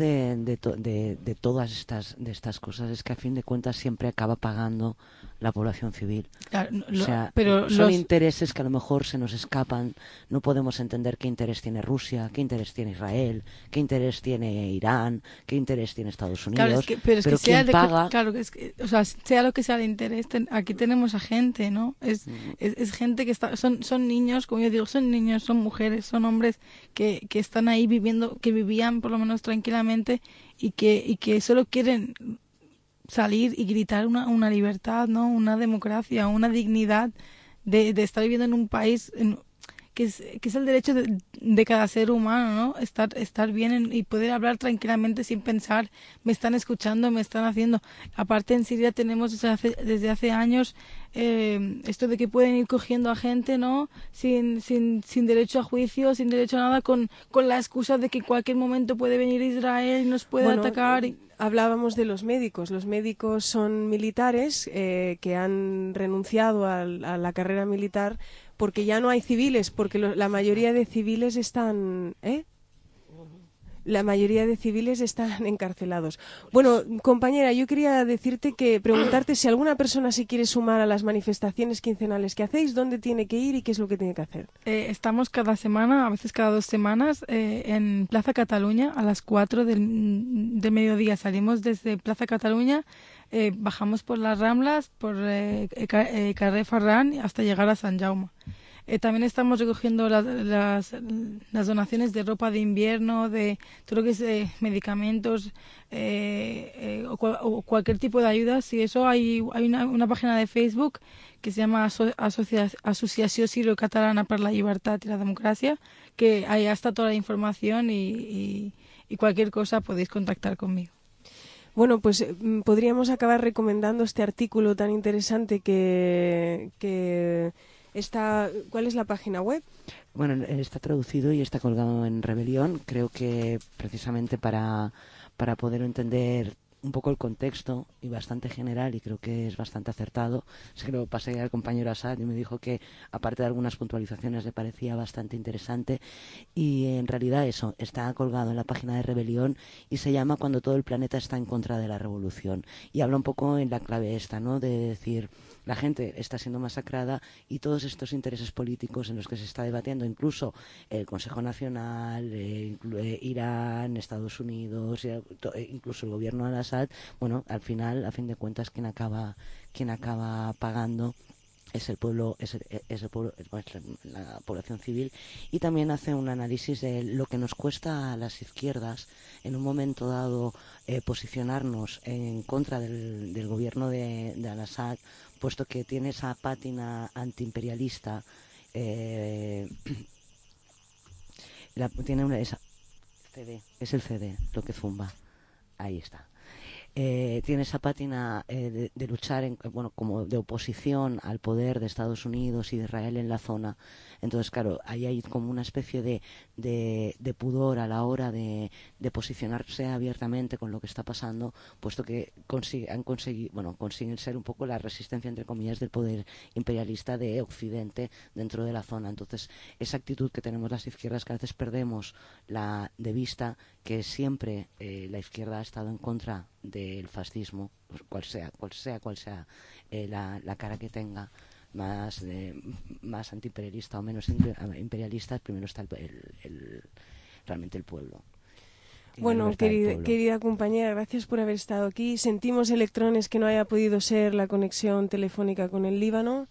de todas estas cosas es que a fin de cuentas siempre acaba pagando la población civil. Claro, pero son intereses que a lo mejor se nos escapan. No podemos entender qué interés tiene Rusia, qué interés tiene Israel, qué interés tiene Irán, qué interés tiene Estados Unidos. Pero ¿quién paga? Claro, sea lo que sea el interés, aquí tenemos a gente, ¿no? Es gente que son niños, como yo digo, son niños, son mujeres, son hombres que están ahí viviendo, que vivían por lo menos tranquilamente y que solo quieren salir y gritar una libertad, ¿no? Una democracia, una dignidad de estar viviendo en un país que es el derecho de cada ser humano, ¿no? Estar bien y poder hablar tranquilamente sin pensar, me están escuchando, me están haciendo. Aparte en Siria tenemos desde hace años esto de que pueden ir cogiendo a gente, ¿no? Sin derecho a juicio, sin derecho a nada, con la excusa de que en cualquier momento puede venir Israel y nos puede atacar. Hablábamos de los médicos. Los médicos son militares que han renunciado a la carrera militar porque ya no hay civiles, porque la mayoría de civiles están... la mayoría de civiles están encarcelados. Bueno, compañera, yo quería preguntarte si alguna persona se quiere sumar a las manifestaciones quincenales que hacéis, ¿dónde tiene que ir y qué es lo que tiene que hacer? Estamos cada semana, a veces cada 2 semanas, en Plaza Cataluña a las 4 del mediodía. Salimos desde Plaza Cataluña, bajamos por las Ramblas, por Carrer Ferran hasta llegar a Sant Jaume. También estamos recogiendo las donaciones de ropa de invierno, de todo lo que es medicamentos o cualquier tipo de ayuda. Si eso, hay una página de Facebook que se llama Associació Siro-Catalana per la Llibertat i la Democràcia, que ahí está toda la información y cualquier cosa podéis contactar conmigo. Bueno, pues podríamos acabar recomendando este artículo tan interesante que está. ¿Cuál es la página web? Bueno, está traducido y está colgado en Rebelión. Creo que precisamente para poder entender un poco el contexto, y bastante general, y creo que es bastante acertado. Se lo pasé al compañero Asad y me dijo que, aparte de algunas puntualizaciones, le parecía bastante interesante, y en realidad eso está colgado en la página de Rebelión y se llama Cuando todo el planeta está en contra de la revolución, y habla un poco en la clave esta, ¿no?, de decir, la gente está siendo masacrada y todos estos intereses políticos en los que se está debatiendo, incluso el Consejo Nacional, Irán, Estados Unidos, incluso el gobierno de Al-Assad, bueno, al final, a fin de cuentas, quien acaba pagando es el pueblo, es la población civil. Y también hace un análisis de lo que nos cuesta a las izquierdas en un momento dado posicionarnos en contra del gobierno de Al-Assad, puesto que tiene esa pátina antiimperialista, tiene es el CD lo que zumba, ahí está. Tiene esa pátina de luchar como de oposición al poder de Estados Unidos y de Israel en la zona. Entonces, claro, ahí hay como una especie de pudor a la hora de posicionarse abiertamente con lo que está pasando, puesto que consiguen ser un poco la resistencia, entre comillas, del poder imperialista de Occidente dentro de la zona. Entonces, esa actitud que tenemos las izquierdas, que a veces perdemos de vista, que siempre la izquierda ha estado en contra del fascismo, cual sea la cara que tenga, más antiimperialista o menos imperialista, primero está realmente el pueblo. Bueno, querida compañera, gracias por haber estado aquí. Sentimos, electrones, que no haya podido ser la conexión telefónica con el Líbano.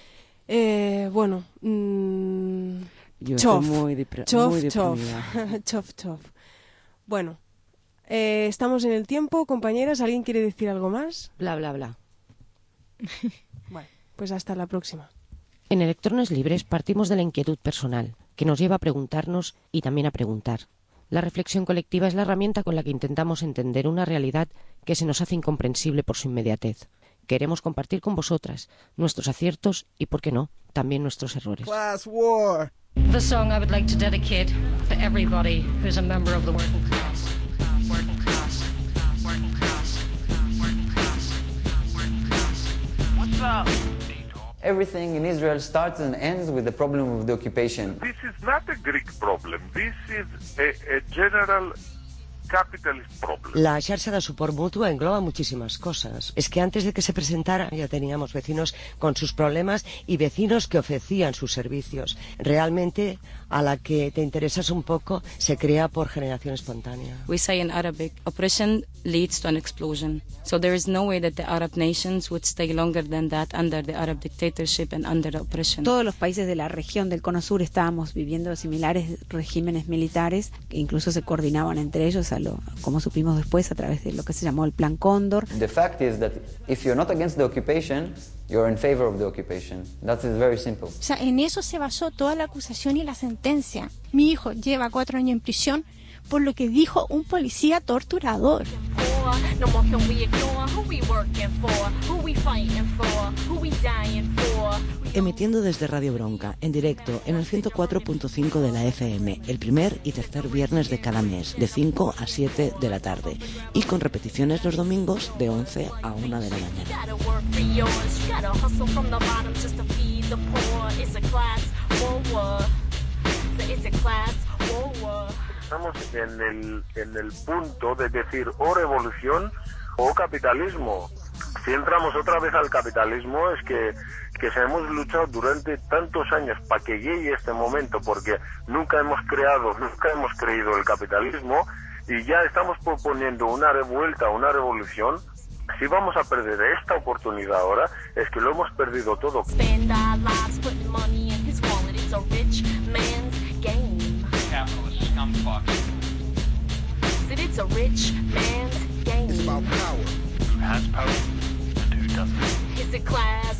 Yo estoy muy deprimida. Chof. Bueno, estamos en el tiempo, compañeras. ¿Alguien quiere decir algo más? Bla, bla, bla. Bueno, pues hasta la próxima. En Electrones Libres partimos de la inquietud personal, que nos lleva a preguntarnos y también a preguntar. La reflexión colectiva es la herramienta con la que intentamos entender una realidad que se nos hace incomprensible por su inmediatez. Queremos compartir con vosotras nuestros aciertos y, por qué no, también nuestros errores. Class war. The song I would like to dedicate to everybody who's a member of the working class. Working class. Working class. Working class. Working class. What's up? Everything in Israel starts and ends with the problem of the occupation. This is not a Greek problem. This is a general capitalist problem. La xarxa de suport mutu engloba muchísimas cosas. Es que antes de que se presentara ya teníamos vecinos con sus problemas y vecinos que ofrecían sus servicios. Realmente, a la que te interesas un poco, se crea por generación espontánea. We say in Arabic, oppression leads to an explosion. So there is no way that the Arab nations would stay longer than that under the Arab dictatorship and under the oppression. Todos los países de la región del Cono Sur estábamos viviendo similares regímenes militares que incluso se coordinaban entre ellos, como supimos después a través de lo que se llamó el Plan Cóndor. The fact is that if you're not against the occupation, you're in favor of the occupation. That is very simple. O sea, en eso se basó toda la acusación y la sentencia. Mi hijo lleva 4 años en prisión por lo que dijo un policía torturador. No more can we ignore who we working for, who we fighting for, who we dying for. Emitiendo desde Radio Bronca, en directo, en el 104.5 de la FM, el primer y tercer viernes de cada mes, de 5 a 7 de la tarde, y con repeticiones los domingos de 11 a 1 de la mañana. It's a class war. estamos en el punto de decir o revolución o capitalismo. Si entramos otra vez al capitalismo es que hemos luchado durante tantos años para que llegue este momento, porque nunca hemos creído el capitalismo, y ya estamos proponiendo una revuelta, una revolución. Si vamos a perder esta oportunidad ahora, es que lo hemos perdido todo. Spend our lives putting money in his wallet. It's a rich man's game. Capitalist scumfuck. Said it's a rich man's game. It's about power. Who has power and who doesn't. It's a class